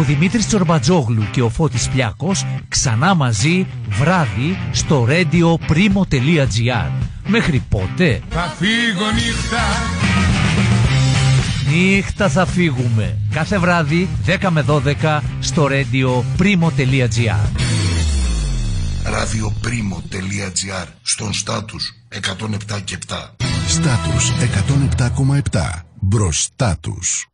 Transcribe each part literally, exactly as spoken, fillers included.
Δημήτρης Τσορμπατζόγλου και ο Φώτης Πλιάκος ξανά μαζί βράδυ στο radio primo τελεία gr. Μέχρι πότε? Θα φύγω νύχτα. Νύχτα θα φύγουμε. Κάθε βράδυ δέκα με δώδεκα στο radio primo τελεία gr. radio primo τελεία gr. Στον Στάτους εκατόν επτά και επτά. Στάτους εκατόν επτά κόμμα επτά. Μπροστά τους.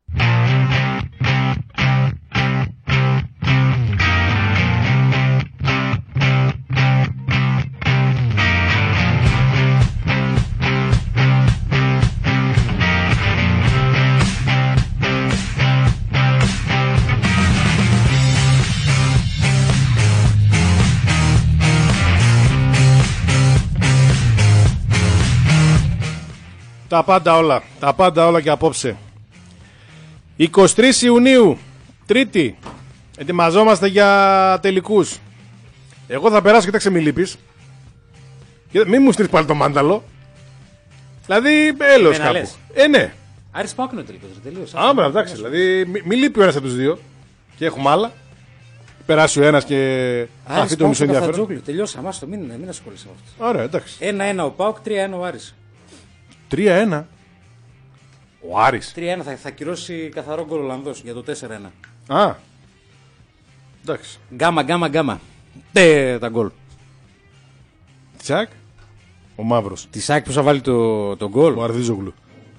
Τα πάντα όλα, τα πάντα όλα και απόψε. εικοστή τρίτη Ιουνίου, Τρίτη. Ετοιμαζόμαστε για τελικούς. Εγώ θα περάσω, κοίταξε, μη λείπεις. Μην μου στείλεις πάλι το μάνταλο. Δηλαδή, έλεος κάπου. Λες. Ε, ναι. Άρης Πάοκ είναι ο τελικός, τελείως. Άμα, εντάξει, δηλαδή, μη, μη λείπει ο ένας από τους δύο. Και έχουμε άλλα. Περάσει ο ένας και Άρης το μισό ενδιαφέρον. Πάοκ, τελειώσαμε, άστο, μην, μην ασχολείσαι με αυτό. Ωραία, εντάξει. ένα ένα ο Πάοκ, τρία ένα ο Άρης. τρία ένα. Ο Άρης. τρία ένα θα, θα κυρώσει καθαρό γκολ ο Ολλανδός για το τέσσερα ένα. Α. Εντάξει. Γκάμα, γκάμα, γκάμα. Τε τα γκολ. Τσακ. Ο Μαύρος. Τη Σάκη που θα βάλει το, το γκολ. Ο Αρδίζογλου.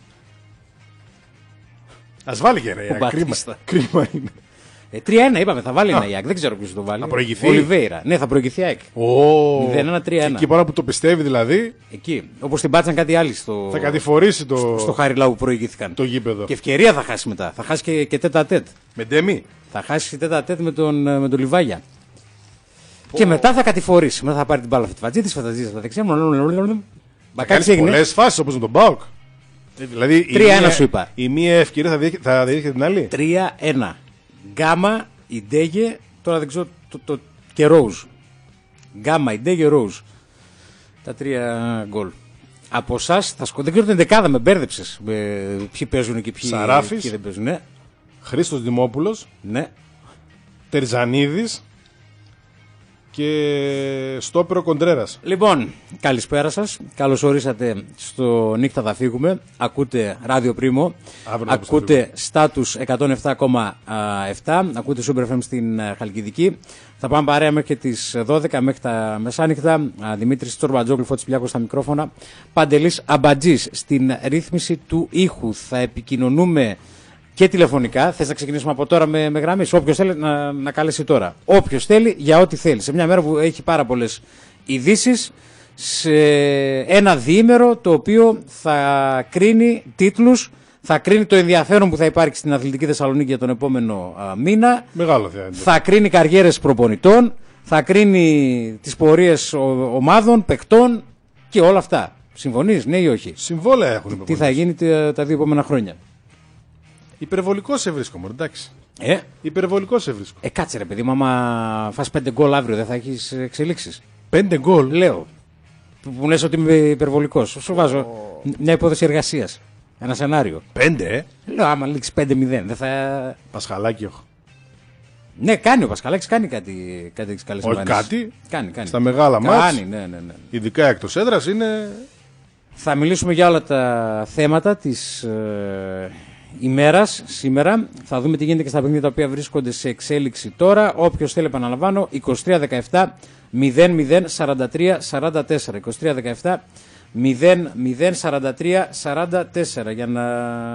Ας βάλει και ρε. Ο Κρίμα. Μπατίστα. Κρίμα είναι. Ε, τρία ένα είπαμε, θα βάλει ένα Ιάκ. Δεν ξέρω ποιος θα το βάλει. Θα προηγηθεί. Ολιβέηρα. Ναι, θα προηγηθεί ΑΕΚ. μηδέν ένα τρία ένα. Εκεί πάνω που το πιστεύει δηλαδή. Εκεί. Όπως την πάτσαν κάτι άλλοι στο, Θα κατηφορήσει το, στο Χαριλάου που προηγήθηκαν. το γήπεδο. Και ευκαιρία θα χάσει μετά. Θα χάσει και, και τέτα τέτ. Με ντέμι. Θα χάσει τέτα τέτ με τον, με τον Λιβάγια. Oh. Και μετά θα κατηφορήσει. Μετά θα πάρει την μπάλα Φετφατζή, τη Φετφατζή στα δεξιά. Θα κάνει πολλές φάσεις όπως με τον Μπάουκ. Δηλαδή τρία ένα σου είπα. Η μία ευκαιρία θα διέχει, θα διέχει την άλλη. τρία ένα. Γκάμα, Ιντέγε, τώρα δεν ξέρω το, το, και Ρόουζ. Γκάμα, Ιντέγε, Ρόουζ. Τα τρία γκολ. Από εσάς θα σκοτώ. Δεν ξέρω την δεκάδα, με μπέρδεψες. Με ποιοι παίζουν και ποιοι, Σαράφης, ποιοι δεν παίζουν. Ναι. Χρήστος Δημόπουλος. Ναι. Τερζανίδης. Και στόπερο Κοντρέρας. Λοιπόν, καλησπέρα σας. Καλώς ορίσατε στο Νύχτα θα φύγουμε. Ακούτε Ράδιο Πρίμο. Ακούτε Στάτους εκατόν επτά κόμμα επτά. Ακούτε Super εφ εμ στην Χαλκιδική. Θα πάμε παρέα μέχρι και τις δώδεκα, μέχρι τα μεσάνυχτα. Δημήτρης Τσορμπατζόγλου, Φώτης Πλιάκος στα μικρόφωνα. Παντελής Αμπατζής στην ρύθμιση του ήχου. Θα επικοινωνούμε και τηλεφωνικά. Θες να ξεκινήσουμε από τώρα με, με γραμμές? Όποιος θέλει να, να καλέσει τώρα. Όποιος θέλει για ό,τι θέλει. Σε μια μέρα που έχει πάρα πολλές ειδήσεις, σε ένα διήμερο το οποίο θα κρίνει τίτλους, θα κρίνει το ενδιαφέρον που θα υπάρξει στην Αθλητική Θεσσαλονίκη για τον επόμενο α, μήνα. Μεγάλο θεάτρο. Θα κρίνει καριέρες προπονητών, θα κρίνει τις πορείες ο, ομάδων, παικτών και όλα αυτά. Συμφωνείς, ναι ή όχι? Συμβόλαια έχουν. Τι θα γίνει τα, τα δύο επόμενα χρόνια? Υπερβολικό σε βρίσκω, μωρέ, εντάξει. Ε? Υπερβολικό σε βρίσκω. Ε, κάτσε ρε παιδί μου, άμα φας πέντε γκολ αύριο δεν θα έχεις εξελίξεις. Πέντε γκολ. Λέω. Που μου λες ότι είμαι υπερβολικός. Σου βάζω oh. μια υπόθεση εργασίας. Ένα σενάριο. Πέντε, ε. Λέω, άμα λήξει πέντε μηδέν δεν θα. Πασχαλάκι έχω. Ναι, κάνει ο Πασχαλάκης, κάνει κάτι, κάτι καλές Όχι εμφανίσεις. κάτι. Κάνει, κάνει. Στα μεγάλα κάνει, μάτς. Ναι, ναι, ναι. Ειδικά εκτός έδρας είναι. Θα μιλήσουμε για όλα τα θέματα της ε, ημέρας σήμερα. Θα δούμε τι γίνεται και στα παιχνίδια τα οποία βρίσκονται σε εξέλιξη τώρα. Όποιος θέλει, επαναλαμβάνω, είκοσι τρία δεκαεπτά μηδέν μηδέν σαράντα τρία σαράντα τέσσερα. είκοσι τρία δεκαεπτά μηδέν μηδέν σαράντα τρία σαράντα τέσσερα για να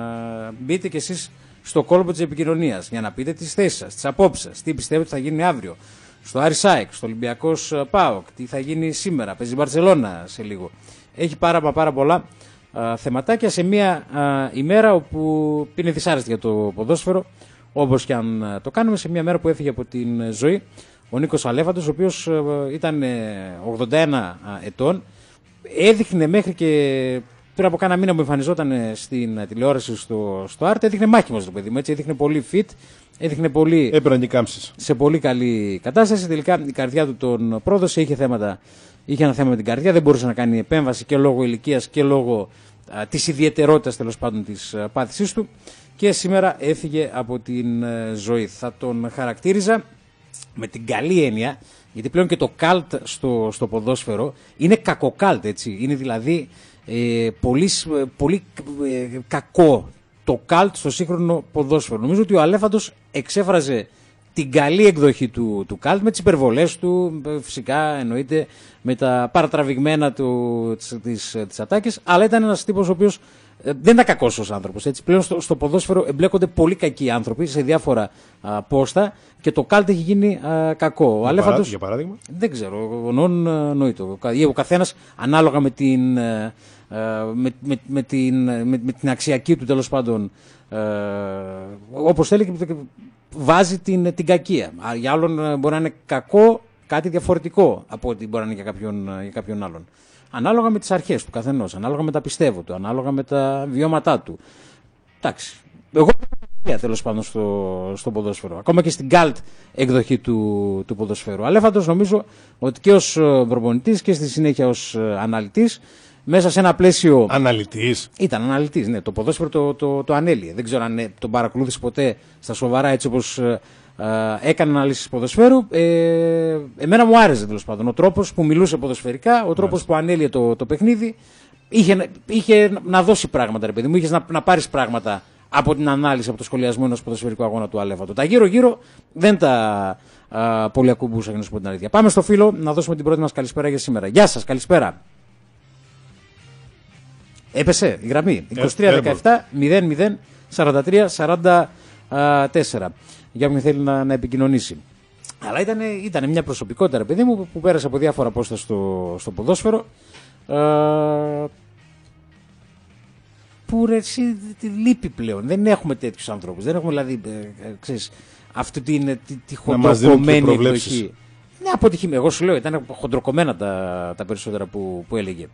μπείτε κι εσείς στο κόλπο της επικοινωνίας, για να πείτε τις θέσεις σας, τις απόψεις σας, τι πιστεύετε θα γίνει αύριο στο Άρης ΑΕΚ, στο Ολυμπιακός ΠΑΟΚ, τι θα γίνει σήμερα, παίζει η Μπαρσελόνα σε λίγο. Έχει πάρα, πάρα πολλά α, θεματάκια σε μια α, ημέρα όπου είναι δυσάρεστη για το ποδόσφαιρο, όπως και αν α, το κάνουμε, σε μια μέρα που έφυγε από την ζωή ο Νίκος Αλέφαντος, ο οποίος α, ήταν ογδόντα ένα ετών, έδειχνε μέχρι και πριν από κάνα μήνα που εμφανιζόταν στην τηλεόραση στο, στο Άρτ, έδειχνε μάχημος το παιδί μου, έτσι, έδειχνε πολύ fit, έδειχνε πολύ, έπαιρνε κάμψεις, σε πολύ καλή κατάσταση. Τελικά η καρδιά του τον πρόδωσε, είχε θέματα, είχε ένα θέμα με την καρδιά, δεν μπορούσε να κάνει επέμβαση και λόγω ηλικίας και λόγω α, της ιδιαιτερότητας τέλος πάντων της α, πάθησής του. και σήμερα έφυγε από την ε, ζωή. Θα τον χαρακτήριζα με την καλή έννοια, γιατί πλέον και το καλτ στο, στο ποδόσφαιρο είναι κακοκάλτ, έτσι. Είναι δηλαδή ε, πολύ, πολύ ε, κακό το καλτ στο σύγχρονο ποδόσφαιρο. Νομίζω ότι ο Αλέφαντος εξέφραζε την καλή εκδοχή του, του καλτ με τις υπερβολές του, φυσικά εννοείται με τα παρατραβηγμένα του, της, της ατάκες, αλλά ήταν ένας τύπος ο οποίος ε, δεν ήταν κακός ως άνθρωπος. Έτσι. Πλέον στο, στο ποδόσφαιρο εμπλέκονται πολύ κακοί άνθρωποι σε διάφορα α, πόστα και το καλτ έχει γίνει α, κακό. Ο Αλέφαντος, για παράδειγμα. Δεν ξέρω, ο νόν νοήτο. Ο καθένας ανάλογα με την, με, με, με την, με, με την αξιακή του τέλος πάντων, ε, όπως θέλει, βάζει την, την κακία. Για άλλον μπορεί να είναι κακό κάτι διαφορετικό από ό,τι μπορεί να είναι για κάποιον, για κάποιον άλλον. Ανάλογα με τις αρχές του καθενός, ανάλογα με τα πιστεύω του, ανάλογα με τα βιώματά του. Εντάξει. Εγώ τέλος πάντων στο, στο ποδόσφαιρο. Ακόμα και στην καλτ εκδοχή του, του ποδοσφαίρου. Αλέφαντος νομίζω ότι και ως προπονητής και στη συνέχεια ως αναλυτής, μέσα σε ένα πλαίσιο. Αναλυτής. Ήταν αναλυτής, ναι. Το ποδόσφαιρο το, το, το ανέλυε. Δεν ξέρω αν τον παρακολούθησε ποτέ στα σοβαρά, έτσι όπως ε, ε, έκανε αναλύσεις ποδοσφαίρου. Ε, εμένα μου άρεσε τέλος πάντων ο τρόπος που μιλούσε ποδοσφαιρικά, ο τρόπος που ανέλυε το, το παιχνίδι. Είχε, είχε να δώσει πράγματα, ρε παιδί μου. Είχε να, να πάρει πράγματα από την ανάλυση, από το σχολιασμό ενός ποδοσφαιρικού αγώνα του Αλέφαντο. Τα γύρω-γύρω δεν τα α, πολύ ακουμπούσα, για να σου πω την αλήθεια. Πάμε στο φίλο να δώσουμε την πρώτη μας καλησπέρα για σήμερα. Γεια σας, καλησπέρα. Έπεσε η γραμμή. είκοσι τρία δεκαεπτά μηδέν μηδέν σαράντα τρία σαράντα τέσσερα. Για όποιον θέλει να, να επικοινωνήσει. Αλλά ήταν, ήταν μια προσωπικότητα, ρε παιδί μου, που πέρασε από διάφορα πόστα στο, στο ποδόσφαιρο. Α, που ρε, εσύ, τη λείπει πλέον. Δεν έχουμε τέτοιους ανθρώπους. Δεν έχουμε δηλαδή, ε, ξέρεις, αυτή την τη, τη χοντροκομμένη εκδοχή. Ναι, αποτυχημένη. Εγώ σου λέω, ήταν χοντροκομμένα τα, τα περισσότερα που, που έλεγε.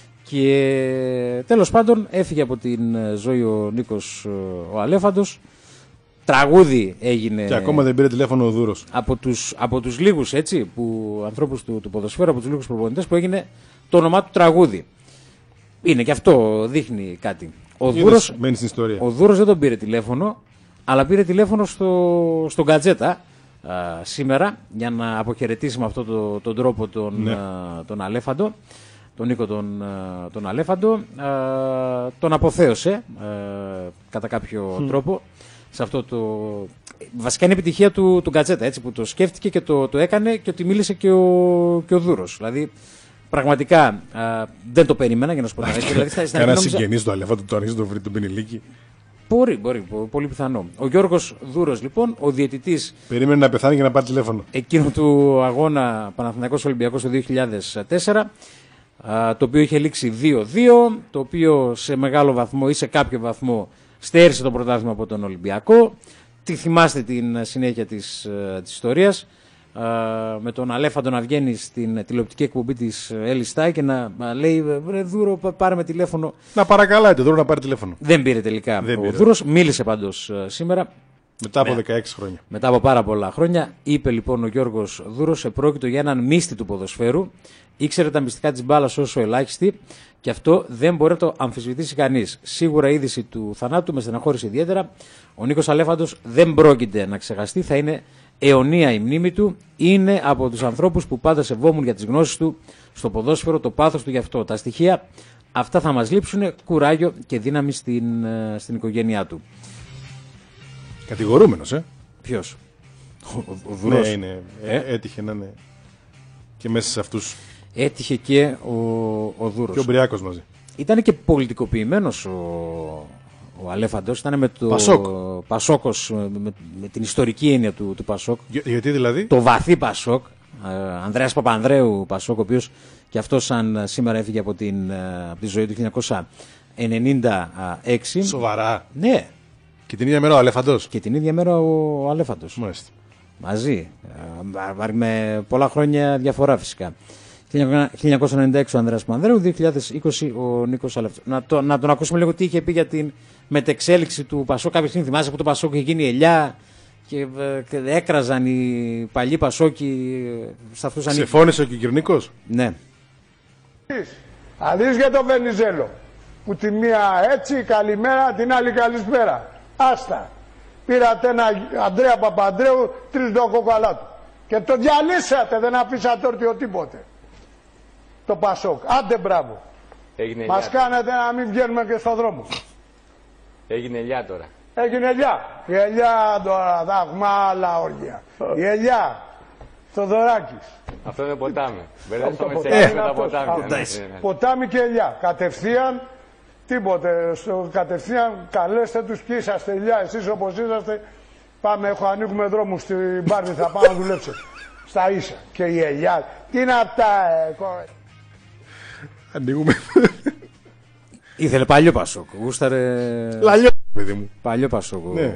Και τέλος πάντων έφυγε από την ζωή ο Νίκος ο Αλέφαντος. Τραγούδι έγινε. Και ακόμα δεν πήρε τηλέφωνο ο Δούρος. Από τους, από τους λίγους έτσι, που, ανθρώπους του, του ποδοσφαίρου, από τους λίγους προπονητές που έγινε το όνομά του τραγούδι. Είναι και αυτό, δείχνει κάτι. Ο Δούρος, μένει στην ιστορία. Ο Δούρος δεν τον πήρε τηλέφωνο, αλλά πήρε τηλέφωνο στο, στον Γκατζέτα α, σήμερα για να αποχαιρετήσει με αυτόν το, τον τρόπο τον, ναι. α, τον Αλέφαντο, τον Νίκο τον, α, τον Αλέφαντο. Α, τον αποθέωσε α, κατά κάποιο mm. τρόπο σε αυτό το. Βασικά είναι επιτυχία του, του Γκατζέτα, έτσι, που το σκέφτηκε και το, το έκανε και ότι μίλησε και ο, και ο Δούρος. Δηλαδή, πραγματικά α, δεν το περίμενα, για να σου πω. Δηλαδή, Κάνα συγγενής του Αλέφαντο το αρχίζει το βρει τον Πινιλίκη. Μπορεί, μπορεί, πολύ πιθανό. Ο Γιώργος Δούρος, λοιπόν, ο διαιτητής. Περίμενε να πεθάνει και να πάρει τηλέφωνο. Εκείνο του αγώνα Παναθηναϊκός Ολυμπιακός το δύο χιλιάδες τέσσερα, α, το οποίο είχε λήξει δύο δύο, το οποίο σε μεγάλο βαθμό ή σε κάποιο βαθμό στέρισε το πρωτάθλημα από τον Ολυμπιακό. Τι θυμάστε την συνέχεια της, της ιστορίας, α, με τον Αλέφαντο να βγαίνει στην τηλεοπτική εκπομπή της Έλλη Στάι και να α, λέει ρε Δούρο, πάρε με τηλέφωνο. Να παρακαλάει το Δούρο να πάρει τηλέφωνο. Δεν πήρε τελικά. Δεν ο πήρε. Δούρος μίλησε πάντως α, σήμερα. Μετά από δεκαέξι χρόνια. Μετά από πάρα πολλά χρόνια. Είπε λοιπόν ο Γιώργος Δούρος, επρόκειτο για έναν μύστη του ποδοσφαίρου. Ήξερε τα μυστικά της μπάλας όσο ελάχιστη και αυτό δεν μπορεί να το αμφισβητήσει κανείς. Σίγουρα η είδηση του θανάτου με στεναχώρησε ιδιαίτερα. Ο Νίκος Αλέφαντος δεν πρόκειται να ξεχαστεί, θα είναι αιωνία η μνήμη του. Είναι από τους ανθρώπους που πάντα σεβόμουν για τις γνώσεις του στο ποδόσφαιρο, το πάθος του γι' αυτό. Τα στοιχεία αυτά θα μας λείψουν, κουράγιο και δύναμη στην, στην οικογένειά του. Κατηγορούμενος, ε. Ποιος? Ο, ο, ο Δούρος. Ναι, είναι, ε? έτυχε να είναι και μέσα σε αυτούς. Έτυχε και ο, ο Δούρος. Και ο Μπριάκος μαζί. Ήταν και πολιτικοποιημένος ο, ο Αλέφαντος. Ήταν με το Πασόκ. Πασόκος, με, με την ιστορική έννοια του, του Πασόκ. Για, γιατί δηλαδή? Το βαθύ Πασόκ. Ε, Ανδρέας Παπανδρέου Πασόκ, ο οποίος και αυτός σαν σήμερα έφυγε από, την, από τη ζωή του χίλια εννιακόσια ενενήντα έξι. Σοβαρά? Ναι. Και την ίδια μέρα ο Αλέφαντος. Και την ίδια μέρα ο Αλέφαντος. Μάλιστα. Μαζί. Με πολλά χρόνια διαφορά φυσικά. χίλια εννιακόσια ενενήντα έξι ο Ανδρέας Παπανδρέου, δύο χιλιάδες είκοσι ο Νίκος Αλέφαντος. Να, το, να τον ακούσουμε λίγο τι είχε πει για την μετεξέλιξη του Πασόκ. Κάποια στιγμή θυμάσαι που το Πασόκ είχε γίνει ελιά και, και έκραζαν οι παλιοί Πασόκοι σε αυτούς ανήκει. Σε φώνησε ο Κυρνίκος. Ναι. Αδείς για τον Βενιζέλο. Που τη μία έτσι καλημέρα, την άλλη καλησπέρα. Άστα. Πήρατε ένα Ανδρέα Παπανδρέου, τρεις κοκαλά του. Και το διαλύσατε, δεν αφήσατε όρθιο τίποτε. Το Πασόκ. Άντε μπράβο. Έγινε Μας ελιά. κάνετε να μην βγαίνουμε και στον δρόμο. Έγινε ελιά τώρα. Έγινε ελιά. Η ελιά τώρα, θα έχουμε άλλα όργια. Η ελιά. Θοδωράκης. Αυτό είναι ποτάμι. Μπερδέψαμε σε ποτάμι ελιά είναι με τα αυτός. ποτάμια. Αυτό. Ναι, ναι, ναι. Ποτάμι και ελιά. Κατευθείαν, τίποτε. Στο κατευθείαν καλέστε τους και είσαστε ελιά. Εσείς όπως είσαστε, πάμε, έχω ανοίγουμε δρόμους στην Πάρνη, θα πάω να δουλέψετε. Στα ίσα. Και η ελιά. Τι είναι αυτά, ε, κο... Ανοίγουμε. Ήθελε παλιό Πασόκ. Γούσταρε. Λαλιό, παιδί μου. Παλιό Πασόκ. Ναι.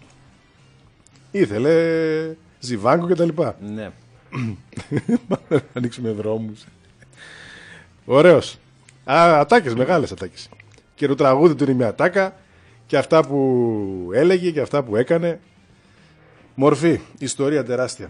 Ήθελε Ζιβάγκο και τα λοιπά. Ναι. Πάμε να ανοίξουμε δρόμους. Ωραίος. Α, ατάκες, μεγάλες ατάκες. Και το τραγούδι του είναι μια ατάκα. Και αυτά που έλεγε και αυτά που έκανε. Μορφή, ιστορία τεράστια.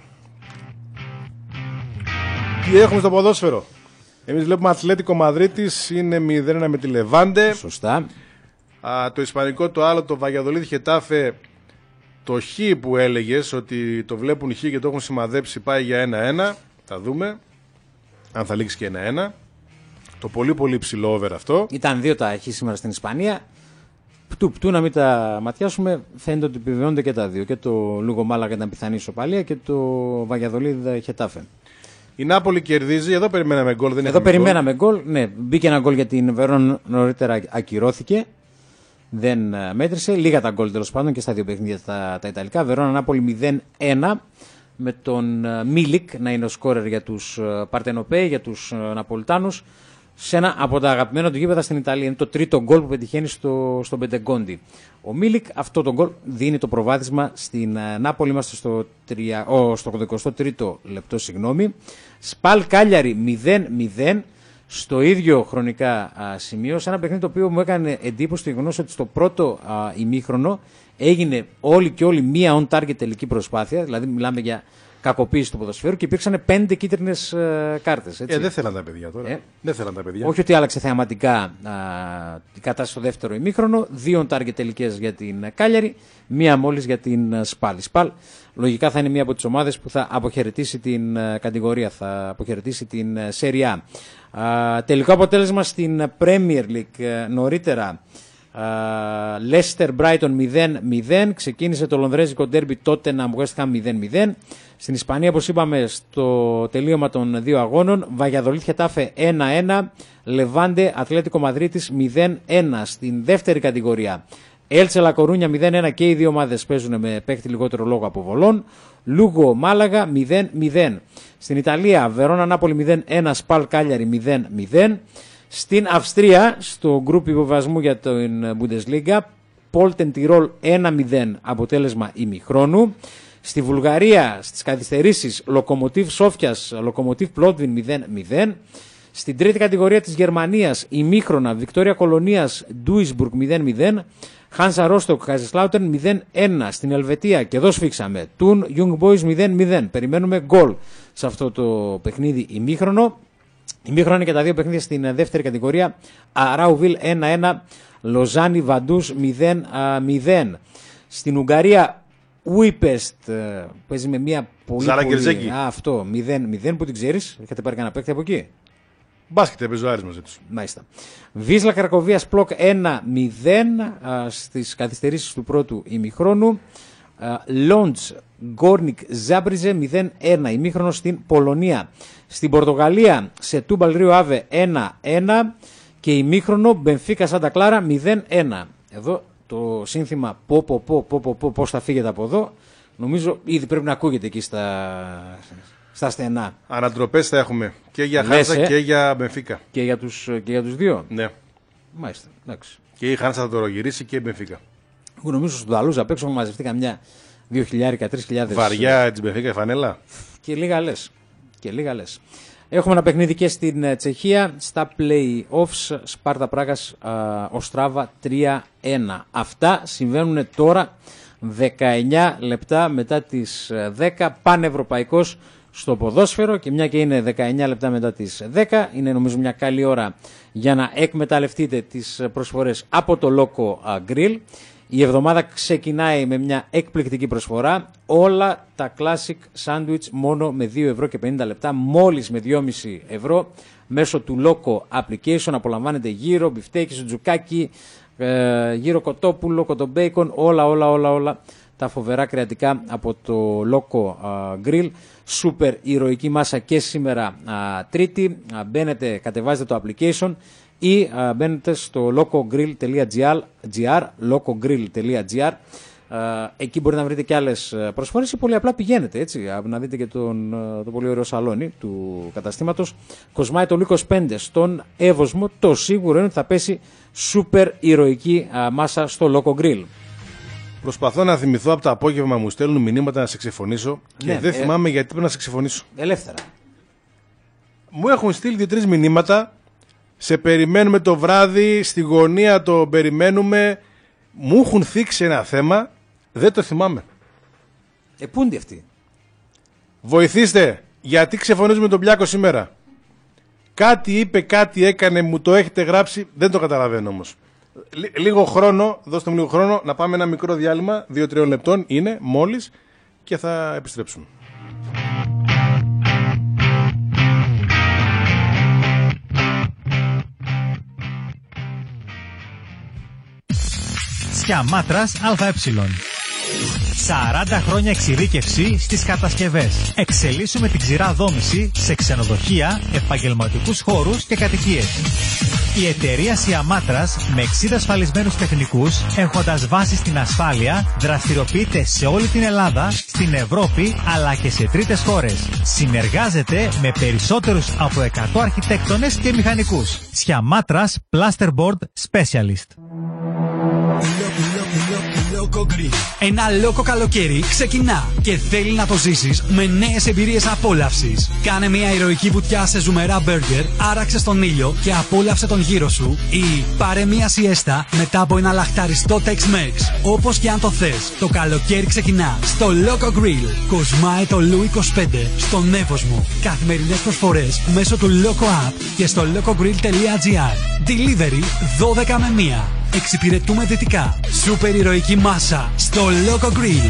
Τι έχουμε στο ποδόσφαιρο? Εμείς βλέπουμε Ατλέτικο Μαδρίτης, είναι μηδέν ένα με τη Λεβάντε. Σωστά. Α, το ισπανικό το άλλο, το Βαγιαδολίδη Χετάφε, το Χ που έλεγες ότι το βλέπουν Χ και το έχουν σημαδέψει, πάει για ένα ένα. Θα δούμε αν θα λήξει και ένα ένα. Το πολύ πολύ ψηλό over αυτό. Ήταν δύο τα Χ σήμερα στην Ισπανία. Πτου πτου να μην τα ματιάσουμε, φαίνεται ότι επιβεβαιώνονται και τα δύο. Και το Λούγο Μάλαγα ήταν πιθανή ισοπαλία και το Βαγιαδολίδη Χετάφε. Η Νάπολη κερδίζει, εδώ περιμέναμε γκολ. Δεν Εδώ περιμέναμε γκολ. Ναι, μπήκε ένα γκολ για την Βερόν, νωρίτερα ακυρώθηκε. Δεν μέτρησε. Λίγα τα γκολ τέλος πάντων και στα δύο παιχνίδια τα, τα Ιταλικά. Βερόνα Νάπολη μηδέν ένα με τον Μίλικ να είναι ο σκόρερ για τους Παρτενοπέοι, για τους Ναπολιτάνους. Σε ένα από τα αγαπημένα του γήπεδα στην Ιταλία. Είναι το τρίτο γκολ που πετυχαίνει στο, στο Μπεντεγκόντι. Ο Μίλικ αυτό το γκολ δίνει το προβάδισμα στην Νάπολη. Είμαστε στο, τρία, ο, στο ογδοηκοστό τρίτο λεπτό. Συγγνώμη. Σπαλ Κάλιαρη μηδέν μηδέν στο ίδιο χρονικά α, σημείο. Σε ένα παιχνίδι το οποίο μου έκανε εντύπωση το γεγονός ότι στο πρώτο α, ημίχρονο έγινε όλη και όλη μία on-target τελική προσπάθεια. Δηλαδή μιλάμε για κακοποίηση του ποδοσφαίρου και υπήρξαν πέντε κίτρινες ε, κάρτες. Ε, δεν θέλαν τα παιδιά τώρα. Ε. Δεν θέλαν τα παιδιά. Όχι ότι άλλαξε θεαματικά α, η κατάσταση στο δεύτερο ημίχρονο. Δύο target τελικές για την Κάλιαρη, μία μόλις για την Σπάλ. Η Σπάλ λογικά θα είναι μία από τις ομάδες που θα αποχαιρετήσει την uh, κατηγορία, θα αποχαιρετήσει την uh, Serie A. Uh, τελικό αποτέλεσμα στην Premier League uh, νωρίτερα. Uh, Leicester Brighton μηδέν μηδέν. Ξεκίνησε το λονδρέζικο ντέρμπι Tottenham West Ham μηδέν μηδέν. Στην Ισπανία, όπως είπαμε, στο τελείωμα των δύο αγώνων, Βαγιαδολίδη Χετάφε ένα ένα, Λεβάντε Ατλέτικο Μαδρίτης μηδέν ένα. Στην δεύτερη κατηγορία, Έλτσε Λα Κορούνια μηδέν ένα και οι δύο ομάδες παίζουν με παίκτη λιγότερο λόγω αποβολών. Λούγκο Μάλαγα μηδέν μηδέν. Στην Ιταλία, Βερόνα Νάπολη μηδέν ένα, Σπαλ Κάλιαρη μηδέν μηδέν. Στην Αυστρία, στο γκρουπ υποβασμού για την Bundesliga, Πόλτεν Τιρόλ ένα μηδέν αποτέλεσμα ημιχρόνου. Στη Βουλγαρία, στις καθυστερήσεις, Λοκομοτίβ Σόφιας, Λοκομοτίβ Πλότβιν μηδέν μηδέν. Στην τρίτη κατηγορία της Γερμανίας, ημίχρονα, Βικτόρια Κολονίας, Ντούισμπουργκ μηδέν μηδέν. Χάνσα Ρόστοκ, Καζεσλάουτεν μηδέν ένα. Στην Ελβετία, και εδώ σφίξαμε, Τουν Young Boys μηδέν μηδέν. Περιμένουμε γκολ σε αυτό το παιχνίδι ημίχρονο. Ημίχρονα και τα δύο παιχνίδια στην δεύτερη κατηγορία, Αράουβιλ ένα ένα, Λοζάνι Βαντούς μηδέν μηδέν. Στην Ουγγαρία, Ουίπεστ παίζει με μια πολύ. Ζαραγκερζέκη. Α, αυτό, μηδέν μηδέν που την ξέρεις. Έχετε πάρει κανένα παίκτη από εκεί? Μπάσκετ έπαιζε ο Άρης μαζί τους. Μάλιστα. Βίσλα Κρακοβίας Πλοκ ένα μηδέν στις καθυστερήσεις του πρώτου ημιχρόνου. Λόντς Γκόρνικ Ζάμπριζε μηδέν ένα. Ημίχρονο στην Πολωνία. Στην Πορτογαλία, σε Τούμπαλ Ρίο Άβε ένα ένα. Και ημίχρονο Μπενφίκα Σάντα Κλάρα μηδέν ένα. Εδώ το σύνθημα πω πω πω πω πω πω πώς θα φύγετε από εδώ, νομίζω ήδη πρέπει να ακούγεται εκεί στα, στα στενά. Ανατροπές θα έχουμε και για Λες, Χάνσα ε? και για Μπενφίκα. Και για τους, και για τους δύο. Ναι. Μάλιστα, εντάξει. Και η Χάνσα θα το ρογυρίσει και η Μπενφίκα. Εγώ νομίζω στον Ταλούζα απ' έξω έχουμε μαζευτεί καμιά δύο χιλιάδες, τρεις χιλιάδες. Βαριά της Μπενφίκα η φανέλα. Και λίγα λες. Και λίγα λες. Έχουμε ένα παιχνίδι και στην Τσεχία, στα play-offs, Σπάρτα Πράγας, Οστράβα τρία ένα. Αυτά συμβαίνουν τώρα, δεκαεννιά λεπτά μετά τις δέκα, πανευρωπαϊκός στο ποδόσφαιρο, και μια και είναι δεκαεννιά λεπτά μετά τις δέκα, είναι νομίζω μια καλή ώρα για να εκμεταλλευτείτε τις προσφορές από το Loco Grill. Η εβδομάδα ξεκινάει με μια εκπληκτική προσφορά. Όλα τα classic sandwich μόνο με δύο ευρώ και πενήντα λεπτά, μόλις με δυόμισι ευρώ. Μέσω του Loco application απολαμβάνετε γύρο, μπιφτέκι, σουτζουκάκι, ε, γύρο κοτόπουλο, κοτομπέικον, όλα, όλα, όλα, όλα τα φοβερά κρεατικά από το Loco uh, Grill. Σούπερ ηρωική μάσα και σήμερα uh, Τρίτη. Uh, μπαίνετε, κατεβάζετε το application ή uh, μπαίνετε στο locogrill τελεία gr, locogrill τελεία gr. Uh, εκεί μπορείτε να βρείτε και άλλες προσφορές ή πολύ απλά πηγαίνετε, έτσι, να δείτε και τον, το πολύ ωραίο σαλόνι του καταστήματος. Κοσμάει το Λύκος πέντε στον Εύωσμο. Το σίγουρο είναι ότι θα πέσει σούπερ ηρωική uh, μάσα στο Loco Grill. Προσπαθώ να θυμηθώ από το απόγευμα μου στέλνουν μηνύματα να σε ξεφωνήσω και ναι, δεν ε... θυμάμαι γιατί πρέπει να σε ξεφωνήσω. Ελεύθερα. Μου έχουν στείλει δύο-τρεις μηνύματα. Σε περιμένουμε το βράδυ, στη γωνία το περιμένουμε. Μου έχουν θίξει ένα θέμα, δεν το θυμάμαι. Ε, πού είναι αυτοί? Βοηθήστε, γιατί ξεφωνίζουμε τον Πλιάκο σήμερα. Κάτι είπε, κάτι έκανε, μου το έχετε γράψει, δεν το καταλαβαίνω όμως. Λ- λίγο χρόνο, δώστε μου λίγο χρόνο να πάμε ένα μικρό διάλειμμα, δύο-τριών λεπτών είναι μόλις και θα επιστρέψουμε. Σκιαμάτρας ΑΕ. σαράντα χρόνια εξειδίκευση στις κατασκευές. Εξελίσσουμε την ξηρά δόμηση σε ξενοδοχεία, επαγγελματικούς χώρους και κατοικίες. Η εταιρεία Σιαμάτρας με εξήντα ασφαλισμένους τεχνικούς, έχοντας βάση στην ασφάλεια, δραστηριοποιείται σε όλη την Ελλάδα, στην Ευρώπη αλλά και σε τρίτες χώρες. Συνεργάζεται με περισσότερους από εκατό αρχιτέκτονες και μηχανικούς. Σιαμάτρας Plasterboard Specialist. Ένα λόκο καλοκαίρι ξεκινά και θέλει να το ζήσεις με νέες εμπειρίες απόλαυσης. Κάνε μια ηρωική βουτιά σε ζουμερά μπέργκερ, άραξε στον ήλιο και απόλαυσε τον γύρο σου ή πάρε μια σιέστα μετά από ένα λαχταριστό Tex-Mex. Όπως και αν το θες, το καλοκαίρι ξεκινά στο Loco Grill. Κοσμάει το Λου είκοσι πέντε στον Εύωσμο. Καθημερινές προσφορές μέσω του Loco App και στο locogrill τελεία gr. Delivery δώδεκα με μία. Εξυπηρετούμε δυτικά. Σούπερ ηρωική μάσα στο Loco Grill.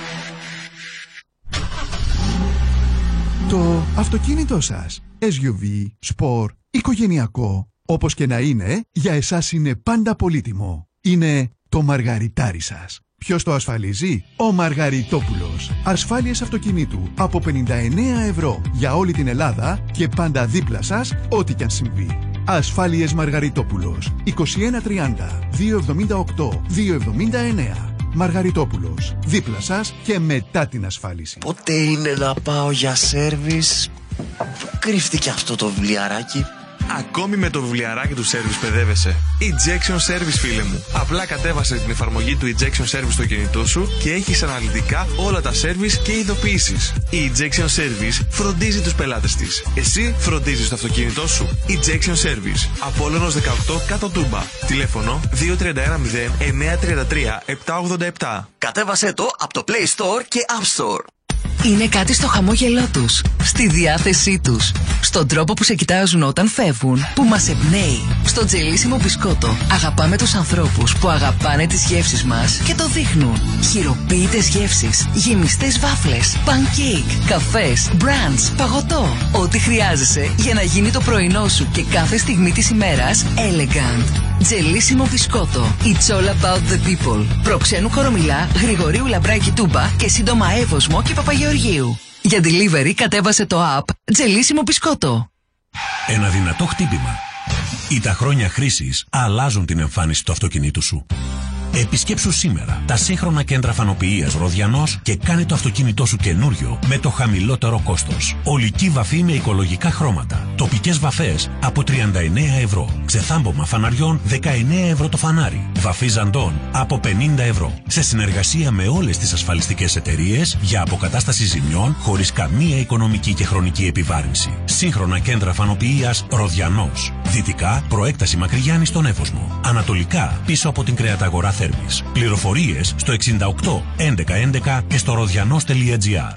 Το αυτοκίνητό σας, ες γιου βι, σπορ, οικογενειακό, όπως και να είναι, για εσάς είναι πάντα πολύτιμο. Είναι το μαργαριτάρι σας. Ποιος το ασφαλίζει? Ο Μαργαριτόπουλος. Ασφάλειες αυτοκινήτου από πενήντα εννέα ευρώ για όλη την Ελλάδα και πάντα δίπλα σας, ό,τι κι αν συμβεί. Ασφάλειες Μαργαριτόπουλος. είκοσι ένα τριάντα διακόσια εβδομήντα οκτώ διακόσια εβδομήντα εννέα. Μαργαριτόπουλος. Δίπλα σας και μετά την ασφάλιση. Πότε είναι να πάω για σέρβις? Πού κρύφτηκε αυτό το βιβλιαράκι? Ακόμη με το βιβλιαράκι του Service παιδεύεσαι. Ejection Service, φίλε μου. Απλά κατέβασε την εφαρμογή του Ejection Service στο κινητό σου και έχεις αναλυτικά όλα τα service και ειδοποιήσεις. Η Ejection Service φροντίζει τους πελάτες της. Εσύ φροντίζεις το αυτοκίνητό σου. Ejection Service. Απόλλωνος δεκαοκτώ κάτω Τούμπα. Τηλέφωνο δύο τρία ένα μηδέν εννιά τρία τρία επτά ογδόντα επτά. Κατέβασέ το από το Play Store και App Store. Είναι κάτι στο χαμόγελό τους, στη διάθεσή τους, στον τρόπο που σε κοιτάζουν όταν φεύγουν, που μας εμπνέει. Στο τζελίσιμο μπισκότο αγαπάμε τους ανθρώπους που αγαπάνε τις γεύσεις μας και το δείχνουν. Χειροποίητες γεύσεις, γεμιστές βάφλες, pancake, καφές, brunch, παγωτό. Ό,τι χρειάζεσαι για να γίνει το πρωινό σου και κάθε στιγμή της ημέρας elegant. Τζελίσιμο μπισκότο. It's all about the people. Προξένου Κορομιλά, Γρηγορίου Λαμπράκη Τούμπα και σύντομα Εύωσμο και Παπαγεωργίου. Για delivery κατέβασε το app Τζελίσιμο μπισκότο. Ένα δυνατό χτύπημα. Ή τα χρόνια χρήσης αλλάζουν την εμφάνιση του αυτοκινήτου σου. Επισκέψου σήμερα τα σύγχρονα κέντρα φανοποιίας Ροδιανός και κάνε το αυτοκίνητό σου καινούριο με το χαμηλότερο κόστος. Ολική βαφή με οικολογικά χρώματα. Τοπικές βαφές από τριάντα εννέα ευρώ. Ξεθάμπομα φαναριών δεκαεννέα ευρώ το φανάρι. Βαφή ζαντών από πενήντα ευρώ. Σε συνεργασία με όλες τις ασφαλιστικές εταιρείες για αποκατάσταση ζημιών χωρίς καμία οικονομική και χρονική επιβάρυνση. Σύγχρονα κέντρα φανοποιίας Ροδιανός. Δυτικά προέκταση Μακρυγιάννη στον Εύωσμο. Ανατολικά πίσω από την κρεαταγορά Θέρμης. Πληροφορίες στο εξήντα οκτώ έντεκα έντεκα και στο ροδιανός τελεία gr.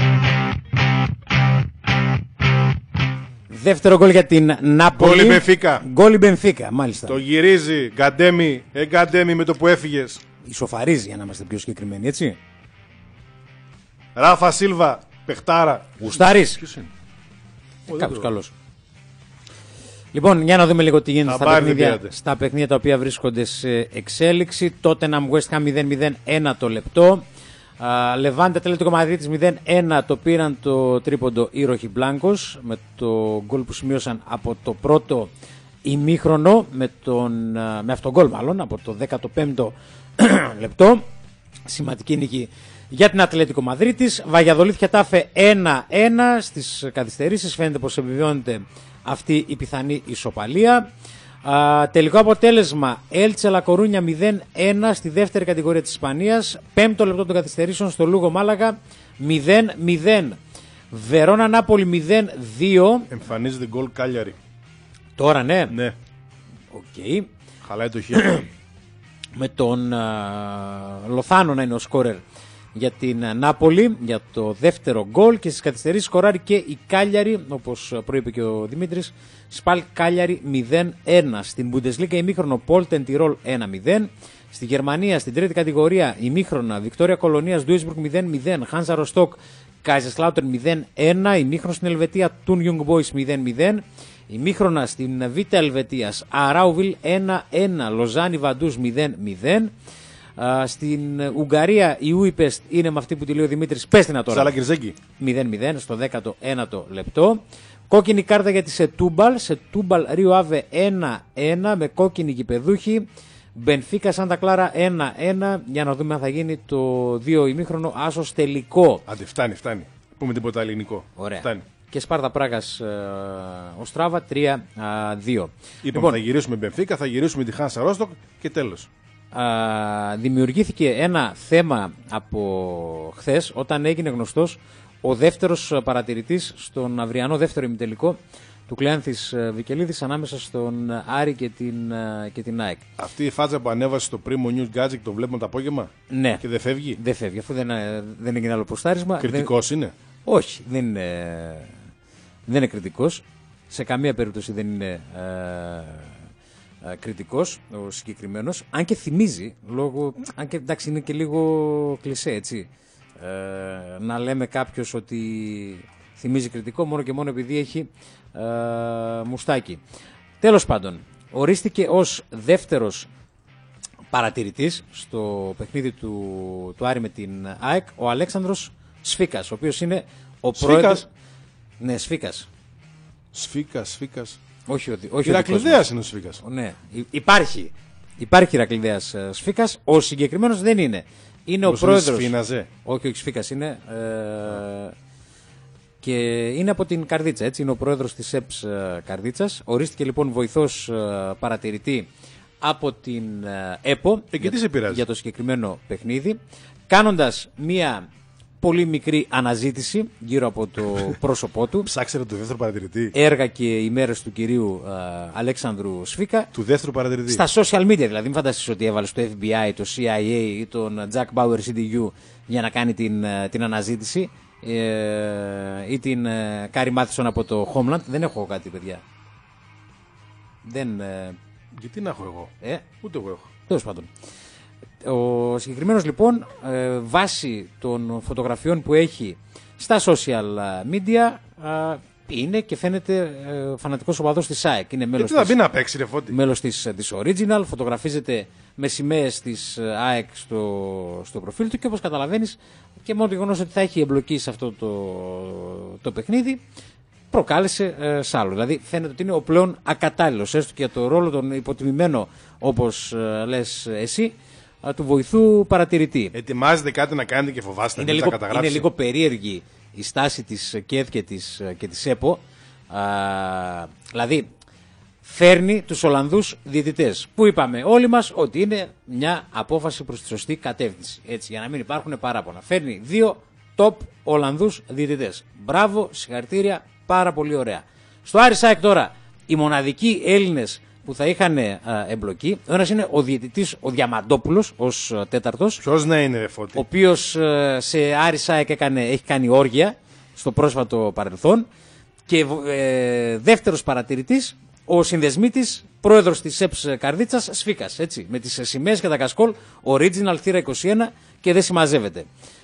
Δεύτερο γκολ για την Νάπολη. Γκολ η Μπενφίκα. Γκολ η Μπενφίκα, μάλιστα. Το γυρίζει Γκαντέμι, ε Γκαντέμι με το που έφυγες. Ισοφαρίζει για να είμαστε πιο συγκεκριμένοι, έτσι. Ράφα Σίλβα, παιχτάρα. Γουστάρης. Ποιος είναι? Κάποιος καλός. Λοιπόν, για να δούμε λίγο τι γίνεται στα παιχνίδια, στα παιχνίδια τα οποία βρίσκονται σε εξέλιξη. Tottenham West Ham μηδέν μηδέν ένα το λεπτό. Λεβάντε Ατλέτικο Μαδρίτης μηδέν ένα το πήραν το τρίποντο οι Ροχιμπλάνκος με το γκολ που σημείωσαν από το πρώτο ημίχρονο με, τον, με αυτόν γκολ μάλλον από το δέκατο πέμπτο λεπτό. Σημαντική νίκη για την Ατλέτικο Μαδρίτης. Βαγιαδολίδ Χετάφε ένα ένα στις καθυστερήσεις. Φαίνεται πως επιβιώνεται αυτή η πιθανή ισοπαλία. Α, τελικό αποτέλεσμα Έλτσε Λακορούνια μηδέν ένα στη δεύτερη κατηγορία της Ισπανίας. Πέμπτο λεπτό των καθυστερήσεων στο Λούγο Μάλαγα μηδέν μηδέν. Βερόνα Νάπολη μηδέν δύο. Εμφανίζεται γκολ Κάλιαρη. Τώρα ναι. Ναι. Οκ. Okay. Χαλάει το χέρι. Με τον α, Λοθάνο να είναι ο σκόρερ για την Νάπολη για το δεύτερο γκολ και στις καθυστερήσεις σκοράρει και η Κάλιαρη, όπως προείπε και ο Δημήτρης. Σπάλ Κάλιαρη μηδέν ένα. Στην Bundesliga ημίχρονο Πόλτεν Τιρόλ ένα μηδέν. Στη Γερμανία στην τρίτη κατηγορία ημίχρονα Βικτόρια Κολονίας Duisburg μηδέν μηδέν. Χάνσα Ροστόκ Kaiserslautern μηδέν ένα. Ημίχρονο στην Ελβετία Τουν Young Boys μηδέν μηδέν. Ημίχρονα στην Β' Ελβετίας Αράουβιλ ένα ένα. Λοζάνη Βαντούς μηδέν μηδέν. Uh, στην Ουγγαρία η Ούιπεστ είναι με αυτή που τη λέει ο Δημήτρης. Πες την τώρα. Ζαλαγκριζέκη. μηδέν μηδέν στο δέκατο ένατο λεπτό. Κόκκινη κάρτα για τη Σετούμπαλ. Σετούμπαλ Ρίο Άβε ένα ένα με κόκκινη γηπεδούχη. Μπενφίκα Σάντα Κλάρα ένα ένα. Για να δούμε αν θα γίνει το δύο ημίχρονο άσος τελικό. Άντε, φτάνει, φτάνει. Πούμε τίποτα ελληνικό. Ωραία. Φτάνει. Και Σπάρτα Πράγας ε, Οστράβα τρία δύο. Είπαμε Λοιπόν, θα γυρίσουμε Μπενφίκα, θα γυρίσουμε τη Χάνσα Ρόστοκ και τέλος. Α, δημιουργήθηκε ένα θέμα από χθες όταν έγινε γνωστός ο δεύτερος παρατηρητής στον αυριανό δεύτερο ημιτελικό του Κλεάνθης Βικελίδης ανάμεσα στον Άρη και την, και την ΑΕΚ. Αυτή η φάτσα που ανέβασε στο Primo News Gadget το βλέπουμε το απόγευμα. Ναι. Και δεν φεύγει. Δεν φεύγει, αφού δεν, δεν έγινε άλλο προστάρισμα. Κριτικός δεν... είναι. Όχι, δεν είναι, δεν είναι κριτικός. Σε καμία περίπτωση δεν είναι ε, κριτικός ο συγκεκριμένος, αν και θυμίζει λόγω, αν και εντάξει είναι και λίγο κλισέ έτσι ε, να λέμε κάποιος ότι θυμίζει κριτικό μόνο και μόνο επειδή έχει ε, μουστάκι. Τέλος πάντων, ορίστηκε ως δεύτερος παρατηρητής στο παιχνίδι του, του Άρη με την ΑΕΚ ο Αλέξανδρος Σφίκας, ο οποίος είναι ο πρόεδρος. Ναι, Σφίκας. Σφίκας, Σφίκας. Όχι, όχι Ηρακλειδέας είναι ο Σφίκας. Ναι, υπάρχει. Υπάρχει Ηρακλειδέας Σφίκας. Ο συγκεκριμένος δεν είναι. Είναι ο, ο πρόεδρος. Σφίναζε. Όχι, όχι, Σφίκας είναι. Ε, και είναι από την Καρδίτσα, έτσι. Είναι ο πρόεδρος της ΕΠΣ Καρδίτσας. Ορίστηκε λοιπόν βοηθός παρατηρητή από την ΕΠΟ ε, για, τι σε πειράζει? για το συγκεκριμένο παιχνίδι. Κάνοντας μία πολύ μικρή αναζήτηση γύρω από το πρόσωπό του. Ψάξε το δεύτερο παρατηρητή. Έργα και ημέρες του κυρίου α, Αλέξανδρου Σφίκα. Του δεύτερου παρατηρητή. Στα social media δηλαδή. Μην φανταστείς ότι έβαλε στο Εφ Μπι Άι, το Σι Άι Έι ή τον Jack Bauer Σι Ντι Γιου για να κάνει την, την αναζήτηση. Ε, ή την Κάρι Μάθισον από το Homeland. Δεν έχω κάτι, παιδιά. Δεν. Ε... Γιατί να έχω εγώ. Ε? Ούτε εγώ έχω. Τέλος πάντων. Ο συγκεκριμένος λοιπόν ε, βάσει των φωτογραφιών που έχει στα social media ε, είναι και φαίνεται ε, φανατικός οπαδός της ΑΕΚ. Είναι μέλος, της, να παίξει, ρε, μέλος της, της Original, φωτογραφίζεται με σημαίες της ΑΕΚ στο, στο προφίλ του και όπως καταλαβαίνεις και μόνο το γεγονός ότι θα έχει εμπλοκή σε αυτό το, το παιχνίδι προκάλεσε ε, σ' άλλο. Δηλαδή φαίνεται ότι είναι ο πλέον ακατάλληλος έστω και για το ρόλο τον υποτιμημένο όπως ε, λες εσύ του βοηθού παρατηρητή. Ετοιμάζετε κάτι να κάνετε και φοβάστε είναι, να λίγο, τα καταγράψει. Είναι λίγο περίεργη η στάση της ΚΕΔ και της, και της ΕΠΟ. Α, δηλαδή φέρνει τους Ολλανδούς διαιτητές που είπαμε όλοι μας ότι είναι μια απόφαση προς τη σωστή κατεύθυνση. Έτσι, για να μην υπάρχουν παράπονα. Φέρνει δύο top Ολλανδούς διαιτητές. Μπράβο, συγχαρητήρια, πάρα πολύ ωραία. Στο Άρη ΑΕΚ τώρα οι μοναδικοί Έλληνες που θα είχαν α, εμπλοκή. Ο ένας είναι ο διαιτητής ο Διαμαντόπουλος ως α, τέταρτος. Ποιος να είναι, Φώτη? Ο οποίος α, σε Άρη ΣΑΕΚ έκανε, έχει κάνει όργια στο πρόσφατο παρελθόν. Και ε, δεύτερος παρατηρητής ο συνδεσμίτης, πρόεδρος της ΕΠΣ Καρδίτσας, Σφίκας, έτσι, με τις σημαίες και τα κασκόλ, original θύρα είκοσι ένα και δεν συμμαζεύεται.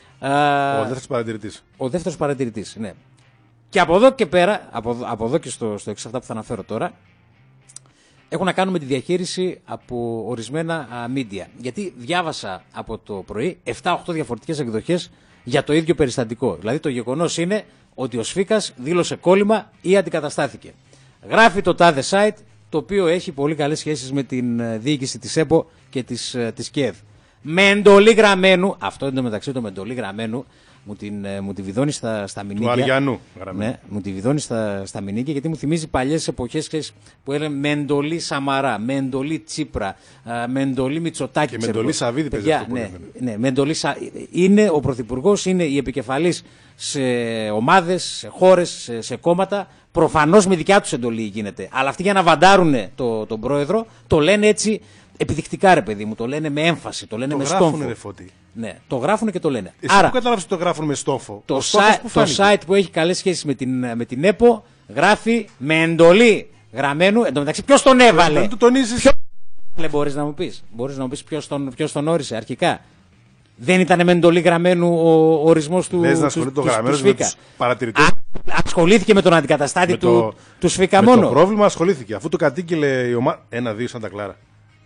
Ο δεύτερος παρατηρητής. Ο δεύτερος παρατηρητής, ναι. Και από εδώ και πέρα, από, από εδώ και στο, στο εξής αυτά που θα αναφέρω τώρα, έχουν να κάνουν με τη διαχείριση από ορισμένα media. Γιατί διάβασα από το πρωί επτά οχτώ διαφορετικές εκδοχές για το ίδιο περιστατικό. Δηλαδή το γεγονός είναι ότι ο Σφίκας δήλωσε κόλλημα ή αντικαταστάθηκε. Γράφει το τάδε site, το οποίο έχει πολύ καλές σχέσεις με την διοίκηση της ΕΠΟ και της, της ΚΕΔ. Με εντολή γραμμένου, αυτό είναι το μεταξύ το με εντολή γραμμένου, μου, την, μου τη βιδώνει στα, στα μηνύκια. Του Αριανού. Ναι, μου τη βιδώνει στα, στα μηνύκια γιατί μου θυμίζει παλιές εποχές που έλεγαν με εντολή Σαμαρά, με εντολή Τσίπρα, με εντολή Μητσοτάκη. Και με εντολή Σαββίδη, παιδί. Ναι, ναι, με εντολή Σα... Είναι ο Πρωθυπουργός, είναι η επικεφαλής σε ομάδες, σε χώρες, σε, σε κόμματα. Προφανώς με δικιά τους εντολή γίνεται. Αλλά αυτοί για να βαντάρουν το, τον πρόεδρο το λένε έτσι επιδεικτικά, ρε παιδί μου, το λένε με έμφαση, το λένε το με γράφουνε, στόμφο. Ρε Φώτη. Ναι, το γράφουν και το λένε. Εσύ Άρα, που κατάλαβες ότι το γράφουν με στόμφο. Το, site, που το site που έχει καλές σχέσεις με την, με την ΕΠΟ γράφει με εντολή γραμμένου. Εν τω μεταξύ, ποιος τον έβαλε. Δεν το τονίζεις. Ποιος... Μπορείς να μου πεις, μπορείς να μου πεις ποιος τον, ποιος τον όρισε αρχικά. Δεν ήταν με εντολή γραμμένου ο ορισμός του, Λες να του, το του, του Σφίκα. Παρατηρητές. Ασχολήθηκε με τον αντικαταστάτη με του, το, του Σφίκα με μόνο. Το πρόβλημα ασχολήθηκε. Αφού το κατήγγειλε η ομάδα. Ένα-δύο σαν τα κλάρα.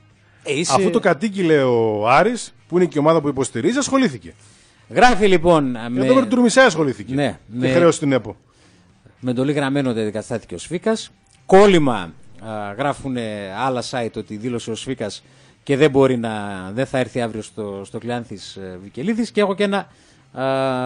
Ε, είσαι... Αφού το κατήγγειλε ο Άρης, που είναι και η ομάδα που υποστηρίζει, ασχολήθηκε. Γράφει λοιπόν. Με τον Τουρμισέα ασχολήθηκε. Ναι, και με... χρέωσε την ΕΠΟ. Με εντολή γραμμένο ότι αντικαταστάθηκε ο Σφίκας. Κόλλημα γράφουν άλλα site ότι δήλωσε ο Σφίκας και δεν μπορεί να. Δεν θα έρθει αύριο στο, στο Κλεάνθης ε, Βικελίδης. Και έχω και ένα α,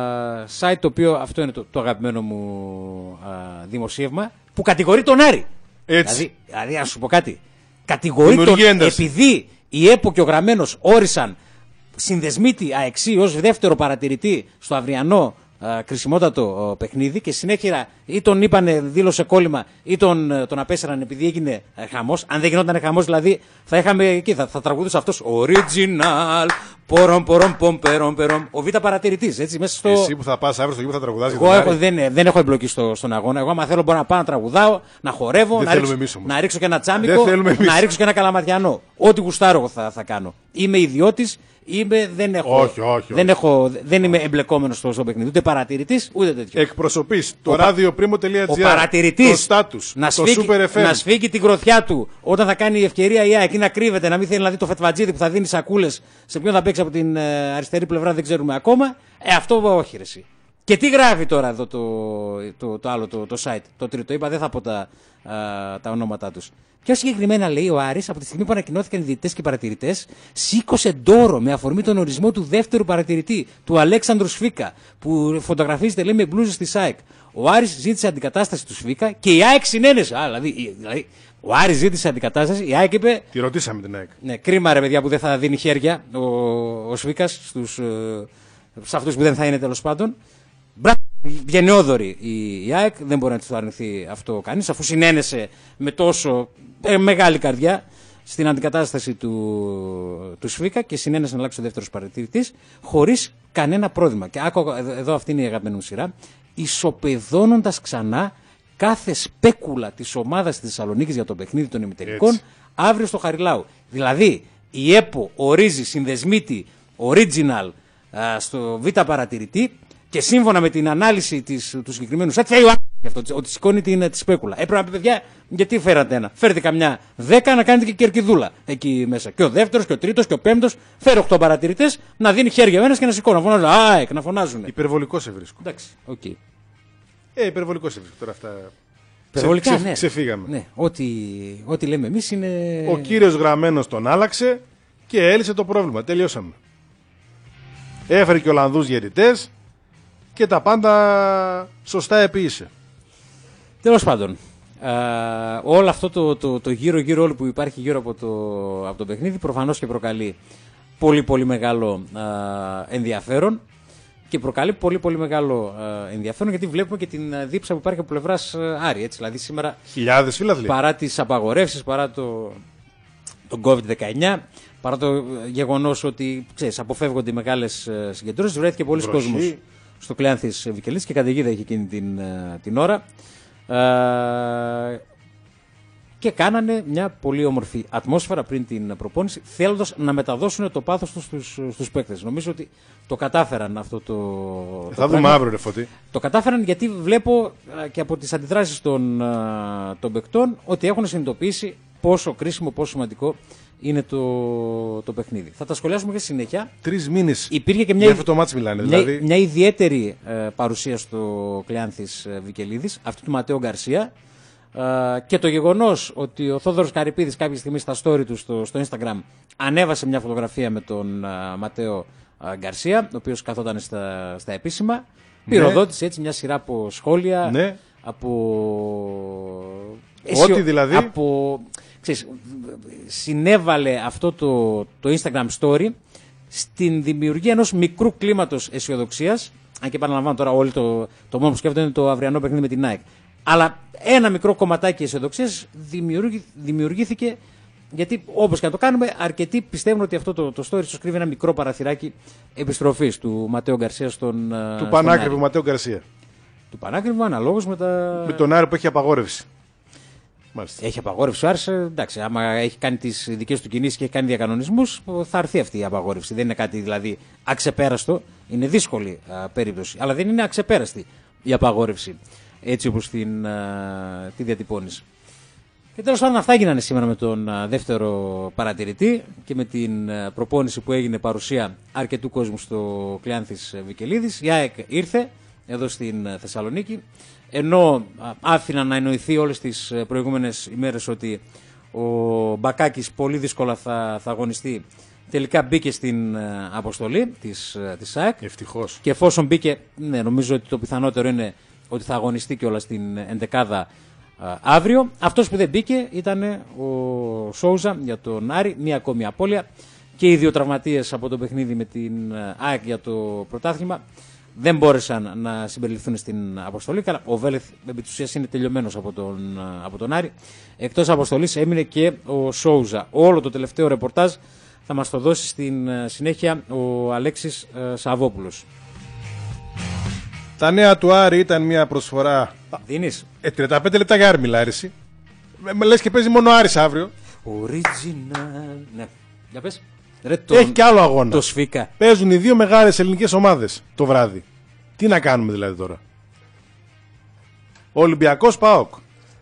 site το οποίο αυτό είναι το, το αγαπημένο μου α, δημοσίευμα που κατηγορεί τον Άρη. Έτσι. Δηλαδή, δηλαδή να σου πω κάτι. Κατηγορεί τον επειδή η ΕΠΟ και ο Γραμμένος όρισαν συνδεσμίτη αεξή ως δεύτερο παρατηρητή στο αυριανό α, κρισιμότατο α, παιχνίδι και συνέχεια ή τον είπανε δήλωσε κόλλημα ή τον, τον απέσαιραν επειδή έγινε α, χαμός. Αν δεν γινόταν χαμός δηλαδή θα είχαμε εκεί, θα, θα τραγουδούσε αυτός original πορομ πορομ πομ περομ περομ ο β' παρατηρητής έτσι μέσα στο... Εσύ που θα πας αύριο στο γήπεδο θα τραγουδάς. Εγώ έχω, δεν, δεν έχω εμπλοκή στο, στον αγώνα. Εγώ άμα θέλω μπορώ να πάω να τραγουδάω, να χορεύω, να ρίξω, εμείς, να ρίξω και ένα τσάμικο, να ρίξω και ένα καλαματιανό. Ό,τι γουστάρω εγώ θα, θα κάνω. Είμαι ιδιώτης. Είμαι, δεν, έχω, όχι, όχι, δεν, έχω, δεν είμαι εμπλεκόμενος στο, στο παιχνίδι, ούτε παρατηρητής, ούτε τέτοιο. Εκπροσωπείς το ράδιο-πρίμο.gr, ο παρατηρητής το status, να το σφίγγει, Super εφ εμ. Να σφίγγει την κροθιά του όταν θα κάνει η ευκαιρία η ΑΕΚ να κρύβεται, να μην θέλει να δει το φετβατζίδι που θα δίνει σακούλες σε ποιον θα παίξει από την ε, αριστερή πλευρά, δεν ξέρουμε ακόμα. Ε, αυτό όχι, ρε, εσύ. Και τι γράφει τώρα εδώ το, το, το άλλο το, το site, το τρίτο, είπα δεν θα πω τα, α, τα ονόματά τους. Πιο συγκεκριμένα λέει ο Άρης, από τη στιγμή που ανακοινώθηκαν οι διαιτητές και οι παρατηρητές, σήκωσε ντόρο με αφορμή τον ορισμό του δεύτερου παρατηρητή, του Αλέξανδρου Σφίκα, που φωτογραφίζεται λέει με μπλούζες της ΑΕΚ. Ο Άρης ζήτησε αντικατάσταση του Σφίκα και η ΑΕΚ συνένεσε. Α, δηλαδή, δηλαδή ο Άρης ζήτησε αντικατάσταση, η ΑΕΚ είπε. Τη ρωτήσαμε την ΑΕΚ. Ναι, κρίμα ρε παιδιά που δεν θα δίνει χέρια ο, ο Σφίκας στους, ε, σε αυτούς που δεν θα είναι τέλος πάντων. Μπράβο, γενναιόδορη η, η ΑΕΚ, δεν μπορεί να του αρνηθεί αυτό κανείς, αφού συνένεσε με τόσο ε, μεγάλη καρδιά στην αντικατάσταση του, του Σφίκα και συνένεσε να αλλάξει ο δεύτερος παρατηρητής χωρίς κανένα πρόβλημα. Και άκου, εδώ αυτή είναι η αγαπημένη μου σειρά, ισοπεδώνοντας ξανά κάθε σπέκουλα της ομάδας της Θεσσαλονίκης για το παιχνίδι των ημιτελικών αύριο στο Χαριλάου. Δηλαδή η ΕΠΟ ορίζει συνδεσμίτη original α, στο β' παρατηρητή και σύμφωνα με την ανάλυση της, του συγκεκριμένου σετ, θέλει ο αυτό, ότι σηκώνει την, τη σπέκουλα. Έπρεπε να πει, παιδιά, γιατί φέρατε ένα. Φέρετε καμιά δέκα να κάνετε και κερκιδούλα εκεί μέσα. Και ο δεύτερος, και ο τρίτος, και ο πέμπτος, φέρει οκτώ παρατηρητές να δίνει χέρια ο ένας και να σηκώνει. Να φωνάζουν. Α, να φωνάζουν. Υπερβολικό σε βρίσκω. Εντάξει, οκ. Okay. Ε, υπερβολικό σε βρίσκω τώρα αυτά. Υπερβολικά, ξε, ξε, ναι. Ξεφύγαμε. Ναι, ό,τι, ό,τι λέμε εμείς είναι. Ο κύριος Γραμμένος τον άλλαξε και έλυσε το πρόβλημα. Τελειώσαμε. Έφερε και Ολλανδούς διαιτητές. Και τα πάντα σωστά επίησε. Τέλος πάντων, α, όλο αυτό το, το, το γύρω-γύρω όλο που υπάρχει γύρω από το, από το παιχνίδι προφανώς και προκαλεί πολύ πολύ μεγάλο α, ενδιαφέρον και προκαλεί πολύ πολύ μεγάλο α, ενδιαφέρον γιατί βλέπουμε και την δίψα που υπάρχει από πλευράς Άρη. Έτσι, δηλαδή σήμερα χιλιάδες φίλαθλοι. Παρά τις απαγορεύσεις, παρά το, το κόβιντ δεκαεννιά, παρά το γεγονός ότι ξέρεις, αποφεύγονται οι μεγάλες συγκεντρώσεις, βρέθηκε πολλοί κόσμος στο Κλεάνθης Βικελίδης και καταιγίδα είχε εκείνη την, την ώρα. Ε, και κάνανε μια πολύ όμορφη ατμόσφαιρα πριν την προπόνηση, θέλοντας να μεταδώσουν το πάθος τους στους, στους παίκτες. Νομίζω ότι το κατάφεραν αυτό το. Θα το δούμε πράγμα. αύριο, ρε Φωτή. Το κατάφεραν γιατί βλέπω και από τις αντιδράσεις των, των παικτών ότι έχουν συνειδητοποιήσει πόσο κρίσιμο, πόσο σημαντικό είναι το, το παιχνίδι. Θα τα σχολιάσουμε και στη συνέχεια. Τρεις μήνες. Υπήρχε και μια, για αυτό το μάτς μιλάνε, μια, δηλαδή. μια ιδιαίτερη ε, παρουσία στο Κλεάνθης ε, Βικελίδης, αυτή του Ματέο Γκαρσία. Ε, και το γεγονός ότι ο Θόδωρος Καρυπίδης κάποια στιγμή στα story του στο, στο Instagram ανέβασε μια φωτογραφία με τον ε, Ματέο ε, Γκαρσία, ο οποίος καθόταν στα, στα επίσημα, ναι. Πυροδότησε έτσι μια σειρά από σχόλια, ναι. από... Ό,τι αισιο... δηλαδή. Από... Ξέρεις, συνέβαλε αυτό το, το Instagram story στην δημιουργία ενός μικρού κλίματος αισιοδοξίας. Αν και επαναλαμβάνω τώρα, όλοι το, το μόνο που σκέφτονται είναι το αυριανό παιχνίδι με την Nike. Αλλά ένα μικρό κομματάκι αισιοδοξίας δημιουργή, δημιουργήθηκε, γιατί όπως και να το κάνουμε, αρκετοί πιστεύουν ότι αυτό το, το story σου κρύβει ένα μικρό παραθυράκι επιστροφής του Ματέο Γκαρσία στον. Του πανάκριβου Ματέο Γκαρσία. Του πανάκριβου αναλόγως με τα. Με τον Άρη που έχει απαγόρευση. Μάλιστα. Έχει απαγόρευση ο Άρης, εντάξει, άμα έχει κάνει τις δικές του κινήσεις και έχει κάνει διακανονισμούς, θα έρθει αυτή η απαγόρευση. Δεν είναι κάτι δηλαδή αξεπέραστο, είναι δύσκολη α, περίπτωση, αλλά δεν είναι αξεπέραστη η απαγόρευση, έτσι όπως την, α, τη διατυπώνεις. Και τέλος πάντων αυτά έγιναν σήμερα με τον α, δεύτερο παρατηρητή και με την α, προπόνηση που έγινε παρουσία αρκετού κόσμου στο Κλεάνθης Βικελίδης. Η ΑΕΚ ήρθε εδώ στην Θεσσαλονίκη. Ενώ άφηναν να εννοηθεί όλες τις προηγούμενες ημέρες ότι ο Μπακάκης πολύ δύσκολα θα, θα αγωνιστεί, τελικά μπήκε στην αποστολή της, της ΑΕΚ. Ευτυχώς. Και εφόσον μπήκε, ναι, νομίζω ότι το πιθανότερο είναι ότι θα αγωνιστεί κιόλας στην εντεκάδα α, αύριο. Αυτός που δεν μπήκε ήταν ο Σόουζα για τον Άρη, μία ακόμη απώλεια. Και οι δύο τραυματίες από το παιχνίδι με την ΑΕΚ για το πρωτάθλημα δεν μπόρεσαν να συμπεριληφθούν στην αποστολή. Καλά, ο Βέλεθ επί της ουσίας είναι τελειωμένος από τον, από τον Άρη. Εκτός αποστολής έμεινε και ο Σόουζα. Όλο το τελευταίο ρεπορτάζ θα μας το δώσει στην συνέχεια ο Αλέξης Σαββόπουλος. Τα νέα του Άρη ήταν μια προσφορά. Δίνεις. Ε, τριάντα πέντε λεπτά για Άρη μιλά, Άρηση. Με λες και παίζει μόνο Άρης αύριο. Original. Ναι. Για πες. Ρε, τον... Έχει και άλλο αγώνα. Το σφίκα. Παίζουν οι δύο μεγάλες ελληνικές ομάδες το βράδυ. Τι να κάνουμε δηλαδή τώρα. Ολυμπιακός ΠΑΟΚ.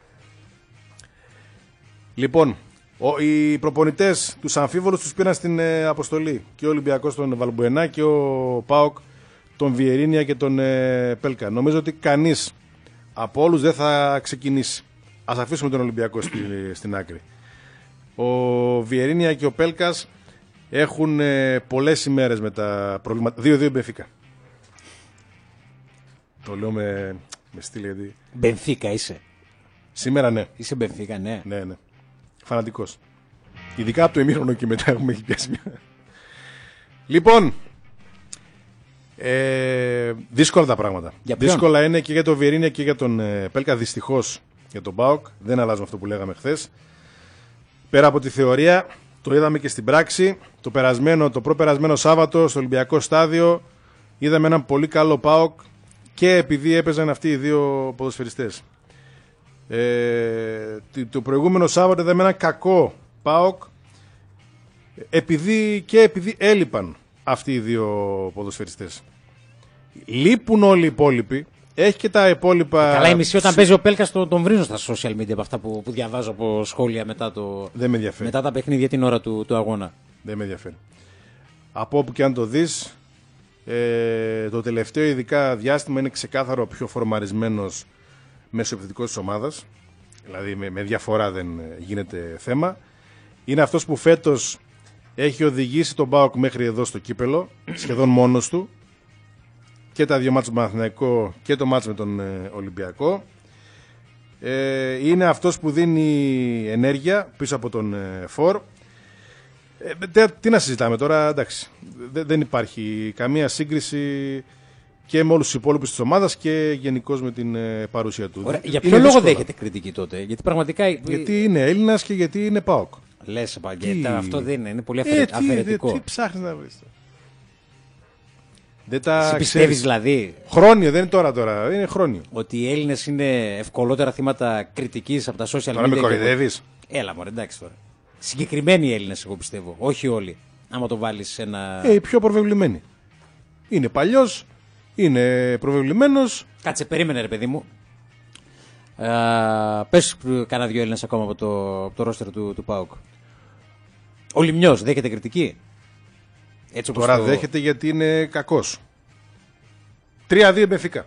Λοιπόν, ο, οι προπονητές τους αμφίβολους τους πήραν στην ε, αποστολή. Και ο Ολυμπιακός τον Βαλμπουενά και ο ΠΑΟΚ τον Βιερίνια και τον ε, Πέλκα. Νομίζω ότι κανείς από όλους δεν θα ξεκινήσει. Ας αφήσουμε τον Ολυμπιακό στη, στην άκρη. Ο Βιερίνια και ο Πέλκας έχουν ε, πολλές ημέρες με τα προβλήματα. δύο δύο Μπενφίκα. Το λέω με, με στήλη γιατί... Μπενφίκα είσαι. Σήμερα ναι. Είσαι Μπενφίκα, ναι. Ναι, ναι. Φανατικός. Ειδικά από το ημίχρονο και μετά έχουμε έχει πιάσει μια... Λοιπόν, ε, δύσκολα τα πράγματα. Για δύσκολα είναι και για τον Βιερίνια και για τον ε, Πέλκα. Δυστυχώς για τον ΠΑΟΚ. Δεν αλλάζουμε αυτό που λέγαμε χθες. Πέρα από τη θεωρία, το είδαμε και στην πράξη. Το, περασμένο, το προπερασμένο Σάββατο στο Ολυμπιακό Στάδιο είδαμε έναν πολύ καλό ΠΑΟΚ και επειδή έπαιζαν αυτοί οι δύο ποδοσφαιριστές. Ε, το προηγούμενο Σάββατο είδαμε έναν κακό ΠΑΟΚ επειδή, και επειδή έλειπαν αυτοί οι δύο ποδοσφαιριστές. Λείπουν όλοι οι υπόλοιποι. Έχει και τα υπόλοιπα. Καλά, η μισή όταν παίζει ο Πέλκας τον, τον βρίζω στα social media από αυτά που, που διαβάζω από σχόλια μετά, το, Δεν με ενδιαφέρει. μετά τα παιχνίδια την ώρα του, του αγώνα. Δεν με ενδιαφέρει. Από όπου και αν το δεις, ε, το τελευταίο ειδικά διάστημα είναι ξεκάθαρο πιο φορμαρισμένος μεσοεπιθετικός της ομάδας. Δηλαδή με, με διαφορά δεν γίνεται θέμα. Είναι αυτός που φέτος έχει οδηγήσει τον ΠΑΟΚ μέχρι εδώ στο κύπελο, σχεδόν μόνος του. Και τα δύο μάτς με τον Παναθηναϊκό και το μάτς με τον ε, Ολυμπιακό. Ε, είναι αυτός που δίνει ενέργεια πίσω από τον ε, Φορ. Ε, τι να συζητάμε τώρα, εντάξει. Δε, δεν υπάρχει καμία σύγκριση και με όλους τους υπόλοιπους της ομάδας και γενικώς με την ε, παρουσία του. Ωραία, για ποιο λόγο δέχεται κριτική τότε, γιατί πραγματικά... Γιατί είναι Έλληνας και γιατί είναι ΠΑΟΚ. Λες, Παγκέτα, αυτό δεν είναι, είναι πολύ ε, αφαιρετικό. Τι, τι ψάχνεις να βρεις. Δεν τα Εσύ πιστεύεις δηλαδή. Χρόνιο, δεν είναι τώρα τώρα, δεν είναι χρόνιο. Ότι οι Έλληνες είναι ευκολότερα θύματα κριτικής από τα social media. Τώρα με κοροϊδεύεις. Έλα μωρέ, εντάξει τώρα. Συγκεκριμένοι Έλληνες, εγώ πιστεύω. Όχι όλοι. Άμα το βάλεις σε ένα. Ε, οι πιο προβεβλημένοι. Είναι παλιός, είναι προβεβλημένος. Κάτσε, περίμενε ρε παιδί μου. Uh, πες κάνα δυο Έλληνες ακόμα από το, από το ρόστερ του, του ΠΑΟΚ. Ο Λιμνιός δέχεται κριτική. Έτσι Τώρα το... δέχεται γιατί είναι κακός. τρία δύο Μπενφίκα.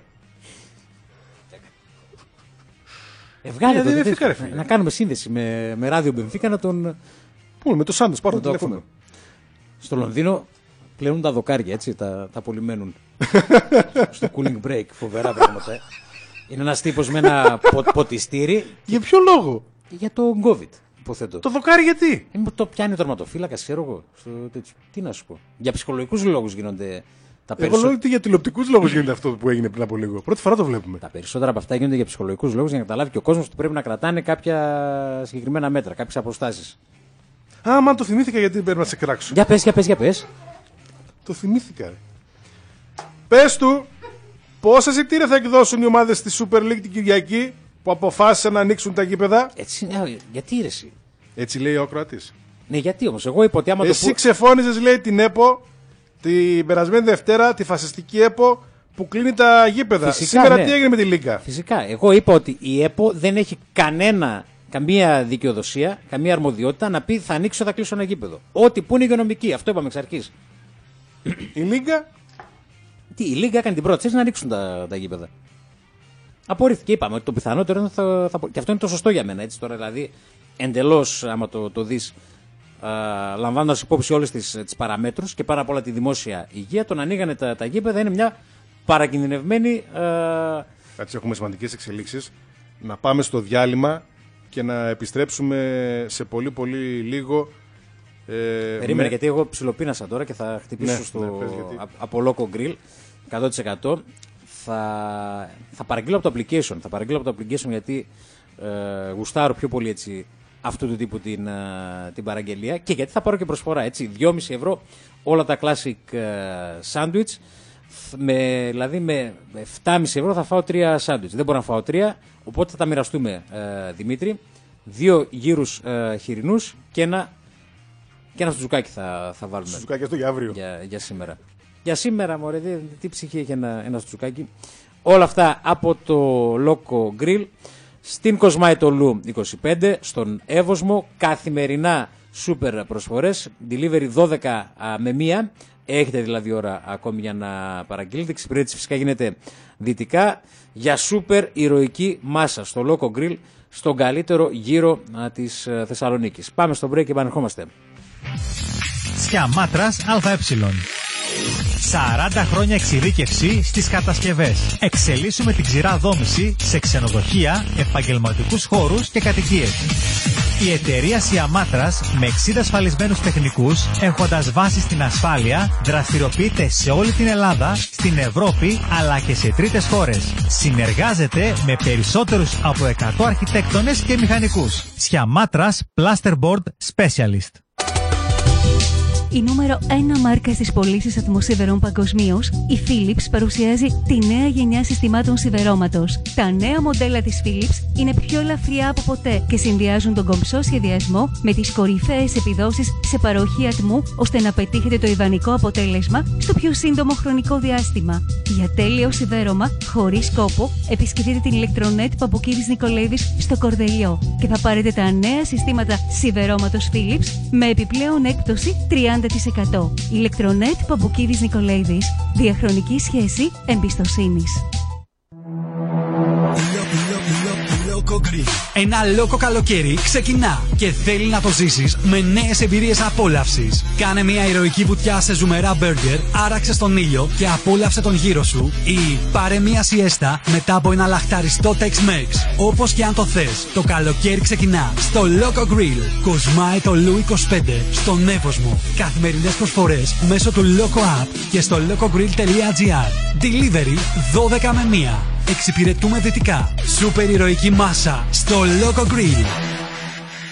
Ε, βγάλε το, Μπενφίκα, ρε, να, να κάνουμε σύνδεση με, με ράδιο Μπενφίκα να τον. Πού, με το Σάντος, πάρω το τηλέφωνο. Στο Λονδίνο πλένουν τα δοκάρια, έτσι, τα, τα απολυμμένουν. Στο cooling break, φοβερά πράγματα. Είναι ένας τύπος με ένα πο, ποτιστήρι. Για ποιο λόγο? Για το COVID, υποθέτω. Το δοκάρι γιατί? Ε, το πιάνει ο τερματοφύλακας, ξέρω εγώ. Στο, τι να σου πω. Για ψυχολογικούς λόγους γίνονται τα περισσότερα. Εγώ λέω ότι για τηλεοπτικούς λόγους γίνεται αυτό που έγινε πριν από λίγο. Πρώτη φορά το βλέπουμε. Τα περισσότερα από αυτά γίνονται για ψυχολογικούς λόγους για να καταλάβει και ο κόσμος ότι πρέπει να κρατάνε κάποια συγκεκριμένα μέτρα, κάποιες αποστάσεις. Α, μα το θυμήθηκα γιατί πρέπει να σε κράξω. Για πες, για πες, για πες. Το θυμήθηκα, ρε. Πες του πόσα εισιτήρια θα εκδώσουν οι ομάδες στη Super League την Κυριακή που αποφάσισαν να ανοίξουν τα γήπεδα. Έτσι, α, γιατί ρε εσύ. Έτσι λέει ο Κροατής. Ναι, γιατί όμως. Εγώ είπα ότι άμα Εσύ το πω... ξεφώνησες, λέει, την ΕΠΟ την περασμένη Δευτέρα, τη φασιστική ΕΠΟ που κλείνει τα γήπεδα. Φυσικά, Σήμερα ναι. τι έγινε με τη Λίγκα? Φυσικά. Εγώ είπα ότι η ΕΠΟ δεν έχει κανένα, καμία δικαιοδοσία, καμία αρμοδιότητα να πει θα ανοίξω, θα κλείσω ένα γήπεδο. Ό,τι που είναι υγειονομική. Αυτό είπαμε εξ αρχής. Η Λίγκα. Τι, η Λίγκα έκανε την πρόταση να ανοίξουν τα, τα γήπεδα. Απορρίφθηκε. Είπαμε ότι το πιθανότερο είναι θα, θα. Και αυτό είναι το σωστό για μένα. Έτσι τώρα, δηλαδή, εντελώς, άμα το, το δει, λαμβάνοντας υπόψη όλες τις, τις παραμέτρους και πάρα απ' όλα τη δημόσια υγεία, το να ανοίγανε τα, τα γήπεδα είναι μια παρακινδυνευμένη. Κάτσε, έχουμε σημαντικές εξελίξεις. Να πάμε στο διάλειμμα και να επιστρέψουμε σε πολύ πολύ λίγο. Ε, Περίμενε, με... γιατί εγώ ψιλοπίνασα τώρα και θα χτυπήσω ναι, στο ναι, πες, γιατί... από Loco Grill εκατό τοις εκατό. Θα, θα παραγγείλω από το application. Θα παραγγείλω από το application γιατί ε, γουστάρω πιο πολύ έτσι, αυτού του τύπου την, ε, την παραγγελία και γιατί θα πάρω και προσφορά. Έτσι, δυόμισι ευρώ όλα τα classic ε, sandwich. Με, δηλαδή με επτά κόμμα πέντε ευρώ θα φάω τρία sandwich. Δεν μπορώ να φάω τρία, οπότε θα τα μοιραστούμε, ε, Δημήτρη. Δύο γύρους ε, χοιρινούς και ένα. Και ένα σουτζουκάκι θα, θα βάλουμε. Σουτζουκάκι αυτό για αύριο. Για, για σήμερα. Για σήμερα, μωρέ, τι, τι ψυχή έχει ένα, ένα σουτζουκάκι. Όλα αυτά από το Loco Grill. Στην Κοσμάιτολου είκοσι πέντε, στον Εύωσμο. Καθημερινά σούπερ προσφορές. Delivery δώδεκα με μία. Έχετε δηλαδή ώρα ακόμη για να παραγγείλετε. Η εξυπηρέτηση φυσικά γίνεται δυτικά. Για σούπερ ηρωική μάσα στο Loco Grill, στον καλύτερο γύρο της Θεσσαλονίκης. Πάμε στο break και επανερχόμαστε. Σιαμάτρας ΑΕ. σαράντα χρόνια εξειδίκευση στις κατασκευές. Εξελίσσουμε την ξηρά δόμηση σε ξενοδοχεία, επαγγελματικούς χώρους και κατοικίες. Η εταιρεία Σιαμάτρας με εξήντα ασφαλισμένους τεχνικούς, έχοντας βάση στην ασφάλεια, δραστηριοποιείται σε όλη την Ελλάδα, στην Ευρώπη αλλά και σε τρίτες χώρες. Συνεργάζεται με περισσότερους από εκατό αρχιτέκτονες και μηχανικούς. Σιαμάτρας Plasterboard Specialist. Η νούμερο ένα μάρκα στις πωλήσεις ατμοσίδερων παγκοσμίως, η Philips παρουσιάζει τη νέα γενιά συστημάτων σιδερώματος. Τα νέα μοντέλα της Philips είναι πιο ελαφριά από ποτέ και συνδυάζουν τον κομψό σχεδιασμό με τις κορυφαίες επιδόσεις σε παροχή ατμού, ώστε να πετύχετε το ιδανικό αποτέλεσμα στο πιο σύντομο χρονικό διάστημα. Για τέλειο σιδέρωμα, χωρίς κόπο, επισκεφτείτε την Electronet Παπουκίδης Νικολαίδης στο Κορδελιό και θα πάρετε τα νέα συστήματα σιδερώματος Philips με επιπλέον έκπτωση τριάντα τοις εκατό. Electronet Παπουκίδης Νικολαίδης. Διαχρονική σχέση εμπιστοσύνης. Ένα λόκο καλοκαίρι ξεκινά και θέλει να το ζήσεις με νέες εμπειρίες απόλαυσης. Κάνε μια ηρωική βουτιά σε ζουμερά μπέργκερ, άραξε στον ήλιο και απόλαυσε τον γύρο σου ή πάρε μια σιέστα μετά από ένα λαχταριστό Tex-Mex. Όπως και αν το θες, το καλοκαίρι ξεκινά στο Loco Grill. Κοσμάε το Λου είκοσι πέντε στον Εύωσμο. Καθημερινές προσφορές μέσω του Loco App και στο locogrill.gr. Delivery δώδεκα με μία. Εξυπηρετούμε δυτικά. Σούπερ ηρωική μάσα στο Loco Grill.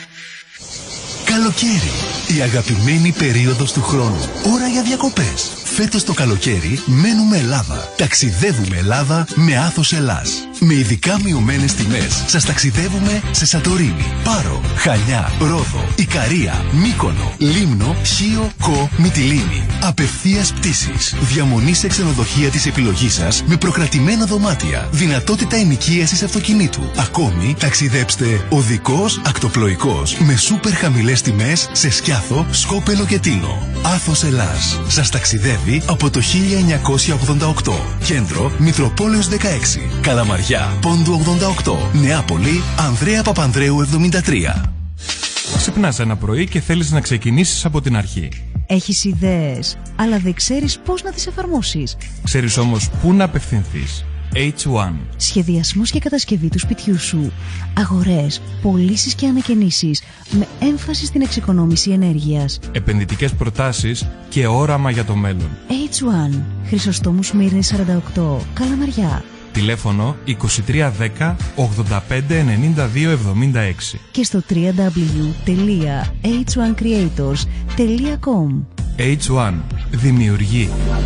Καλοκαίρι. Η αγαπημένη περίοδος του χρόνου. Ώρα για διακοπές. Φέτος το καλοκαίρι μένουμε Ελλάδα. Ταξιδεύουμε Ελλάδα με Άθος Ελλάς. Με ειδικά μειωμένες τιμές σας ταξιδεύουμε σε Σαντορίνη, Πάρο, Χανιά, Ρόδο, Ικαρία, Μύκονο, Λίμνο, Χίο, Κο, Μυτιλήνη. Απευθείας πτήσεις. Διαμονή σε ξενοδοχεία της επιλογής σας με προκρατημένα δωμάτια. Δυνατότητα ενοικίασης αυτοκινήτου. Ακόμη ταξιδέψτε οδικός, ακτοπλοϊκός με σούπερ χαμηλές τιμές σε Σκιάθο, Σκόπελο και Τίνο. Άθος Ελλάς. Σας ταξιδεύει από το χίλια εννιακόσια ογδόντα οκτώ. Κέντρο Μητροπόλεως δεκαέξι. Καλαμαριά, Πόντου ογδόντα οκτώ. Νεάπολη, Ανδρέα Παπανδρέου εβδομήντα τρία. Ξυπνάς ένα πρωί και θέλεις να ξεκινήσεις από την αρχή. Έχεις ιδέες, αλλά δεν ξέρεις πώς να τις εφαρμόσεις. Ξέρεις όμως πού να απευθυνθείς. έιτς ουάν. Σχεδιασμός και κατασκευή του σπιτιού σου. Αγορές, πωλήσεις και ανακαινήσεις με έμφαση στην εξοικονόμηση ενέργειας. Επενδυτικές προτάσεις και όραμα για το μέλλον. έιτς ουάν. Χρυσοστόμου Σμύρνης σαράντα οκτώ. Καλαμαριά. Τηλέφωνο είκοσι τρία δέκα ογδόντα πέντε ενενήντα δύο εβδομήντα έξι. Και στο double-u double-u double-u τελεία έιτς ουάν creators τελεία com. έιτς ουάν. Δημιουργεί.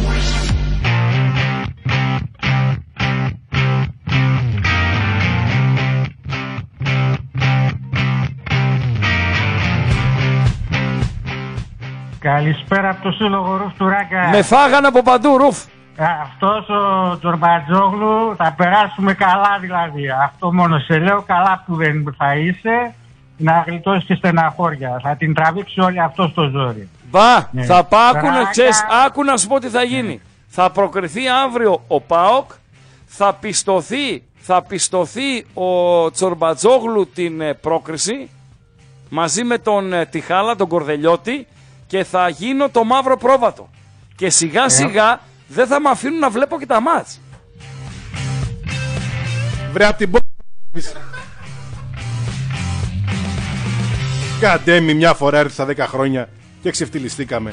Καλησπέρα από το Σύλλογο Ρουφ του Ράκα. Με φάγανε από παντού, Ρουφ. Αυτός ο Τζορμπατζόγλου θα περάσουμε καλά δηλαδή. Αυτό μόνο σε λέω, καλά που δεν θα είσαι, να γλιτώσει και στεναχώρια. Θα την τραβήξει όλη αυτό στο ζόρι. Μπα, ναι. θα πάκουνε, ξέρεις, άκου να σου πω τι θα γίνει. Ναι. Θα προκριθεί αύριο ο ΠΑΟΚ, θα πιστωθεί, θα πιστωθεί ο Τζορμπατζόγλου την ε, πρόκριση, μαζί με τον ε, Τιχάλα, τον Κορδελιώτη, και θα γίνω το μαύρο πρόβατο. Και σιγά ε. σιγά δεν θα με αφήνουν να βλέπω και τα μάτς. Βρε απ' την πόρτα. Κατέμι μια φορά έρθει στα δέκα χρόνια και ξεφτυλιστήκαμε.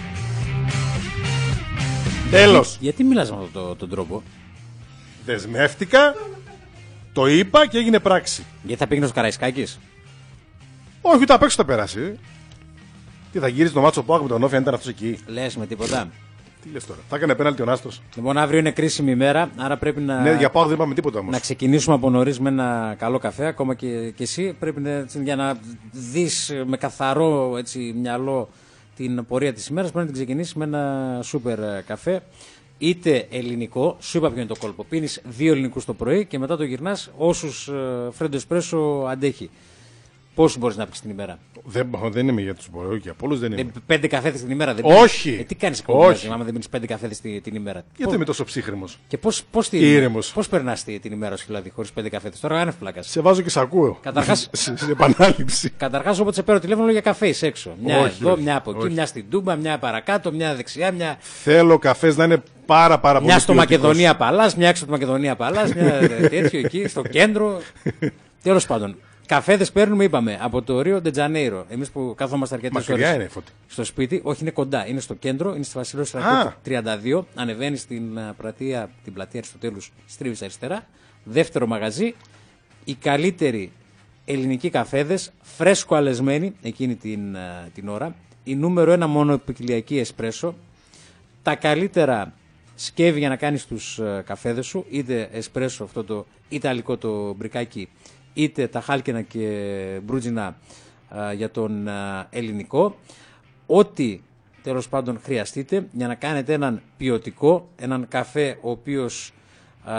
Τέλος. Γιατί, γιατί μιλάς με αυτόν το, τον τρόπο? Δεσμεύτηκα, το είπα και έγινε πράξη. Γιατί θα πήγαινε ο Καραϊσκάκης? Όχι, ούτε απ' έξω θα περάσει. Τι θα γύρισει το μάτσο που με τον Όφη αν ήταν αυτός εκεί? Λες με τίποτα? Τι λες τώρα, θα έκανε πέναλτι ο Νάστος. Λοιπόν, αύριο είναι κρίσιμη ημέρα, άρα πρέπει να. Ναι, για πάω δεν είπαμε τίποτα όμως. Να ξεκινήσουμε από νωρίς με ένα καλό καφέ, ακόμα και, και εσύ. Πρέπει να, για να δεις με καθαρό έτσι, μυαλό την πορεία της ημέρας, πρέπει να την ξεκινήσεις με ένα σούπερ καφέ. Είτε ελληνικό, σου είπα ποιο είναι το κόλπο. Πίνεις δύο ελληνικούς το πρωί και μετά το γυρνάς όσους φρέντο εσπρέσο αντέχει. Πόσους μπορείς να πεις την ημέρα? Δεν, δεν είμαι για τους μπορεί, για πολλούς δεν είμαι. Ε, πέντε καφέδες την ημέρα δεν Όχι! Ε, τι κάνεις Όχι. άμα δεν πίνεις πέντε καφέδες την, την ημέρα? Γιατί πώς... είμαι τόσο ψύχρημος. Και πώς, πώς, Ήρεμος. πώς περνάς την ημέρα σου δηλαδή χωρίς πέντε καφέδες? Τώρα άνευ πλάκας. Σε βάζω και σ' ακούω. Καταρχάς, σε επανάληψη. Καταρχάς όποτε σε παίρνω τηλέφωνο για καφέ είσαι έξω. Μια όχι, εδώ, όχι, μια από εκεί, όχι. μια στην Τούμπα, μια παρακάτω, μια δεξιά, μια. Θέλω καφές να είναι πάρα πάρα πολύ. Μια στο Μακεδονία Παλάς, μια έξω από τη Μακεδονία Παλάς, μια τέτοιο εκεί στο κέντρο. Τέλος πάντων. Καφέδες παίρνουμε, είπαμε, από το Ρίο Ντε Τζανέιρο. Εμείς που κάθομαστε αρκετές ώρες είναι, στο σπίτι, όχι είναι κοντά, είναι στο κέντρο, είναι στη Βασιλέως Στρατιώτου τριάντα δύο. Ανεβαίνεις στην πλατεία, την πλατεία Αριστοτέλους, στρίβεις αριστερά. Δεύτερο μαγαζί, οι καλύτεροι ελληνικοί καφέδες, φρέσκο αλεσμένοι εκείνη την, την ώρα. Η νούμερο ένα μονοπικιλιακή εσπρέσο. Τα καλύτερα σκεύη για να κάνεις τους καφέδες σου, είτε εσπρέσο αυτό το ιταλικό το μπρικάκι, είτε τα χάλκινα και μπρούτζινα α, για τον α, ελληνικό. Ό,τι τέλος πάντων χρειαστείτε για να κάνετε έναν ποιοτικό, έναν καφέ ο οποίος α,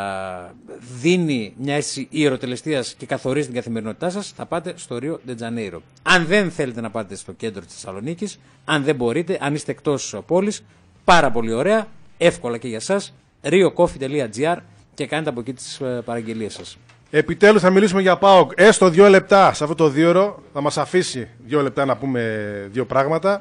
δίνει μια αίσθηση ιεροτελεστίας και καθορίζει την καθημερινότητά σας, θα πάτε στο Ρίο Ντε Τζανέιρο. Αν δεν θέλετε να πάτε στο κέντρο της Θεσσαλονίκης, αν δεν μπορείτε, αν είστε εκτός πόλης, πάρα πολύ ωραία, εύκολα και για σας, rio coffee τελεία gr και κάνετε από εκεί τις παραγγελίες σας. Επιτέλους θα μιλήσουμε για ΠΑΟΚ. Έστω δύο λεπτά σε αυτό το δύο ώρο. Θα μας αφήσει δύο λεπτά να πούμε δύο πράγματα.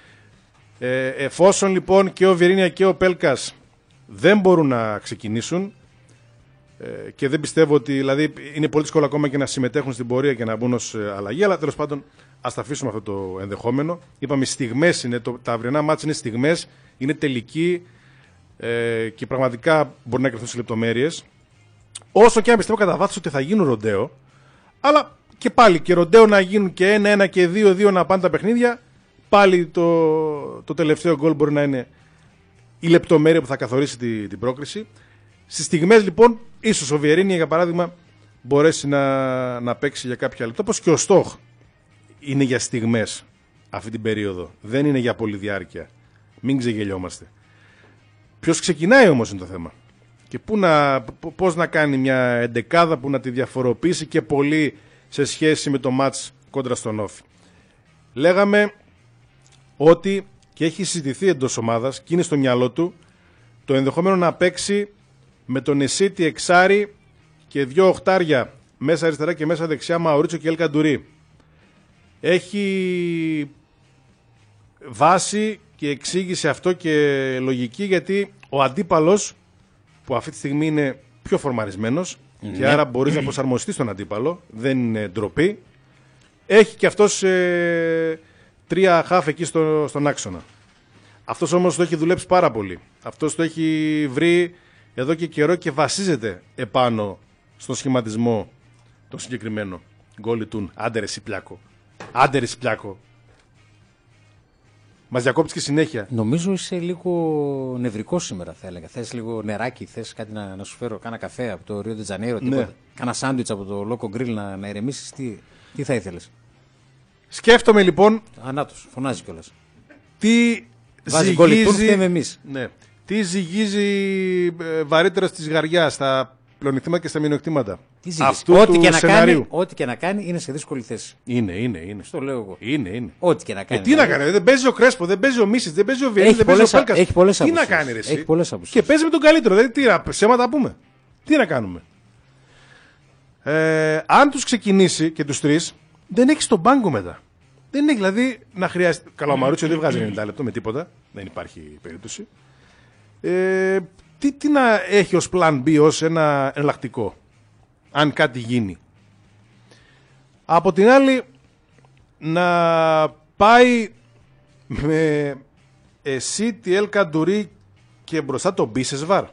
Ε, εφόσον λοιπόν και ο Βιερίνια και ο Πέλκας δεν μπορούν να ξεκινήσουν ε, και δεν πιστεύω ότι δηλαδή, είναι πολύ δύσκολο ακόμα και να συμμετέχουν στην πορεία και να μπουν ως αλλαγή, αλλά τέλος πάντων ας τα αφήσουμε αυτό το ενδεχόμενο. Είπαμε στιγμές είναι, το, τα αυριανά μάτς είναι στιγμές, είναι τελική ε, και πραγματικά μπορεί να κρυφθούν σε λεπτομέρειες. Όσο και αν πιστεύω κατά βάθος ότι θα γίνουν ροντέο, αλλά και πάλι και ροντέο να γίνουν και ένα-ένα και δύο-δύο να πάνε τα παιχνίδια, πάλι το, το τελευταίο γκολ μπορεί να είναι η λεπτομέρεια που θα καθορίσει την, την πρόκριση. Στις στιγμές λοιπόν, ίσως ο Βιερίνια για παράδειγμα μπορέσει να, να παίξει για κάποια λεπτά. Όπως και ο Στόχ είναι για στιγμές αυτή την περίοδο. Δεν είναι για πολλή διάρκεια. Μην ξεγελιόμαστε. Ποιος ξεκινάει όμως είναι το θέμα. Και πού να, πώς να κάνει μια εντεκάδα που να τη διαφοροποιήσει και πολύ σε σχέση με το μάτς κόντρα στον Όφη. Λέγαμε ότι και έχει συζητηθεί εντός ομάδας και είναι στο μυαλό του το ενδεχόμενο να παίξει με τον Εσίτη εξάρι και δύο οχτάρια μέσα αριστερά και μέσα δεξιά Μαουρίτσο και Ελκαντουρί. Έχει βάση και εξήγησε αυτό και λογική, γιατί ο αντίπαλος που αυτή τη στιγμή είναι πιο φορμαρισμένος mm. και άρα μπορείς να προσαρμοστείς στον αντίπαλο, δεν είναι ντροπή, έχει και αυτός ε, τρία χαφ εκεί στο, στον άξονα. Αυτός όμως το έχει δουλέψει πάρα πολύ. Αυτός το έχει βρει εδώ και καιρό και βασίζεται επάνω στον σχηματισμό το συγκεκριμένο. Γκόλι τουν, άντε ρε Σιπλιάκο. Άντε ρε Σιπλιάκο. Μας διακόπτεις και συνέχεια. Νομίζω είσαι λίγο νευρικός σήμερα, θα έλεγα. Θες λίγο νεράκι, θες κάτι να, να σου φέρω, κάνα καφέ από το Ρίο ντε Τζανέιρο, ναι. τίποτα. Κάνα σάντουιτς από το Loco Grill να, να ηρεμήσεις. Τι, τι θα ήθελες? Σκέφτομαι λοιπόν. Ανάτος, φωνάζει κιόλας. Τι βάζει γκόλι τουν, φταίμε εμείς. Ναι. Τι ζυγίζει ε, βαρύτερα στη ζυγαριά, στα πλεονεκτήματα και στα μειονεκτήματα. Ό,τι και, κάνει, ό,τι και να κάνει είναι σε δύσκολη θέση. Είναι, είναι, είναι. Στο λέω εγώ. Είναι, είναι. Ό,τι και να κάνει. Ε, τι να κάνει, δεν παίζει ο Κρέσπο, δεν παίζει ο Μίσης, δεν παίζει ο Βιερίνη, δεν παίζει ο Πέλκας. Έχει πολλές τι απουσίες. να κάνει, ρε, εσύ. Έχει πολλές απουσίες. Και παίζει με τον καλύτερο. Δηλαδή, τι να ψέματα πούμε. Τι να κάνουμε. Ε, αν τους ξεκινήσει και τους τρεις, δεν έχει τον πάγκο μετά. Δεν έχει δηλαδή να χρειάζεται. Καλά, ο Μαρούτσιο δεν βγάζει ενενήντα λεπτό με τίποτα. Δεν υπάρχει περίπτωση. Ε, τι, τι να έχει ως plan B, ως ένα εναλλακτικό, αν κάτι γίνει. Από την άλλη, να πάει με εσύ, τη Ελκαντουρί και μπροστά τον Μπίσεσβαρ.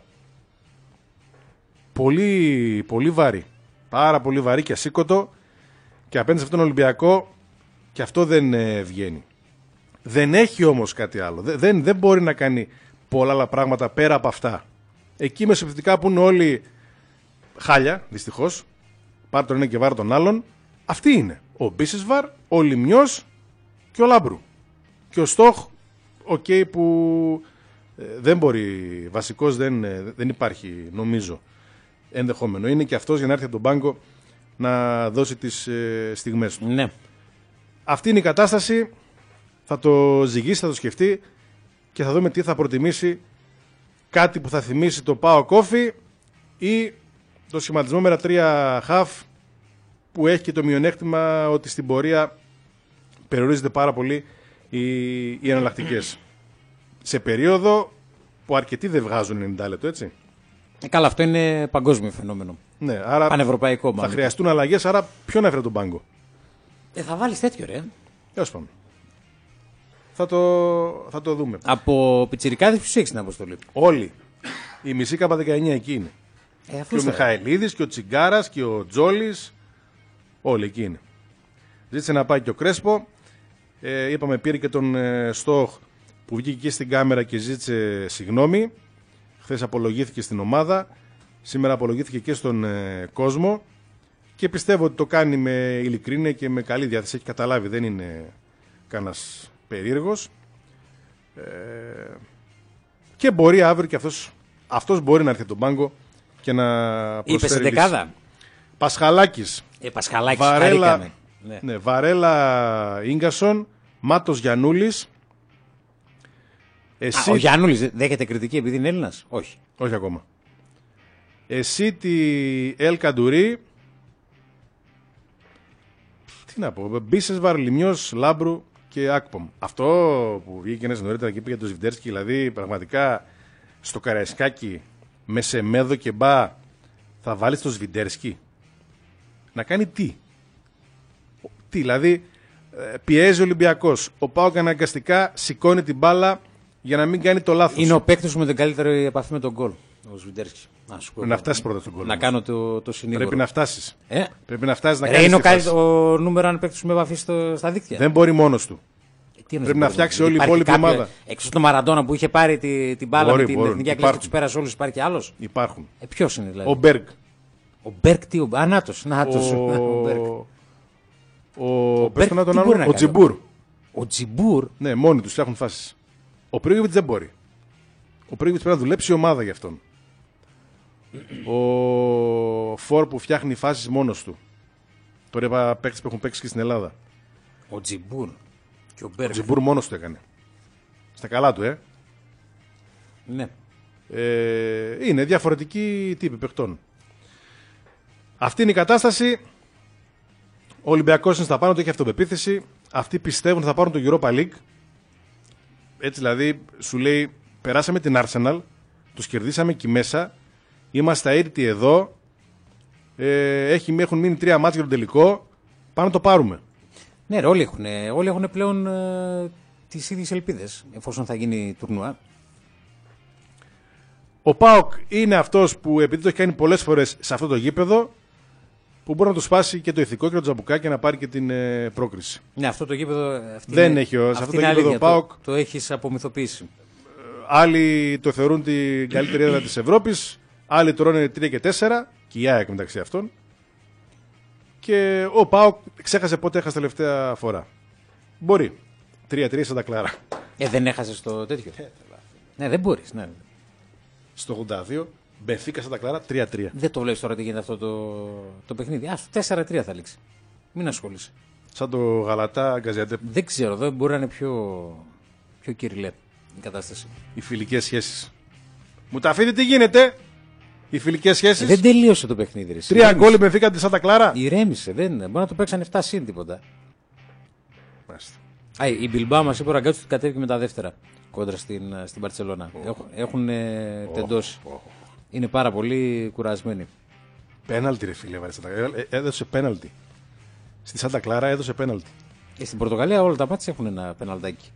Πολύ, πολύ βαρύ. Πάρα πολύ βαρύ και ασήκωτο, και απέναντι σε αυτόν τον Ολυμπιακό και αυτό δεν ε, βγαίνει. Δεν έχει όμως κάτι άλλο. Δεν, δεν μπορεί να κάνει πολλά άλλα πράγματα πέρα από αυτά. Εκεί μεσοπαιδευτικά που είναι όλοι χάλια, δυστυχώς, πάρ' τον ένα και βάρ' τον άλλον, αυτοί είναι. Ο Μπίσεσβαρ, ο Λιμιός και ο Λάμπρου. Και ο Στόχ, οκ, okay, που ε, δεν μπορεί, βασικός δεν, ε, δεν υπάρχει, νομίζω, ενδεχόμενο. Είναι και αυτός για να έρθει από τον πάγκο να δώσει τις ε, στιγμές του. Ναι. Αυτή είναι η κατάσταση. Θα το ζυγίσει, θα το σκεφτεί και θα δούμε τι θα προτιμήσει. Κάτι που θα θυμίσει το Πάο Κόφι ή το σχηματισμό με τα τρία χαφ, που έχει και το μειονέκτημα ότι στην πορεία περιορίζεται πάρα πολύ οι, οι εναλλακτικές. Σε περίοδο που αρκετοί δεν βγάζουν ενενήντα λεπτό, έτσι. Ε, καλά, αυτό είναι παγκόσμιο φαινόμενο. Ναι, άρα πανευρωπαϊκό θα μάλλον. χρειαστούν αλλαγές, άρα ποιον έφερε τον πάγκο. Ε, θα βάλεις τέτοιο, ρε. Τέλος πάντων. Θα το, θα το δούμε. Από πιτσιρικάδες ποιος έχεις την αποστολή? Όλοι. Η μισή Κάπα δεκαεννιά εκεί είναι. Ε, και ο Μιχαηλίδης και ο Τσιγκάρας και ο Τζόλης. Όλοι εκεί είναι. Ζήτησε να πάει και ο Κρέσπο. Ε, είπαμε, πήρε και τον ε, Στόχ που βγήκε εκεί στην κάμερα και ζήτησε συγγνώμη. Χθες απολογήθηκε στην ομάδα. Σήμερα απολογήθηκε και στον ε, κόσμο. Και πιστεύω ότι το κάνει με ειλικρίνεια και με καλή διάθεση. Έχει καταλάβει, δεν είναι κανένας περίεργος. Ε, και μπορεί αύριο και αυτός, αυτός μπορεί να έρθει από τον πάγκο και να προσφέρει. Είπες εντεκάδα. Πασχαλάκης. Ε, Πασχαλάκης, Βαρέλα, ναι. Ναι, Βαρέλα Ίγκασον, Μάτος Γιαννούλης. Εσύ... Α, ο Γιαννούλης δέχεται κριτική επειδή είναι Έλληνας? Όχι. Όχι ακόμα. Εσύ τη Ελκαντουρί. Τι να πω, Μπίσεσβαρ, Λιμιός, Λάμπρου και Άκπομ. Αυτό που βγήκε ένας νωρίτερα και είπε για τον Ζιβντέρσκι, δηλαδή πραγματικά στο Καραϊσκάκι με Σεμέδο και Μπα θα βάλεις τον Ζιβντέρσκι να κάνει τι? Τι, δηλαδή πιέζει ο Ολυμπιακός. Ο ΠΑΟΚ αναγκαστικά σηκώνει την μπάλα για να μην κάνει το λάθος. Είναι ο παίκτης με την καλύτερη επαφή με τον γκολ, ο Ζιβντέρσκι. Να, σου πω, να φτάσεις πρώτα στον γκολ. Να κάνω το, το συνήγορο. Πρέπει να φτάσεις. Ε? Πρέπει να φτάσεις να Ρε, κάνεις είναι τη ο, ο νούμερο αν παίκτης με επαφή στο, στα δίκτυα. Δεν μπορεί μόνος του. Πρέπει να φτιάξει όλη η υπόλοιπη ομάδα. Εκτός του Μαραντόνα που είχε πάρει τη, την μπάλα μπορεί, με την εθνική αγγλική και του πέρασε όλου, υπάρχει κι άλλο. Υπάρχουν. Ε, ποιος είναι δηλαδή? Ο Μπέργκ. Ο Μπέργκ τι, ο Ανάτος. Νάτος. Ο, ο, ο, Μπέργκ, τον άλλο, ο Τζιμπούρ. Ο Τζιμπούρ. Ναι, μόνοι του φτιάχνουν φάσεις. Ο Πρίγιοβιτς δεν μπορεί. Ο Πρίγιοβιτς πρέπει να δουλέψει η ομάδα για αυτόν. Ο Φορ που φτιάχνει φάσεις μόνος του. Τώρα είπα παίκτες που έχουν παίξει και στην Ελλάδα. Ο Τζιμπούρ. Και ο, ο Τζιμπούρ μόνος του έκανε. Στα καλά του, ε. Ναι. Ε, είναι διαφορετικοί τύποι παιχτών. Αυτή είναι η κατάσταση. Ο Ολυμπιακός είναι στα πάνω του, έχει αυτοπεποίθηση. Αυτοί πιστεύουν ότι θα πάρουν το Europa League. Έτσι δηλαδή σου λέει, περάσαμε την Arsenal, τους κερδίσαμε εκεί μέσα, είμαστε αίτητοι εδώ, ε, έχει, έχουν μείνει τρία μάτς για τον τελικό, πάμε να το πάρουμε. Ναι, ρε, όλοι έχουν, όλοι έχουν πλέον ε, τις ίδιες ελπίδες, εφόσον θα γίνει τουρνουά. Ο ΠΑΟΚ είναι αυτός που, επειδή το έχει κάνει πολλές φορές σε αυτό το γήπεδο, που μπορεί να το σπάσει και το ηθικό και το τζαμπουκάκι και να πάρει και την ε, πρόκριση. Ναι, αυτό το γήπεδο. Δεν είναι, έχει ο, σε αυτό το αλήθεια, γήπεδο ο ΠΑΟΚ. Το, το έχει απομυθοποιήσει. Άλλοι το θεωρούν την καλύτερη έδρα της Ευρώπης, άλλοι το ρώνε τρία και τέσσερα, και η ΑΕΚ μεταξύ αυτών. Και ο ΠΑΟΚ ξέχασε πότε έχασε τελευταία φορά. Μπορεί. τρία τρία σαν τα κλάρα. Ε, δεν έχασε στο τέτοιο. Ναι, δεν μπορεί. Ναι. Στο ογδόντα δύο. Μπενφίκα σαν τα κλάρα, τρία τρία. Δεν το βλέπεις τώρα τι γίνεται αυτό το, το παιχνίδι. Α, τέσσερα τρία θα λήξει. Μην ασχολείσαι. Σαν το Γαλατά Γκαζιαντέπ. Δεν ξέρω, εδώ μπορεί να είναι πιο, πιο κυριλέ η κατάσταση. Οι φιλικές σχέσεις. Μου τα αφήνετε τι γίνεται. Οι φιλικές σχέσεις. Ε, δεν τελείωσε το παιχνίδι. Ρε. Τρία γκολ Μπενφίκα τη σαν τα κλάρα. Ηρέμησε, δεν είναι. Μπορεί να το παίξαν επτά συν τίποτα. Μάλιστα. Α, η Μπιλμπάου μας είπε ο Ραγκάτσου ότι κατέβηκε με τα δεύτερα κόντρα στην, στην Μπαρτσελώνα. Oh. Έχουν, έχουν ε, oh. τεντώσει. Oh. Είναι πάρα πολύ κουρασμένοι. Πέναλτι, ρε φίλε, ε, έδωσε πέναλτι. Στη Σάντα Κλάρα έδωσε πέναλτι. Ε, στην Πορτογαλία όλα τα μάτια έχουν ένα πέναλτάκι.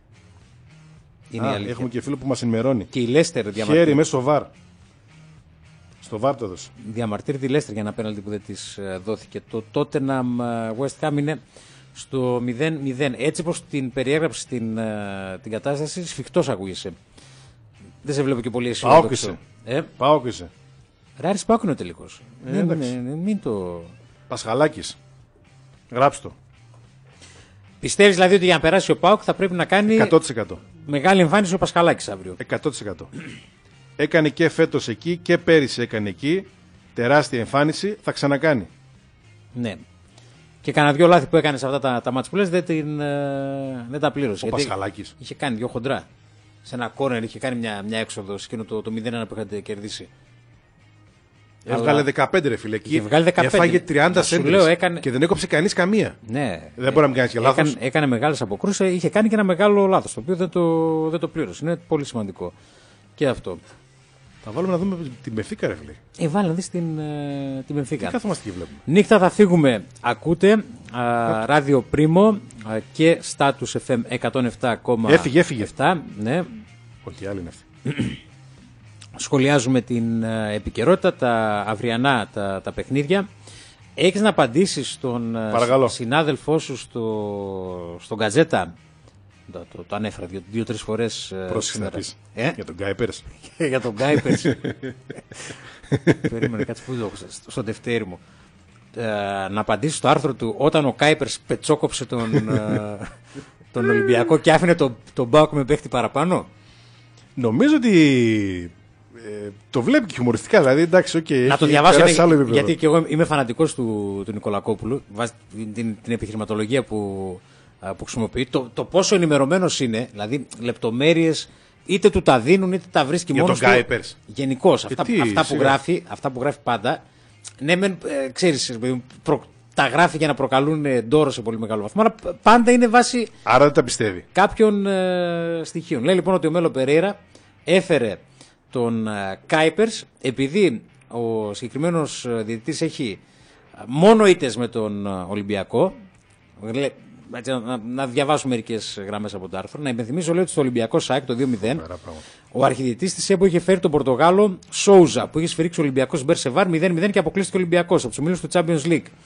Είναι Α, έχουμε και φίλο που μας ενημερώνει. Και η Λέστερ διαμαρτύρεται. Χέρι μέσα στο βαρ. Στο βαρ το έδωσε. Διαμαρτύρεται η Λέστερ για ένα πέναλτι που δεν της δόθηκε. Το Tottenham West Ham είναι στο μηδέν μηδέν. Έτσι πως την περιέγραψε την, την κατάσταση, σφιχτός ακούγεσαι. Δεν σε βλέπω και πολύ αισιόδοξο. Ε? Πάω και είσαι. Ράρης Πάοκ είναι ο τελικός. Ε, ναι, ναι, ναι, μην το... Πασχαλάκης. Γράψτε το. Πιστεύεις δηλαδή ότι για να περάσει ο Πάοκ θα πρέπει να κάνει εκατό τοις εκατό. Μεγάλη εμφάνιση ο Πασχαλάκης αύριο. εκατό τοις εκατό. Έκανε και φέτος εκεί και πέρυσι έκανε εκεί. Τεράστια εμφάνιση. Θα ξανακάνει. Ναι. Και κανένα δυο λάθη που έκανε σε αυτά τα, τα μάτς που λες δεν, την, ε, δεν τα πλήρωσε. Ο Πασχαλάκης. Είχε κάνει δυο χοντρά. Σε ένα κόρνερ είχε κάνει μια, μια έξοδο σε εκείνο το, το μηδέν ένα που είχατε κερδίσει. Έβγαλε Αλλά... δεκαπέντε ρε φίλε. Εκεί δεκαπέντε. Έφαγε τριάντα σέντρες έκανε... και δεν έκοψε κανείς καμία. Ναι. Δεν μπορεί να μην κάνει και λάθος. Έκανε, έκανε μεγάλες αποκρούσεις, είχε κάνει και ένα μεγάλο λάθος το οποίο δεν το, δεν το πλήρωσε. Είναι πολύ σημαντικό. Και αυτό. Θα βάλουμε να δούμε την Μπενφίκα ρε φίλε. Ε, βάλε να δεις την, ε, την Μπενφίκα. Τι κάθομαστε και βλέπουμε. Νύχτα θα φύγουμε. Ακούτε ράδιο Πρίμο και Status εφ εμ εκατόν επτά κόμμα επτά. Έφυγε, έφυγε. Ναι. Όχι, άλλη είναι αυτή. Σχολιάζουμε την uh, επικαιρότητα, τα αυριανά τα, τα παιχνίδια. Έχεις να απαντήσεις στον uh, συνάδελφό σου στο, στον Γκαζέτα. Το, το, το ανέφερα δύο, δύο-τρεις φορές uh, Πρόσεχε να πεις. Ε? Για τον Γκάιπερς. Για τον Γκάιπερς. Περίμενε, κάτσε που το στο, στο δευτέρι μου. Uh, να απαντήσεις στο άρθρο του όταν ο Γκάιπερς πετσόκοψε τον, uh, τον Ολυμπιακό και άφηνε τον το Μπάουκ με παίχτη παραπάνω. Νομίζω ότι ε, το βλέπει και χιουμοριστικά. Δηλαδή, εντάξει, okay, να το διαβάσω γιατί, γιατί και εγώ είμαι φανατικός του, του Νικολακόπουλου. Βάζει την, την, την επιχειρηματολογία που, που χρησιμοποιεί. Το, το πόσο ενημερωμένος είναι, δηλαδή λεπτομέρειες είτε του τα δίνουν είτε τα βρίσκει για μόνος του. Γενικώς. Αυτά, αυτά, που γράφει, αυτά που γράφει πάντα. Ναι, μεν, ε, ξέρεις, προ, τα γράφει για να προκαλούν ντόρο σε πολύ μεγάλο βαθμό, αλλά πάντα είναι βάση. Άρα δεν τα πιστεύει. Κάποιων ε, στοιχείων. Λέει λοιπόν ότι ο Μέλο Περέιρα έφερε τον ε, Κάιπερς επειδή ο συγκεκριμένος διαιτητής έχει μόνο ήττες με τον ε, Ολυμπιακό. Λέ, να, να διαβάσουμε μερικές γραμμές από το άρθρο. Να υπενθυμίσω λέει ότι στο Ολυμπιακό ΣΑΕΚ το δύο μηδέν ο αρχιδιετής της ΕΠΟ είχε φέρει τον Πορτογάλο Σόουζα που είχε σφυρίξει ο Ολυμπιακός Μπερσεβάρ μηδέν μηδέν και αποκλείστηκε ο Ολυμπιακός από τους ομίλους του Champions League.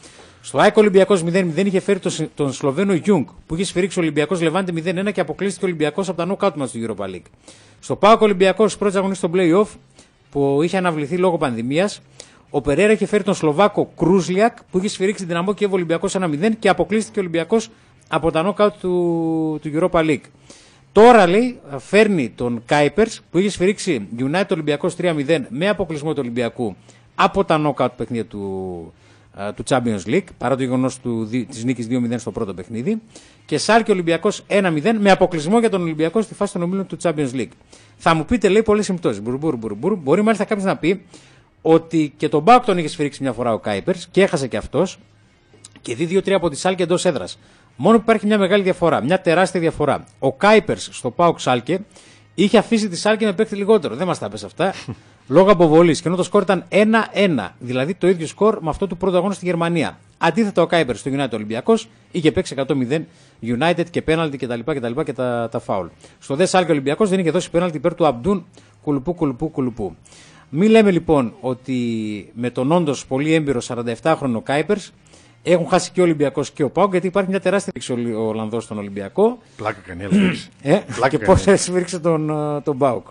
Στο ΑΕΚ Ολυμπιακός μηδέν μηδέν είχε φέρει τον, τον Σλοβαίνο Γιούγκ που είχε σφυρίξει ο Ολυμπιακός Λεβάντε μηδέν ένα και αποκλείστηκε ο Ολυμπιακός από τα νοκάουτ μας του Europa League. Στο ΠΑΟΚ Ολυμπιακός πρώτος αγωνιστής στο play-off που είχε αναβληθεί λόγω πανδημίας, ο Περέρα είχε φέρει τον Σλοβάκο Κρούσλιακ που είχε σφυρίξει την Δυναμό Κιέβο Ολυμπιακός ένα μηδέν και αποκλείστηκε ο Ολυμπιακός από τα νοκάουτ του, του Europa League. Τώρα λέει φέρνει τον Κάιπερς που είχε σφυρίξει United Ολυμπιακός τρία μηδέν με αποκλεισμό του Ολυμπιακού από τα νοκάουτ παιχνίδια του, του Champions League παρά το γεγονός της νίκης δύο μηδέν στο πρώτο παιχνίδι και Σάλκε Ολυμπιακός ένα μηδέν με αποκλεισμό για τον Ολυμπιακό στη φάση των ομίλων του Champions League. Θα μου πείτε, λέει, πολλές συμπτώσεις. Μπορεί μάλιστα κάποιος να πει ότι και τον ΠΑΟΚ τον είχε σφυρίξει μια φορά ο Κάιπερς και έχασε και αυτός και δει δύο τρία από τη Σάλκε εντός έδρας. Μόνο που υπάρχει μια μεγάλη διαφορά, μια τεράστια διαφορά. Ο Κάιπερς στο ΠΑΟΚ Σάλκε είχε αφήσει τη Σάλκε με παίκτη λιγότερο. Δεν μας τα πες αυτά. Λόγω αποβολής. Και ενώ το σκορ ήταν ένα ένα. Δηλαδή το ίδιο σκορ με αυτό του πρώτου αγώνα στη Γερμανία. Αντίθετα ο Κάιπερς στο United Ολυμπιακός είχε παίξει εκατό μηδέν United και πέναλτι κτλ. Και, και, και τα, τα φάουλ. Στο δε Σάλκε Ολυμπιακός δεν είχε δώσει πέναλτι υπέρ του Αμπντούν κουλουπού κουλουπού κουλουπού. Μην λέμε λοιπόν ότι με τον όντως πολύ έμπειρο σαρανταεπτάχρονο Κάιπερς έχουν χάσει και ο Ολυμπιακός και ο ΠΑΟΚ γιατί υπάρχει μια τεράστια πήξη ο Ολλανδός στον Ολυμπιακό. Πλάκα κάνει, έλεγες. Ε, Πλάκα και πώς έτσι βήριξε τον, τον ΠΑΟΚ.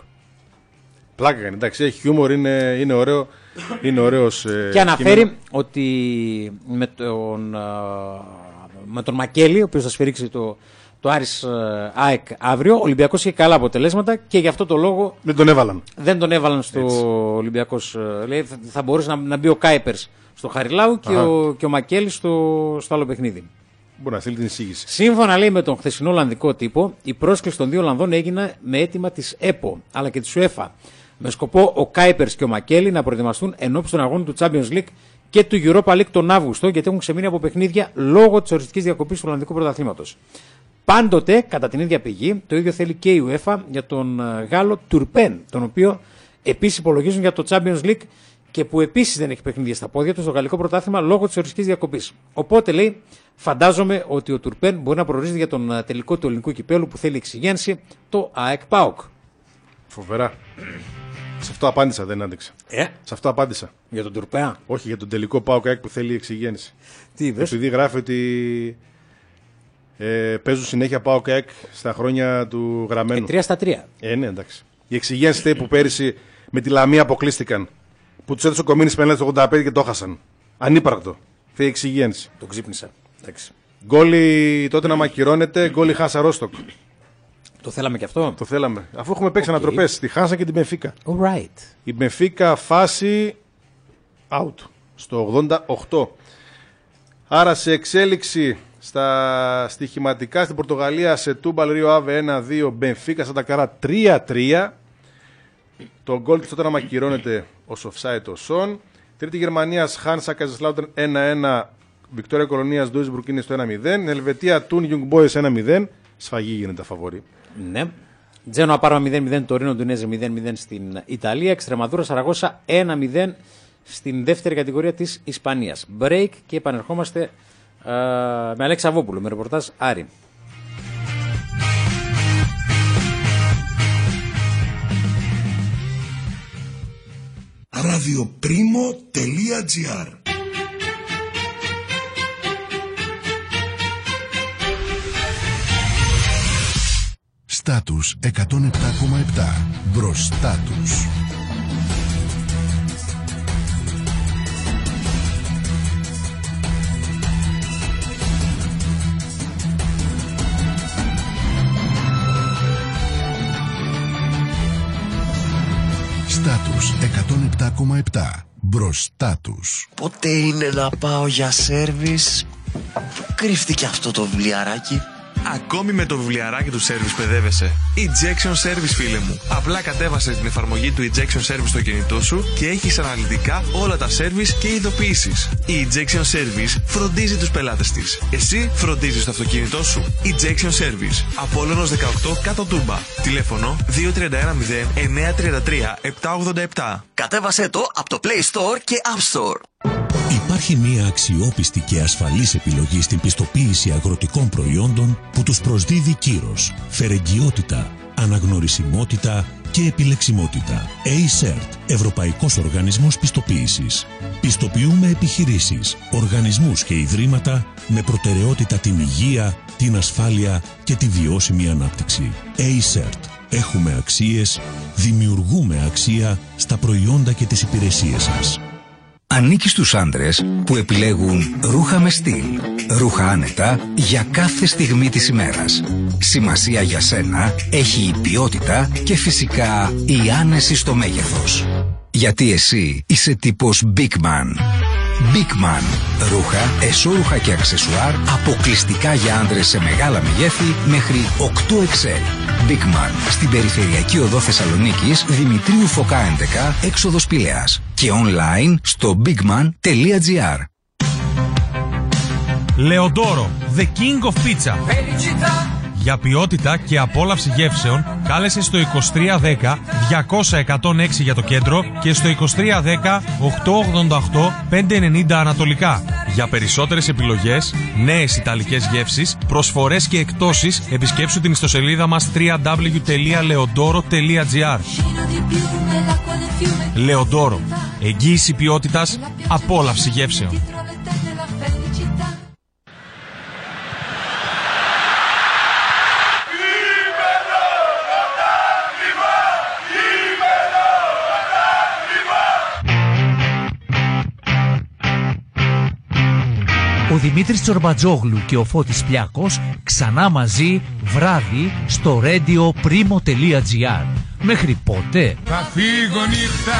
Πλάκα κάνει, εντάξει, έχει χιούμορ, είναι, είναι ωραίο. Είναι ωραίος, ε, και αναφέρει κείμενο. Ότι με τον, με τον Μακέλη, ο οποίος θα σφυρίξει το, το Άρης ΑΕΚ αύριο, ο Ολυμπιακός είχε καλά αποτελέσματα και γι' αυτό το λόγο. Δεν τον έβαλαν. Δεν τον έβαλαν στο έτσι. Ολυμπιακός. Λέει, θα μπορούσε να, να μπει ο Κάιπερς στο Χαριλάου και ο, και ο Μακέλης στο, στο άλλο παιχνίδι. Μπορεί να στείλει την εισήγηση. Σύμφωνα λέει με τον χθεσινό Ολλανδικό τύπο, η πρόσκληση των δύο Ολλανδών έγινε με αίτημα της ΕΠΟ αλλά και της UEFA. Με σκοπό ο Κάιπερς και ο Μακέλη να προετοιμαστούν ενώπιον των αγώνων του Champions League και του Europa League τον Αύγουστο, γιατί έχουν ξεμείνει από παιχνίδια λόγω της οριστικής διακοπής του Ολλανδικού Πρωταθλήματος. Πάντοτε, κατά την ίδια πηγή, το ίδιο θέλει και η UEFA για τον Γάλλο Τουρπέν, τον οποίο επίσης υπολογίζουν για το Champions League και που επίσης δεν έχει παιχνίδια στα πόδια του στο Γαλλικό Πρωτάθλημα λόγω της οριστικής διακοπής. Οπότε λέει, φαντάζομαι ότι ο Τουρπέν μπορεί να προορίζεται για τον τελικό του ελληνικού κυπέλου που θέλει εξηγένση, το ΑΕΚ ΠΑΟΚ. Φοβερά. Σε αυτό απάντησα, δεν άντεξα. Ε? Σε αυτό απάντησα. Για τον Τουρπέα. Όχι, για τον τελικό ΠΑΟΚ ΑΕΚ που θέλει εξηγένση. Τι είπες? Επειδή γράφει ότι ε, παίζουν συνέχεια ΠΑΟΚ ΑΕΚ στα χρόνια του γραμμένου. Ε, τρία στα τρία. Ε, ναι, εντάξει. Η εξηγένση που πέρυσι με τη Λαμία αποκλείστηκαν. Που του έδωσε ο Κομίνης πέναλτι στο ογδόντα πέντε και το έχασαν. Ανύπαρκτο. Θέλει εξηγένση. Το ξύπνησα. Εντάξει. Γκόλι τότε να μακυρώνεται, γκόλι Χάσα Ρόστοκ. Το θέλαμε και αυτό. Το θέλαμε. Αφού έχουμε παίξει okay. ανατροπές στη Χάσα και την Μπενφίκα. Alright. Η Μπενφίκα φάση out στο ογδόντα οκτώ. Άρα σε εξέλιξη στα στοιχηματικά στην Πορτογαλία σε Τούμπαλ Ρίο Άβε ένα δύο, Μπενφίκα στα Τακαρά τρία τρία. Το γκολ της τότε να μακυρώνεται ως offside ο Σον. Τρίτη Γερμανίας Χάνσα Καζεσλάουτερν ένα ένα. Βικτόρια Κολονίας Ντούισμπουργκ είναι στο ένα μηδέν. Ελβετία Τούν Young Boys ένα μηδέν. Σφαγή γίνεται τα φαβορί. Ναι. Τζένοα Πάρμα μηδέν μηδέν. Τωρίνο Ντουνέζε μηδέν μηδέν στην Ιταλία. Εξτρεμαδούρα Σαραγώσα ένα μηδέν στην δεύτερη κατηγορία της Ισπανίας. Break και επανερχόμαστε uh, με Αλέξη Αβόπουλο με ρεπορτάζ Άρη. ραδιοπρίμο τελεία τζι άρ. Στάτους εκατόν επτά κόμμα επτά. Μπροστά τους. Στάτους εκατόν επτά κόμμα επτά. Μπροστά τους. Πότε είναι να πάω για σέρβις? Κρύφτηκε αυτό το βιβλιαράκι. Ακόμη με το βιβλιαράκι του Service παιδεύεσαι. Ejection Service, φίλε μου. Απλά κατέβασες την εφαρμογή του Ejection Service στο κινητό σου και έχεις αναλυτικά όλα τα service και ειδοποιήσεις. Η Ejection Service φροντίζει τους πελάτες της. Εσύ φροντίζεις το αυτοκίνητό σου. Ejection Service. Απόλλωνος δεκαοκτώ κάτω Τούρμπα. Τηλέφωνο δύο τρία ένα μηδέν εννιά τρία τρία επτά ογδόντα επτά. Κατέβασέ το από το Play Store και App Store. Υπάρχει μια αξιόπιστη και ασφαλής επιλογή στην πιστοποίηση αγροτικών προϊόντων που τους προσδίδει κύρος, φερεγγιότητα, αναγνωρισιμότητα και επιλεξιμότητα. έι-Cert, Ευρωπαϊκός Οργανισμός Πιστοποίησης. Πιστοποιούμε επιχειρήσεις, οργανισμούς και ιδρύματα με προτεραιότητα την υγεία, την ασφάλεια και τη βιώσιμη ανάπτυξη. έι-Cert. Έχουμε αξίες, δημιουργούμε αξία στα προϊόντα και τις υπηρεσίες σας. Ανήκει στους άντρες που επιλέγουν ρούχα με στυλ, ρούχα άνετα για κάθε στιγμή της ημέρας. Σημασία για σένα έχει η ποιότητα και φυσικά η άνεση στο μέγεθος. Γιατί εσύ είσαι τύπος Big Man. Big Man. Ρούχα, εσώρουχα και αξεσουάρ αποκλειστικά για άντρες σε μεγάλα μεγέθη μέχρι οκτώ εξ ελ. Big Man. Στην περιφερειακή οδό Θεσσαλονίκης, Δημητρίου Φωκά έντεκα, έξοδος Πηλαίας. Και online στο bigman τελεία gr. Λεοντόρο, the king of pizza. Για ποιότητα και απόλαυση γεύσεων, κάλεσε στο είκοσι τρία δέκα διακόσια εκατόν έξι για το κέντρο και στο είκοσι τρία δέκα οκτακόσια ογδόντα οκτώ πεντακόσια ενενήντα ανατολικά. Για περισσότερες επιλογές, νέες ιταλικές γεύσεις, προσφορές και εκπτώσεις, επισκέψου την ιστοσελίδα μας double-u double-u double-u τελεία leodoro τελεία gr. Λεοντόρο, εγγύηση ποιότητας, απόλαυση γεύσεων. Ο Δημήτρης Τσορμπατζόγλου και ο Φώτης Πλιάκος ξανά μαζί βράδυ στο radio primo τελεία gr. Μέχρι πότε? Θα φύγω νύχτα.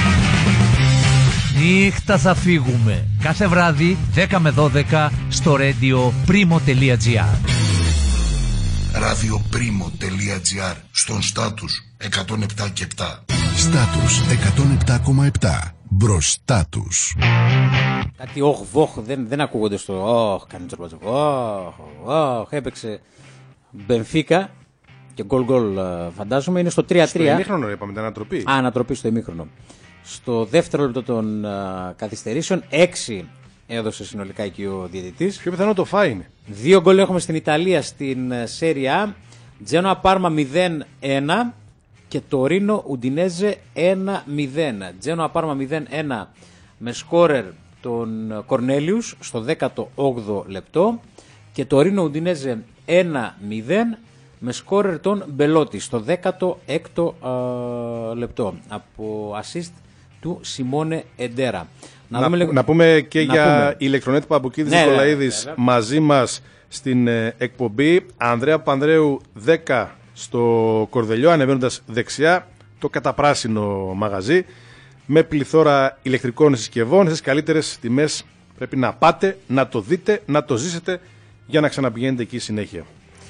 Νύχτα θα φύγουμε. Κάθε βράδυ δέκα με δώδεκα στο radio primo τελεία gr. ράδιο πρίμο τελεία gr. Στον Στάτους εκατόν επτά και επτά. Στάτους εκατόν επτά κόμμα επτά. Μπροστά τους. Κάτι όχ βόχ δεν, δεν ακούγονται στο όχ, κάνει Τσορμπατζόγλου. Όχ, όχ, έπαιξε Μπενφίκα και γκολ γκολ φαντάζομαι. Είναι στο τρία τρία. Στο ημίχρονο είπαμε, την ανατροπή. Α, ανατροπή στο ημίχρονο. Στο δεύτερο λεπτό των α, καθυστερήσεων, έξι έδωσε συνολικά εκεί ο διαιτητής. Πιο πιθανό το φάι είναι. Δύο γκολ έχουμε στην Ιταλία στην Serie A. Τζένοα Πάρμα μηδέν ένα και Τωρίνο Ουντινέζε ένα μηδέν. Τζένοα Πάρμα μηδέν ένα με σκόρερ τον Κορνέλιους στο δέκατο όγδοο λεπτό και Τωρίνο Ουντινέζε ένα μηδέν με σκόρερ τον Μπελότη στο δέκατο έκτο α, λεπτό από assist του Σιμώνε Εντέρα. Να, να, δούμε, να πούμε και να για πούμε. Ηλεκτρονέτ Παμπουκίδης ναι, Νικολαίδης ναι, μαζί μας στην ε, εκπομπή. Ανδρέα Πανδρέου δέκα στο Κορδελιό, ανεβαίνοντας δεξιά το καταπράσινο μαγαζί με πληθώρα ηλεκτρικών συσκευών στις καλύτερες τιμές. Πρέπει να πάτε, να το δείτε, να το ζήσετε για να ξαναπηγαίνετε εκεί συνέχεια.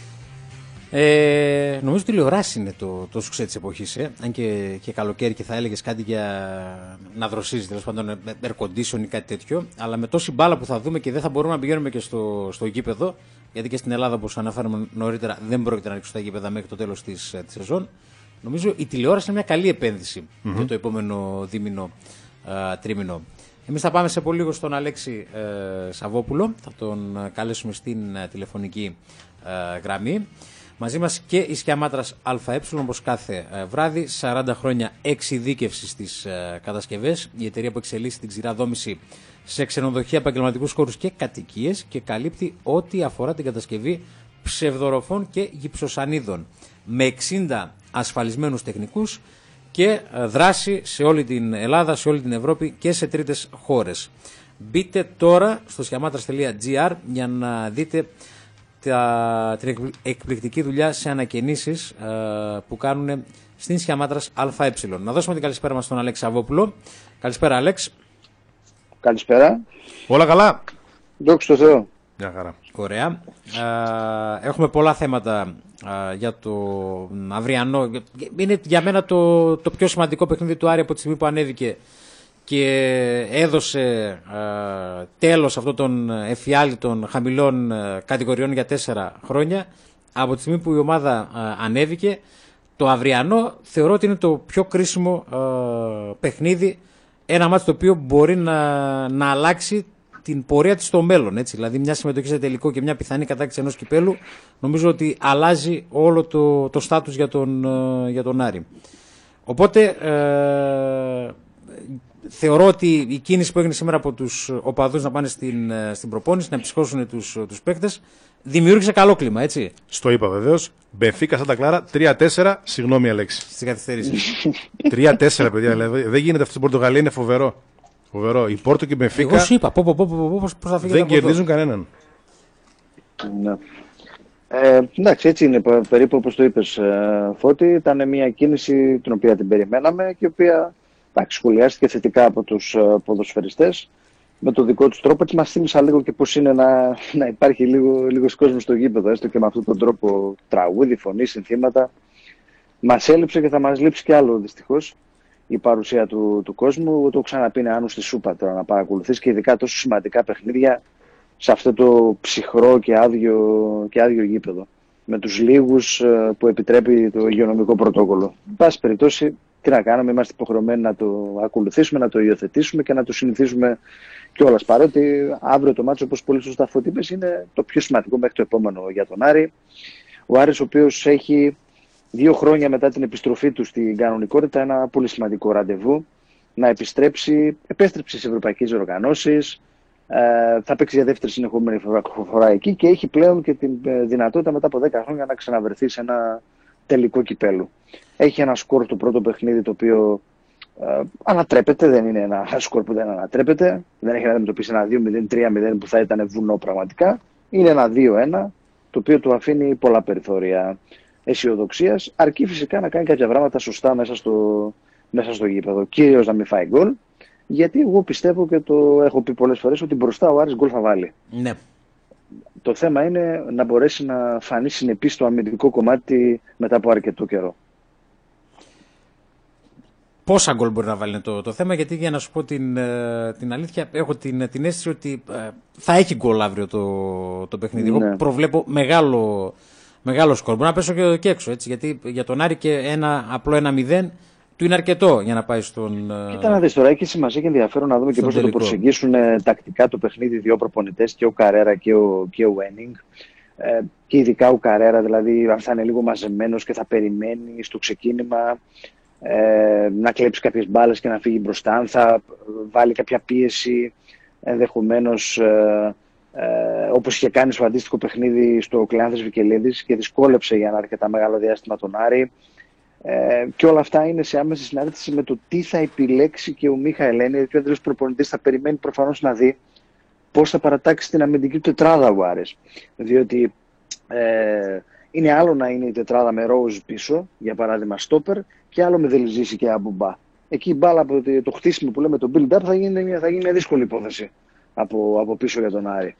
Ε, νομίζω ότι τηλεοράση είναι το, το σουξέ της εποχής, ε. Αν και, και καλοκαίρι και θα έλεγες κάτι για να δροσίζει, τέλος πάντων air condition ή κάτι τέτοιο, αλλά με τόση μπάλα που θα δούμε και δεν θα μπορούμε να πηγαίνουμε και στο, στο γήπεδο, γιατί και στην Ελλάδα, όπως αναφέραμε νωρίτερα, δεν πρόκειται να ανοίξουν τα γήπεδα μέχρι το τέλος της, της σεζόν. Νομίζω η τηλεόραση είναι μια καλή επένδυση mm-hmm. για το επόμενο δίμηνο α, τρίμηνο. Εμείς θα πάμε σε πολύ λίγο στον Αλέξη ε, Σαββόπουλο, θα τον καλέσουμε στην ε, τηλεφωνική ε, γραμμή. Μαζί μας και η Σκιαμάτρας ΑΕ, όπως κάθε ε, βράδυ, σαράντα χρόνια εξειδίκευσης στις ε, κατασκευές, η εταιρεία που εξελίσσει την ξηρά δόμηση σε ξενοδοχεία, επαγγελματικούς χώρους και κατοικίες και καλύπτει ό,τι αφορά την κατασκευή ψευδοροφών και γυψοσανίδων με εξήντα ασφαλισμένους τεχνικούς και δράση σε όλη την Ελλάδα, σε όλη την Ευρώπη και σε τρίτες χώρες. Μπείτε τώρα στο σκιαμάτρας τελεία gr για να δείτε τα, την εκπληκτική δουλειά σε ανακαινήσεις ε, που κάνουν στην Σκιαμάτρας ΑΕ. Να δώσουμε την καλησπέρα μας στον Αλέξη Σαββόπουλο. Καλησπέρα, Αλέξ. Καλησπέρα. Όλα καλά. Δόξα τω Θεώ. Μια χαρά. Ωραία. Ε, έχουμε πολλά θέματα ε, για το αυριανό. Είναι για μένα το, το πιο σημαντικό παιχνίδι του Άρη από τη στιγμή που ανέβηκε και έδωσε ε, τέλος αυτόν τον εφιάλτη των χαμηλών ε, κατηγοριών για τέσσερα χρόνια. Από τη στιγμή που η ομάδα ε, ανέβηκε, το αυριανό θεωρώ ότι είναι το πιο κρίσιμο ε, παιχνίδι. Ένα μάτι το οποίο μπορεί να, να αλλάξει την πορεία της στο μέλλον. Έτσι. Δηλαδή μια συμμετοχή σε τελικό και μια πιθανή κατάκτηση ενός κυπέλου νομίζω ότι αλλάζει όλο το, το στάτους για τον, για τον Άρη. Οπότε ε, θεωρώ ότι η κίνηση που έγινε σήμερα από τους οπαδούς να πάνε στην, στην προπόνηση, να ψυχώσουν τους, τους παίκτες, δημιούργησε καλό κλίμα, έτσι. Στο είπα βεβαίως. Μπενφίκα Σάντα Κλάρα τρία τέσσερα, συγγνώμη Αλέξη. Στην καθυστέρηση. τρία τέσσερα, παιδιά, δηλαδή. Δεν γίνεται αυτό στην Πορτογαλία, είναι φοβερό. Φοβερό. Η Πόρτο και η Μπενφίκα. Εγώ σου είπα, πω, πω, πω, πω, πώς θα φύγει. Δεν κερδίζουν κανέναν. Ναι. Ε, εντάξει, έτσι είναι περίπου όπως το είπες, ε, Φώτη. Ήταν μια κίνηση την οποία την περιμέναμε και η οποία εντάξει, σχολιάστηκε θετικά από τους ε, ποδοσφαιριστές με το δικό τους τρόπο. Και μας θύμισα λίγο και πώς είναι να, να υπάρχει λίγο, λίγος κόσμος στο γήπεδο, έστω και με αυτόν τον τρόπο τραγούδι, φωνή, συνθήματα. Μας έλειψε και θα μας λείψει κι άλλο δυστυχώς η παρουσία του, του κόσμου. Το έχω ξαναπεί, είναι άνω στη σούπα τώρα να παρακολουθείς και ειδικά τόσο σημαντικά παιχνίδια σε αυτό το ψυχρό και άδειο, και άδειο γήπεδο. Με τους λίγους που επιτρέπει το υγειονομικό πρωτόκολλο. Εν πάση περιπτώσει, τι να κάνουμε, είμαστε υποχρεωμένοι να το ακολουθήσουμε, να το υιοθετήσουμε και να το συνηθίζουμε κιόλας. Παρότι αύριο το μάτσο, όπως πολύ σωστά Φώτη είπες, είναι το πιο σημαντικό μέχρι το επόμενο για τον Άρη. Ο Άρης, ο οποίος έχει δύο χρόνια μετά την επιστροφή του στην κανονικότητα ένα πολύ σημαντικό ραντεβού. Να επιστρέψει, επέστρεψε σε ευρωπαϊκές οργανώσεις. Ε, θα παίξει για δεύτερη συνεχόμενη φορά εκεί και έχει πλέον και την δυνατότητα μετά από δέκα χρόνια να ξαναβρεθεί σε ένα τελικό κυπέλου. Έχει ένα σκορ το πρώτο παιχνίδι το οποίο ε, ανατρέπεται, δεν είναι ένα σκορ που δεν ανατρέπεται, δεν έχει να αντιμετωπίσει ένα δύο μηδέν τρία μηδέν που θα ήταν βουνό πραγματικά. Είναι ένα δύο ένα το οποίο του αφήνει πολλά περιθώρια αισιοδοξίας, αρκεί φυσικά να κάνει κάποια πράγματα σωστά μέσα στο, μέσα στο γήπεδο, κυρίως να μην φάει γκολ. Γιατί εγώ πιστεύω και το έχω πει πολλές φορές ότι μπροστά ο Άρης γκολ θα βάλει. Ναι. Το θέμα είναι να μπορέσει να φανεί συνεπής στο αμυντικό κομμάτι μετά από αρκετό καιρό. Πόσα γκολ μπορεί να βάλει είναι το, το θέμα, γιατί για να σου πω την, την αλήθεια, έχω την, την αίσθηση ότι ε, θα έχει γκολ αύριο το, το παιχνίδι. Ναι. Εγώ προβλέπω μεγάλο, μεγάλο σκορ. Μπορεί να πέσω και, και έξω, έτσι, γιατί για τον Άρη και ένα απλό ένα μηδέν του είναι αρκετό για να πάει στον. Κοίτα να δεις τώρα, έχει σημασία και ενδιαφέρον να δούμε και πώς θα το προσεγγίσουν ε, τακτικά το παιχνίδι δύο προπονητές, και ο Καρέρα και ο, και ο Ένινγκ. Ε, και ειδικά ο Καρέρα, δηλαδή αν θα είναι λίγο μαζεμένος και θα περιμένει στο ξεκίνημα ε, να κλέψει κάποιες μπάλες και να φύγει μπροστά, αν θα βάλει κάποια πίεση ενδεχομένως ε, ε, όπως είχε κάνει στο αντίστοιχο παιχνίδι στο Κλεάνθης Βικελίδης και δυσκόλεψε για ένα αρκετά μεγάλο διάστημα τον Άρη. Ε, και όλα αυτά είναι σε άμεση συνάρτηση με το τι θα επιλέξει και ο Μίχα Ελένη, γιατί ο Ανδρέας προπονητής θα περιμένει προφανώς να δει πώς θα παρατάξει την αμυντική του τετράδα ο Άρης. Διότι ε, είναι άλλο να είναι η τετράδα με Ρόουζ πίσω, για παράδειγμα στόπερ, και άλλο με Δελζίση και Αμπουμπά. Εκεί η μπάλα από το χτίσιμο που λέμε το build-up θα γίνει, θα γίνει μια δύσκολη υπόθεση από, από πίσω για τον Άρη.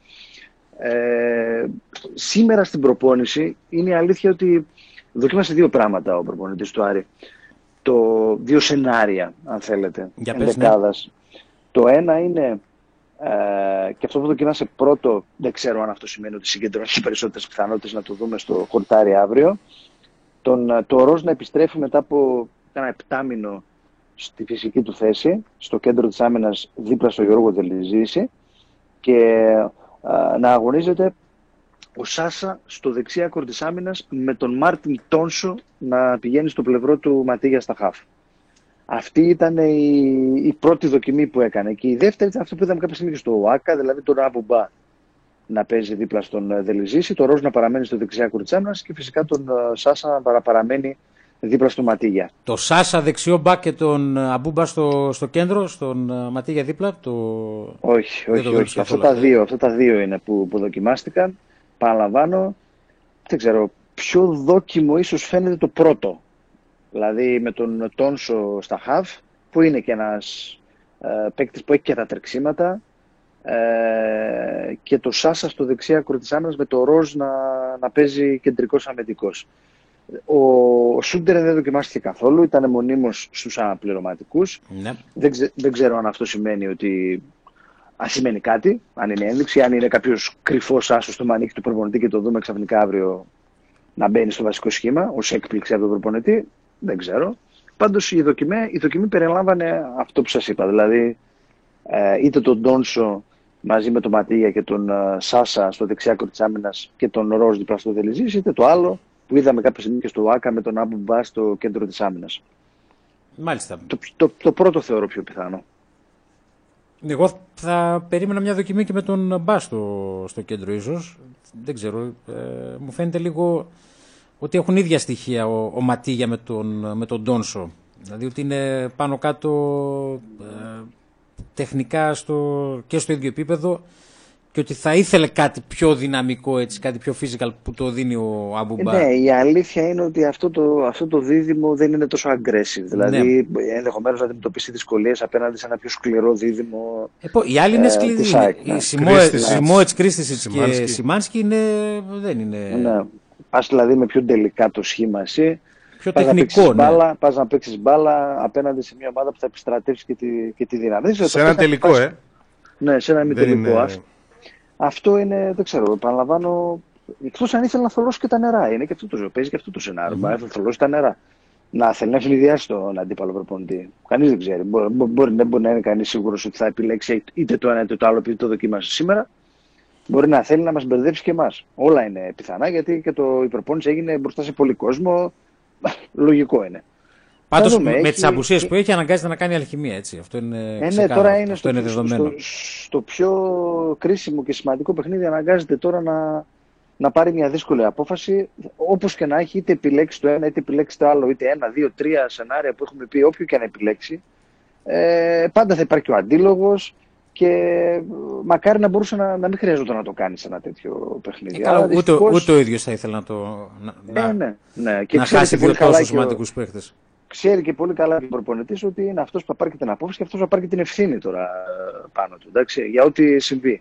Ε, σήμερα στην προπόνηση είναι η αλήθεια ότι δοκίμασε δύο πράγματα ο προπονητής του Άρη. Το, δύο σενάρια, αν θέλετε, ενδεκάδας. Ναι. Το ένα είναι, ε, και αυτό που δοκίμασε πρώτο, δεν ξέρω αν αυτό σημαίνει ότι συγκεντρώνει περισσότερες πιθανότητες να το δούμε στο χορτάρι αύριο, τον, το Ροζ να επιστρέφει μετά από ένα επτάμινο στη φυσική του θέση, στο κέντρο της άμυνας δίπλα στο Γιώργο Δελιζήση, και ε, να αγωνίζεται ο Σάσα στο δεξί άκρο της άμυνας με τον Μάρτιν Τόνσο να πηγαίνει στο πλευρό του Ματίγια στα χαφ. Αυτή ήταν η, η πρώτη δοκιμή που έκανε. Και η δεύτερη ήταν αυτό που είδαμε κάποια στιγμή και στο ΟΑΚΑ, δηλαδή τον Αμπουμπά να παίζει δίπλα στον Δελιζήση, το Ροζ να παραμένει στο δεξί άκρο της άμυνας και φυσικά τον Σάσα να παραμένει δίπλα στο Ματίγια. Το Σάσα δεξιό μπακ και τον Αμπούμπα στο, στο κέντρο, στον Ματίγια δίπλα. Το... Όχι, όχι, όχι. Αυτά τα, δύο, αυτά τα δύο είναι που, που δοκιμάστηκαν. Παραλαμβάνω, δεν ξέρω, πιο δόκιμο ίσως φαίνεται το πρώτο. Δηλαδή με τον Τόνσο στα χαφ, που είναι και ένας ε, παίκτης που έχει και τα τρεξίματα, ε, και το Σάσα στο δεξί άκρο της άμυνας με το Ροζ να, να παίζει κεντρικός αμυντικός. Ο, ο Σούντερ δεν δοκιμάστηκε καθόλου, ήταν μονίμως στους αναπληρωματικούς. Ναι. Δεν, ξε, δεν ξέρω αν αυτό σημαίνει ότι... Αν σημαίνει κάτι, αν είναι ένδειξη, αν είναι κάποιος κρυφός άσος στο μανίκι του προπονητή και το δούμε ξαφνικά αύριο να μπαίνει στο βασικό σχήμα, ως έκπληξη από τον προπονητή, δεν ξέρω. Πάντως η δοκιμή, η δοκιμή περιλάμβανε αυτό που σας είπα, δηλαδή ε, είτε τον Ντόνσο μαζί με τον Ματίγια και τον ε, Σάσα στο δεξιάκρο της άμυνας και τον Ροζ δίπλα στο Δελιζής, είτε το άλλο που είδαμε κάποια στιγμή και στο ΟΑΚΑ με τον Αμπουμπά στο κέντρο της άμυνας. Μάλιστα. Το, το, το πρώτο θεωρώ πιο πιθανό. Εγώ θα περίμενα μια δοκιμή και με τον Μπα στο, στο κέντρο ίσως. Δεν ξέρω. Ε, μου φαίνεται λίγο ότι έχουν ίδια στοιχεία ο, ο Ματίγια με τον, με τον Ντόνσο. Δηλαδή ότι είναι πάνω κάτω ε, τεχνικά στο, και στο ίδιο επίπεδο και ότι θα ήθελε κάτι πιο δυναμικό, έτσι, κάτι πιο physical που το δίνει ο Αμπουμπά. Ναι, η αλήθεια είναι ότι αυτό το, αυτό το δίδυμο δεν είναι τόσο aggressive. Δηλαδή ναι. ενδεχομένως να αντιμετωπίσει δυσκολίες απέναντι σε ένα πιο σκληρό δίδυμο. Ε, η άλλη είναι ε, σκληρή. Η Σιμόετς, Κρίστισιτς και Σιμάνσκι είναι, δεν είναι... Ναι. Πας δηλαδή με πιο τελικά το σχήμα εσύ. Πιο πας τεχνικό, να ναι. μπάλα, πας να παίξεις μπάλα απέναντι σε μια ομάδα που θα επιστρατεύσει και τη, και τη δύναμη. Σε ένα τελικό, πας... ε. Ναι, σε ένα μη τελικό. Είναι... Αυτό είναι, δεν ξέρω, επαναλαμβάνω, εκτός αν ήθελε να θολώσει και τα νερά. Είναι και αυτό το ζωή, παίζει και αυτό το σενάριο. Mm-hmm. Να θολώσει τα νερά. Να θέλει να ευνηδιάσει τον αντίπαλο προπονητή. Κανείς δεν ξέρει. Μπορεί, μπορεί, δεν μπορεί να είναι κανείς σίγουρος ότι θα επιλέξει είτε το ένα είτε το άλλο επειδή το δοκίμασε σήμερα. Μπορεί να θέλει να μας μπερδέψει και εμάς. Όλα είναι πιθανά γιατί και το, η προπόνηση έγινε μπροστά σε πολύ κόσμο. Λογικό είναι. Πάντως δούμε, με έχει... τις απουσίες που έχει αναγκάζεται να κάνει αλχημία, έτσι. Αυτό είναι, ε, ναι, τώρα είναι, αυτό στο, είναι δεδομένο. Στο, στο πιο κρίσιμο και σημαντικό παιχνίδι αναγκάζεται τώρα να, να πάρει μια δύσκολη απόφαση. Όπως και να έχει, είτε επιλέξει το ένα είτε επιλέξει το άλλο, είτε ένα, δύο, τρία σενάρια που έχουμε πει, όποιο και να επιλέξει. Ε, πάντα θα υπάρχει ο αντίλογος και μακάρι να μπορούσε να, να μην χρειαζόταν να το κάνει σε ένα τέτοιο παιχνίδι. Ε, καλά, ούτε, δυστυχώς... ούτε ο ίδιος θα ήθελε να το να, ε, ναι, ναι. Και να χάσει δύο τόσο σημαντικούς παίχτες. Ξέρει και πολύ καλά και ο προπονητής ότι είναι αυτός που θα πάρει και την απόφαση και αυτός που θα πάρει και την ευθύνη τώρα πάνω του, εντάξει, για ό,τι συμβεί.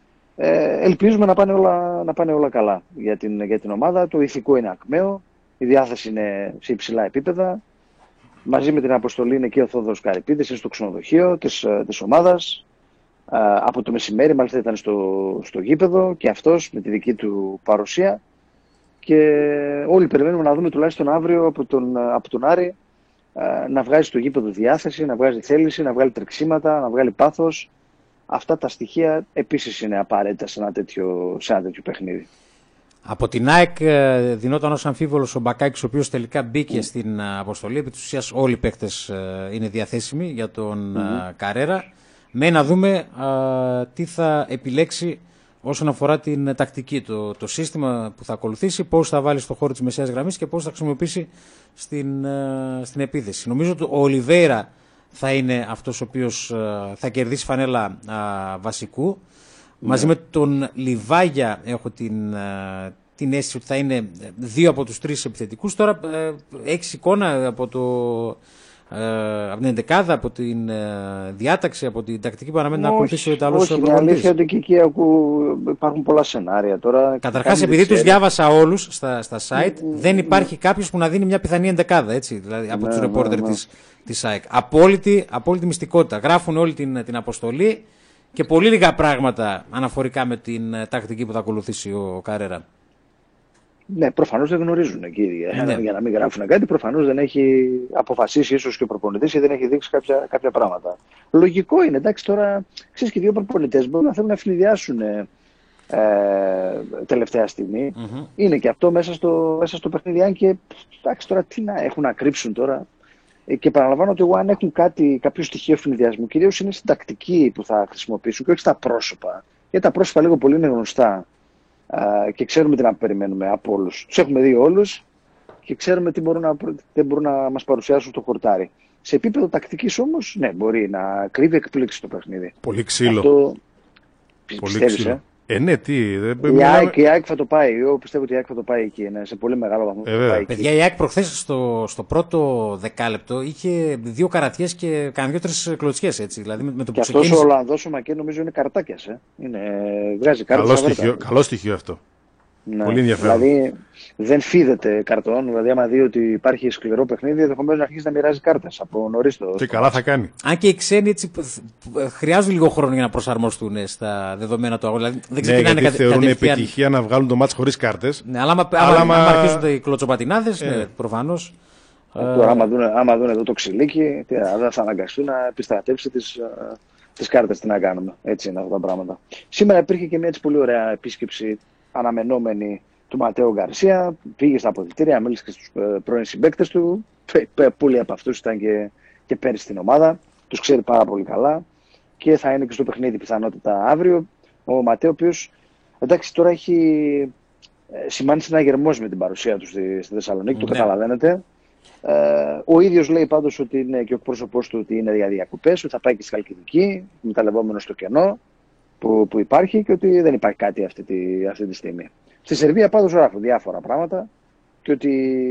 Ε, ελπίζουμε να πάνε, όλα, να πάνε όλα καλά για την, για την ομάδα. Το ηθικό είναι ακμαίο, η διάθεση είναι σε υψηλά επίπεδα. Μαζί με την αποστολή είναι και ο Θόδωρος Καρυπίδης, είναι στο ξενοδοχείο της, της ομάδας. Ε, από το μεσημέρι μάλιστα ήταν στο, στο γήπεδο και αυτός με τη δική του παρουσία. Και όλοι περιμένουμε να δούμε τουλάχιστον αύριο από τον, από τον Άρη να βγάζει στο γήπεδο διάθεση, να βγάζει θέληση, να βγάλει τρεξίματα, να βγάλει πάθος. Αυτά τα στοιχεία επίσης είναι απαραίτητα σε ένα τέτοιο, σε ένα τέτοιο παιχνίδι. Από την ΑΕΚ δινόταν ως αμφίβολος ο Μπακάκης, ο οποίος τελικά μπήκε mm. στην αποστολή. Επί της ουσίας όλοι οι παίκτες είναι διαθέσιμοι για τον mm. Καρέρα. Με να δούμε α, τι θα επιλέξει όσον αφορά την τακτική, το, το σύστημα που θα ακολουθήσει, πώς θα βάλει στο χώρο της μεσαίας γραμμής και πώς θα χρησιμοποιήσει στην, στην επίθεση. Νομίζω ότι ο Ολιβέιρα θα είναι αυτός ο οποίος θα κερδίσει φανέλα α, βασικού. Ναι. Μαζί με τον Λιβάγια έχω την, α, την αίσθηση ότι θα είναι δύο από τους τρεις επιθετικούς. Τώρα ε, έχεις εικόνα από το... Uh, από την εντεκάδα, από την uh, διάταξη, από την τακτική που αναμένει να ακολουθήσει ο Ιταλός προπονητής. Όχι, η αλήθεια είναι ότι εκεί υπάρχουν πολλά σενάρια τώρα. Καταρχάς, επειδή τους διάβασα όλους στα, στα site, mm, δεν υπάρχει mm. κάποιος που να δίνει μια πιθανή εντεκάδα, έτσι, δηλαδή από ναι, τους ρεπόρτερ ναι, ναι. της, της ΑΕΚ. Απόλυτη, απόλυτη μυστικότητα. Γράφουν όλη την, την αποστολή και πολύ λίγα πράγματα αναφορικά με την uh, τακτική που θα ακολουθήσει ο Καρέρα. Ναι, προφανώς δεν γνωρίζουν εκεί ναι. για να μην γράφουν κάτι. Προφανώς δεν έχει αποφασίσει ίσως και ο προπονητής ή δεν έχει δείξει κάποια, κάποια πράγματα. Λογικό είναι, εντάξει, τώρα ξέρεις και δύο προπονητές μπορούν να θέλουν να ευνηδιάσουν ε, τελευταία στιγμή. Mm-hmm. Είναι και αυτό μέσα στο, μέσα στο παιχνίδι. Αν και εντάξει, τώρα τι να έχουν να κρύψουν τώρα. Ε, και παραλαμβάνω ότι εγώ αν έχουν κάτι, κάποιο στοιχείο ευνηδιασμού, κυρίως είναι στην τακτική που θα χρησιμοποιήσουν και όχι στα πρόσωπα. Γιατί τα πρόσωπα λίγο πολύ είναι γνωστά. Uh, και ξέρουμε τι να περιμένουμε από όλους. Τους έχουμε δει όλους και ξέρουμε τι μπορούν να, δεν μπορούν να μας παρουσιάσουν στο χορτάρι. Σε επίπεδο τακτικής όμως, ναι, μπορεί να κρύβει εκπλήξη το παιχνίδι. Πολύ ξύλο. Αυτό... Πολύ πιστεύεις, ξύλο. Ε? Ε, ναι, τι. Δεν... Η, ΑΕΚ, η ΑΕΚ θα το πάει. Εγώ πιστεύω ότι η ΑΕΚ θα το πάει εκεί. Είναι σε πολύ μεγάλο βαθμό. Ε, πάει Παιδιά, εκεί. η ΑΕΚ προχθές στο, στο πρώτο δεκάλεπτο είχε δύο καρατιές και κάνα δύο-τρεις κλωτσιές. Έτσι. Δηλαδή, με το και που αυτός ξεκίνησε... ο Ολλανδός ο Μακέ νομίζω είναι καρτάκιας. Ε. Είναι... Βγάζει κάρτες. Καλό στοιχείο, καλό στοιχείο αυτό. Ναι. Πολύ ενδιαφέρον. Δηλαδή δεν φίδεται καρτών. Δηλαδή, άμα δει ότι υπάρχει σκληρό παιχνίδι, ενδεχομένως να αρχίσει να μοιράζει κάρτες από νωρίς το. Και καλά θα κάνει. Αν και οι ξένοι έτσι, χρειάζονται λίγο χρόνο για να προσαρμοστούν στα δεδομένα του αγώνα. Δηλαδή, δεν ξεκινάνε ναι, γιατί θεωρούν επιτυχία να βγάλουν το μάτς χωρίς κάρτες. Ναι, αλλά άμα, άμα, άμα... άμα αρχίσουν οι κλωτσοπατινάδες, ε. ναι, προφανώς. Τώρα, άμα δουν, άμα δουν εδώ το ξυλίκι, δεν θα αναγκαστούν να επιστρατεύσει τις, τις κάρτες. Τι να κάνουμε. Έτσι είναι αυτά τα πράγματα. Σήμερα υπήρχε και μια έτσι πολύ ωραία επίσκεψη αναμενόμενη του Ματέο Γκαρσία. Πήγε στα αποδυτήρια, μίλησε και στους πρώην συμπαίκτες του. Πολλοί από αυτούς ήταν και και πέρυσι στην ομάδα. Τους ξέρει πάρα πολύ καλά και θα είναι και στο παιχνίδι πιθανότητα αύριο. Ο Ματέο, ο οποίος εντάξει τώρα έχει σημάνει συναγερμός με την παρουσία του στη, στη Θεσσαλονίκη, ναι. Το καταλαβαίνετε. Ε, ο ίδιος λέει πάντως ότι είναι και ο πρόσωπός του ότι είναι για διακοπές, ότι θα πάει και στη Χαλκιδική, μεταλλευόμενο στο κενό που, που υπάρχει και ότι δεν υπάρχει κάτι αυτή τη, αυτή τη στιγμή. Στη Σερβία πάντως γράφουν διάφορα πράγματα και ότι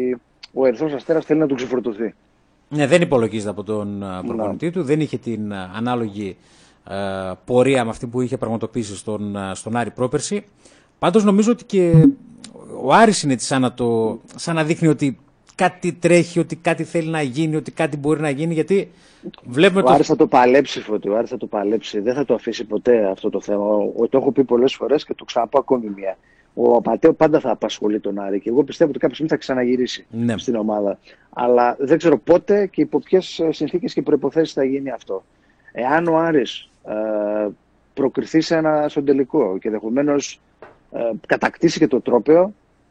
ο Ερυθρός Αστέρας θέλει να του ξεφορτωθεί. Ναι, δεν υπολογίζεται από τον προπονητή του, δεν είχε την ανάλογη ε, πορεία με αυτή που είχε πραγματοποιήσει στον, στον Άρη πρόπερση. Πάντως νομίζω ότι και ο Άρης είναι σαν να, το, σαν να δείχνει ότι κάτι τρέχει, ότι κάτι θέλει να γίνει, ότι κάτι μπορεί να γίνει, γιατί βλέπουμε... Ο Άρης το... θα το παλέψει, Φώτη, ο Άρης θα το παλέψει, δεν θα το αφήσει ποτέ αυτό το θέμα. Ο, το έχω πει πολλές φορές και το ξαναπώ ακόμη μία. Ο Ματέο πάντα θα απασχολεί τον Άρη και εγώ πιστεύω ότι κάποια στιγμή θα ξαναγυρίσει, ναι, στην ομάδα. Αλλά δεν ξέρω πότε και υπό ποιες συνθήκες και προϋποθέσεις θα γίνει αυτό. Εάν ο Άρης ε, προκριθεί σε ένα, στον τελικό και ενδεχομένως ε, κατακτήσει και το τρόπαιο,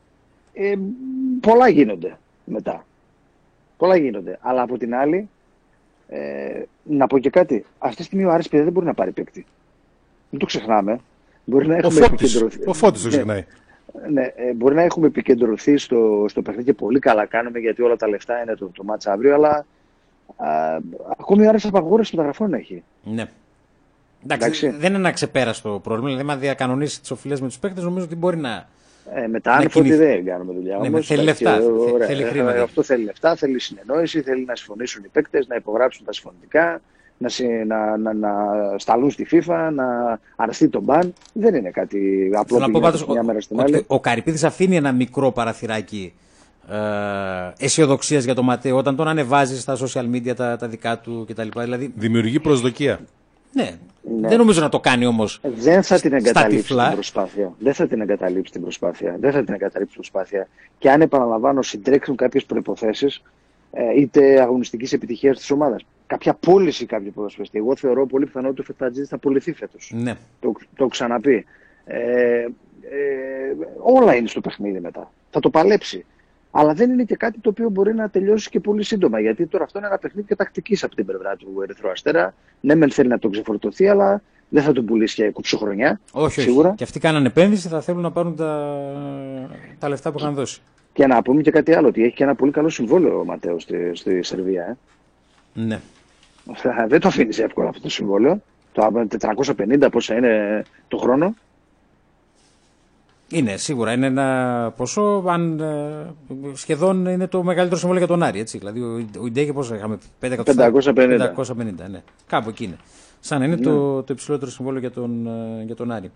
ε, πολλά γίνονται μετά. Πολλά γίνονται. Αλλά από την άλλη, ε, να πω και κάτι. Αυτή τη στιγμή ο Άρης δεν μπορεί να πάρει παίκτη. Μην το ξεχνάμε. Μπορεί να έχουμε ο Φώτης, επικεντρωθεί. Ο Φώτης το ξεχνάει. Ναι, ναι, μπορεί να έχουμε επικεντρωθεί στο, στο παιχνίδι και πολύ καλά κάνουμε γιατί όλα τα λεφτά είναι το, το μάτς αύριο, αλλά α, ακόμη ο Άρης απαγόρευση μεταγραφών έχει. Ναι. Εντάξει, Εντάξει, δεν είναι ένα ξεπέραστο πρόβλημα. Δηλαδή, αν διακανονίσει τις οφειλές με τους παίκτες, νομίζω ότι μπορεί να. Ε, μετά, αν Φώτη δεν κάνουμε δουλειά. Ναι, όμως, θέλει λεφτά. Ωραία, θέλει χρήματα. Αυτό θέλει λεφτά, θέλει συνεννόηση, θέλει να συμφωνήσουν οι παίκτες, να υπογράψουν τα συμφωνητικά. Να, να, να, να σταλούν στη FIFA, να αραστεί τον μπαν. Δεν είναι κάτι απλό που γίνεται μια μέρα στην άλλη. Ο, ο Καρυπίδης αφήνει ένα μικρό παραθυράκι ε, αισιοδοξίας για τον Ματέο όταν τον ανεβάζει στα social media τα, τα δικά του κτλ. Δηλαδή, δημιουργεί προσδοκία. Ναι. ναι. Δεν νομίζω να το κάνει όμως. Δεν θα την εγκαταλείψει την προσπάθεια. Δεν θα την εγκαταλείψει την προσπάθεια. Δεν θα την εγκαταλείψει την προσπάθεια. Και αν επαναλαμβάνω συντρέξουν κάποιες προϋποθέσεις, είτε αγωνιστικής επιτυχίας της ομάδας. Κάποια πώληση κάποιου ποδοσφαιριστή. Εγώ θεωρώ πολύ πιθανό ότι ο Φετατζής θα πωληθεί φέτος. Ναι. Το, το έχω ξαναπεί. Ε, ε, όλα είναι στο παιχνίδι μετά. Θα το παλέψει. Αλλά δεν είναι και κάτι το οποίο μπορεί να τελειώσει και πολύ σύντομα. Γιατί τώρα αυτό είναι ένα παιχνίδι και τακτικής από την πλευρά του Ερυθρού Αστέρα. Ναι, μεν θέλει να τον ξεφορτωθεί, αλλά δεν θα τον πουλήσει για κουψοχρονιά. Όχι, σίγουρα. όχι. Και αυτοί κάνανε επένδυση, θα θέλουν να πάρουν τα, τα λεφτά που είχαν δώσει. Και να πούμε και κάτι άλλο, ότι έχει και ένα πολύ καλό συμβόλαιο ο Ματέο στη, στη Σερβία. Ε. Ναι. Δεν το αφήνει εύκολα αυτό το συμβόλαιο. Το τετρακόσια πενήντα πόσα είναι το χρόνο. Είναι σίγουρα. Είναι ένα ποσό, αν σχεδόν είναι το μεγαλύτερο συμβόλαιο για τον Άρη. Έτσι. Δηλαδή ο Ιντέκε πόσο είχαμε, πεντακόσια πενήντα. Ναι. Κάπου εκεί είναι. Σαν να είναι ναι. το, το υψηλότερο συμβόλαιο για τον, για τον Άρη.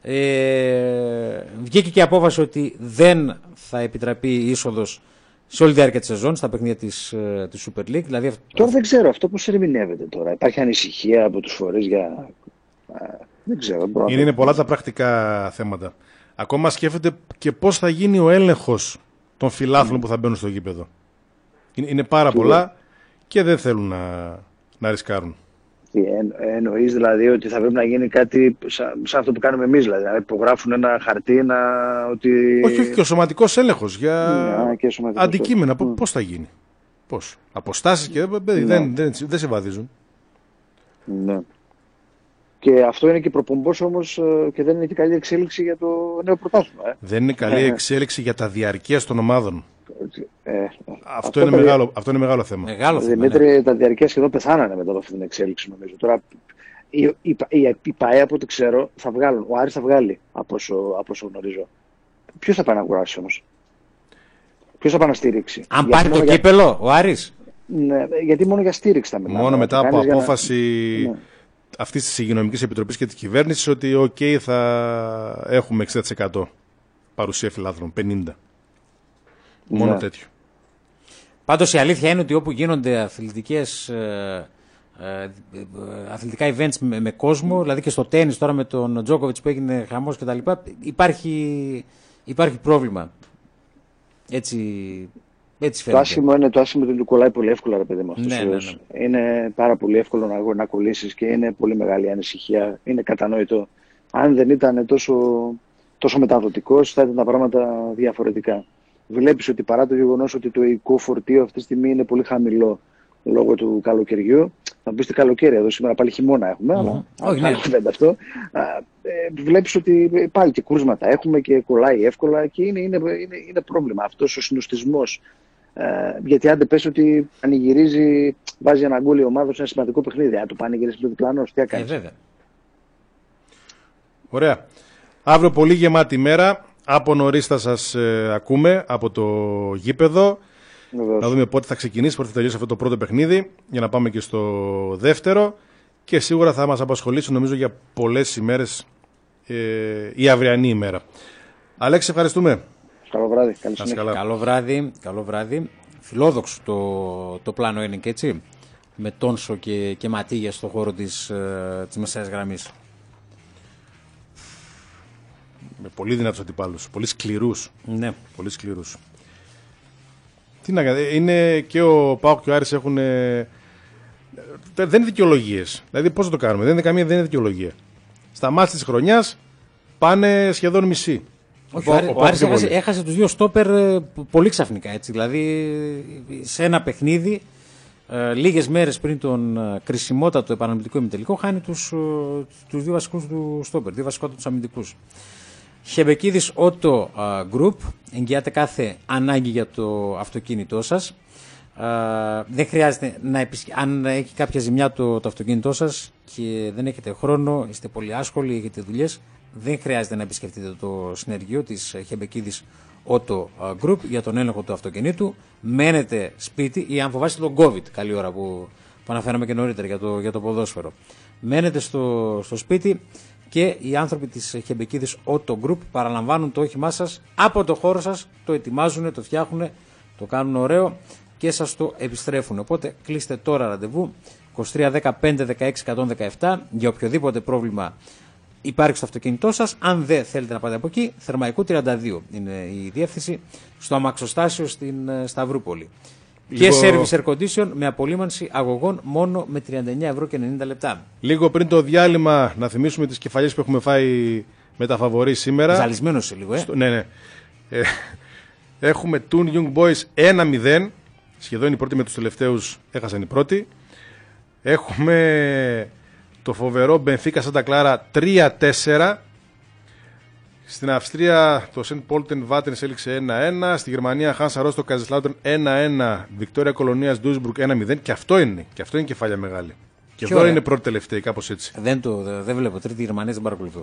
Ε, βγήκε και η απόφαση ότι δεν θα επιτραπεί είσοδος σε όλη τη διάρκεια της σεζόν στα παιχνίδια της, της Super League. Δηλαδή, τώρα δεν ξέρω αυτό πώς ερμηνεύεται τώρα. Υπάρχει ανησυχία από τους φορείς για. Δεν ξέρω. Είναι, είναι πολλά τα πρακτικά θέματα. Ακόμα σκέφτεται και πώς θα γίνει ο έλεγχος των φιλάθλων mm. που θα μπαίνουν στο γήπεδο. Είναι, είναι πάρα και πολλά και δεν θέλουν να, να ρισκάρουν. En, εννοείς δηλαδή ότι θα πρέπει να γίνει κάτι σαν, σαν αυτό που κάνουμε εμείς, δηλαδή να υπογράφουν ένα χαρτί να, ότι... Όχι, όχι, και ο σωματικός έλεγχος για yeah, και σωματικός αντικείμενα. Mm. Πώς θα γίνει, πώς, αποστάσεις και mm. δεν, δεν, δεν, δεν σε βαδίζουν. Ναι. Και αυτό είναι και προπομπός όμως και δεν είναι και καλή εξέλιξη για το νέο πρωτάθλημα. Ε. Δεν είναι καλή ε. εξέλιξη για τα διαρκείας των ομάδων. Ε, αυτό, αυτό, είναι μεγάλο, αυτό είναι μεγάλο θέμα. Μεγάλο θέμα Δημήτρη, ναι. Τα διαρκεία σχεδόν πεθάνανε μετά από αυτή την εξέλιξη, νομίζω. Τώρα, η, η, η, η ΠΑΕ, από ό,τι ξέρω, θα βγάλουν. Ο Άρης θα βγάλει, από όσο, από όσο γνωρίζω. Ποιος θα πάει να αγοράσει όμως? Ποιος θα πάει να στηρίξει? Αν πάρει το κύπελο, για... ο Άρης. Ναι, γιατί μόνο για στήριξη θα μιλάμε. Μόνο μετά από απόφαση να... ναι. αυτής της Υγειονομικής Επιτροπής και της κυβέρνησης ότι okay, θα έχουμε εξήντα τοις εκατό παρουσία φιλάθλων, πενήντα τοις εκατό. Μόνο ναι. τέτοιο. Πάντως η αλήθεια είναι ότι όπου γίνονται αθλητικές, ε, ε, αθλητικά events με, με κόσμο, δηλαδή και στο τένις τώρα με τον Τζόκοβιτς που έγινε χαμός κτλ. Υπάρχει, υπάρχει πρόβλημα. Έτσι, έτσι φαίνεται. Το άσχημο είναι το άσχημο του κολλάει πολύ εύκολα, ρε παιδί μου. Ναι, ναι, ναι. Είναι πάρα πολύ εύκολο να, να κολλήσεις και είναι πολύ μεγάλη ανησυχία. Είναι κατανόητο. Αν δεν ήταν τόσο, τόσο μεταδοτικός, θα ήταν τα πράγματα διαφορετικά. Βλέπεις ότι παρά το γεγονός ότι το οικό φορτίο αυτή τη στιγμή είναι πολύ χαμηλό, λόγω του καλοκαιριού. Θα μου πεις τι καλοκαίρι, εδώ σήμερα πάλι χειμώνα έχουμε, mm. αλλά όχι, ναι. κουβέντα αυτό. Ε, βλέπεις ότι πάλι και κρούσματα έχουμε και κολλάει εύκολα και είναι, είναι, είναι, είναι πρόβλημα αυτός ο συνοστισμός. Ε, γιατί άντε πες ότι πανηγυρίζει, βάζει ένα γκολ η ομάδα σε ένα σημαντικό παιχνίδι. Αν το πανηγυρίζει το διπλανός, τι έκανε. Ε, βέβαια. Ωραία. Αύριο πολύ γεμάτη μέρα. Από νωρίς θα σας ε, ακούμε από το γήπεδο. Βεβαίως. Να δούμε πότε θα ξεκινήσει, πότε θα τελειώσει αυτό το πρώτο παιχνίδι, για να πάμε και στο δεύτερο. Και σίγουρα θα μας απασχολήσει, νομίζω, για πολλές ημέρες ε, η αυριανή ημέρα. Αλέξη, ευχαριστούμε. Καλό βράδυ. Καλή συνέχεια. Καλό βράδυ. Καλό βράδυ. Φιλόδοξο το, το πλάνο είναι και έτσι. Με Τόνσο και, και Ματίγια στον χώρο της, ε, της μεσαίας γραμμής. Με πολύ δυνατούς αντιπάλους. Πολύ σκληρούς. Ναι. Πολύ σκληρούς. Τι να κάνει, είναι και ο ΠΑΟΚ και ο Άρης έχουν. Ε, δεν είναι δικαιολογίες. Δηλαδή, πώς θα το κάνουμε, δεν είναι καμία, δεν είναι δικαιολογία. Στα μάτς της χρονιάς πάνε σχεδόν μισή. Όχι, ο, ο, ο Άρης έχασε, έχασε τους δύο στόπερ ε, πολύ ξαφνικά. Έτσι. Δηλαδή, σε ένα παιχνίδι, ε, λίγες μέρες πριν τον ε, κρισιμότατο επαναληπτικό ημιτελικό, χάνει τους, ε, τους δύο βασικούς του στόπερ, δύο βασικότατους αμυντικούς. Χεμπεκίδης Auto Group εγγυάται κάθε ανάγκη για το αυτοκίνητό σας. Uh, δεν χρειάζεται να επισκε... αν έχει κάποια ζημιά το, το αυτοκίνητό σας και δεν έχετε χρόνο, είστε πολύ άσχολοι, έχετε δουλειές, δεν χρειάζεται να επισκεφτείτε το συνεργείο της Χεμπεκίδης Auto Group για τον έλεγχο του αυτοκινήτου. Μένετε σπίτι ή αν φοβάστε τον COVID, καλή ώρα που, που αναφέραμε και νωρίτερα για το, για το ποδόσφαιρο. Μένετε στο, στο σπίτι και οι άνθρωποι της Χεμπεκίδης Auto Group παραλαμβάνουν το όχημά σας από το χώρο σας, το ετοιμάζουν, το φτιάχνουν, το κάνουν ωραίο και σας το επιστρέφουν. Οπότε κλείστε τώρα ραντεβού είκοσι τρία δέκα πέντε δεκαέξι εκατόν δεκαεπτά για οποιοδήποτε πρόβλημα υπάρχει στο αυτοκίνητό σας. Αν δεν θέλετε να πάτε από εκεί, Θερμαϊκού τριάντα δύο είναι η διεύθυνση, στο αμαξοστάσιο στην Σταυρούπολη. Λίγο... Και service air condition με απολύμανση αγωγών μόνο με τριάντα εννέα ευρώ και ενενήντα λεπτά. Λίγο πριν το διάλειμμα να θυμίσουμε τις κεφαλιές που έχουμε φάει με τα φαβορί σήμερα. Ζαλισμένος σε λίγο, ε. Στο... Ναι, ναι. Ε, έχουμε Toon Young Boys ένα μηδέν. Σχεδόν οι πρώτοι με τους τελευταίους έχασαν οι πρώτοι. Έχουμε το φοβερό Μπενφίκα Σάντα Κλάρα τρία τέσσερα. Στην Αυστρία το Σεντ Πόλτεν Βάτενς έληξε ένα ένα. Στη Γερμανία Χάνσα Ρόστο Καζεσλάουτερν ένα ένα. Βικτόρια Κολονίας Ντούσμπουργκ ένα μηδέν. Και αυτό είναι. Και αυτό είναι κεφάλια μεγάλη. Και εδώ είναι πρώτη τελευταία, κάπως έτσι. Δεν, το, δεν βλέπω. Τρίτη Γερμανία δεν παρακολουθώ.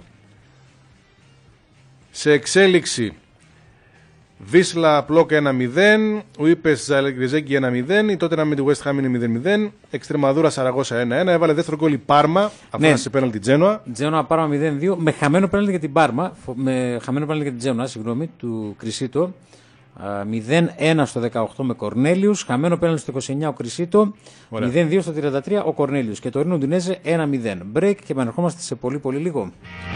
Σε εξέλιξη Βίσλα Πλόκ ένα μηδέν. Ουίπες Ζαλγκριζέγκη ένα μηδέν. Η τότε με τη West Ham είναι μηδέν μηδέν. Εξτρεμαδούρα Σαραγώσα ένα ένα. Έβαλε δεύτερο γκολ η Πάρμα. Αυτό ναι. Σε πέναλτι Τζένοα. Τζένοα Πάρμα μηδέν δύο. Με χαμένο πέναλτι για την Πάρμα. Με χαμένο πέναλτι για την Τζένοα, συγγνώμη, του Κρισίτο. μηδέν ένα στο δεκαοκτώ με Κορνέλιους. Χαμένο πέναλτι στο είκοσι εννέα ο Κρισίτο. μηδέν δύο στο τριάντα τρία ο Κορνέλιους. Και το Ρήνο Ντινέζε ένα μηδέν. Break και επανερχόμαστε σε πολύ πολύ λίγο.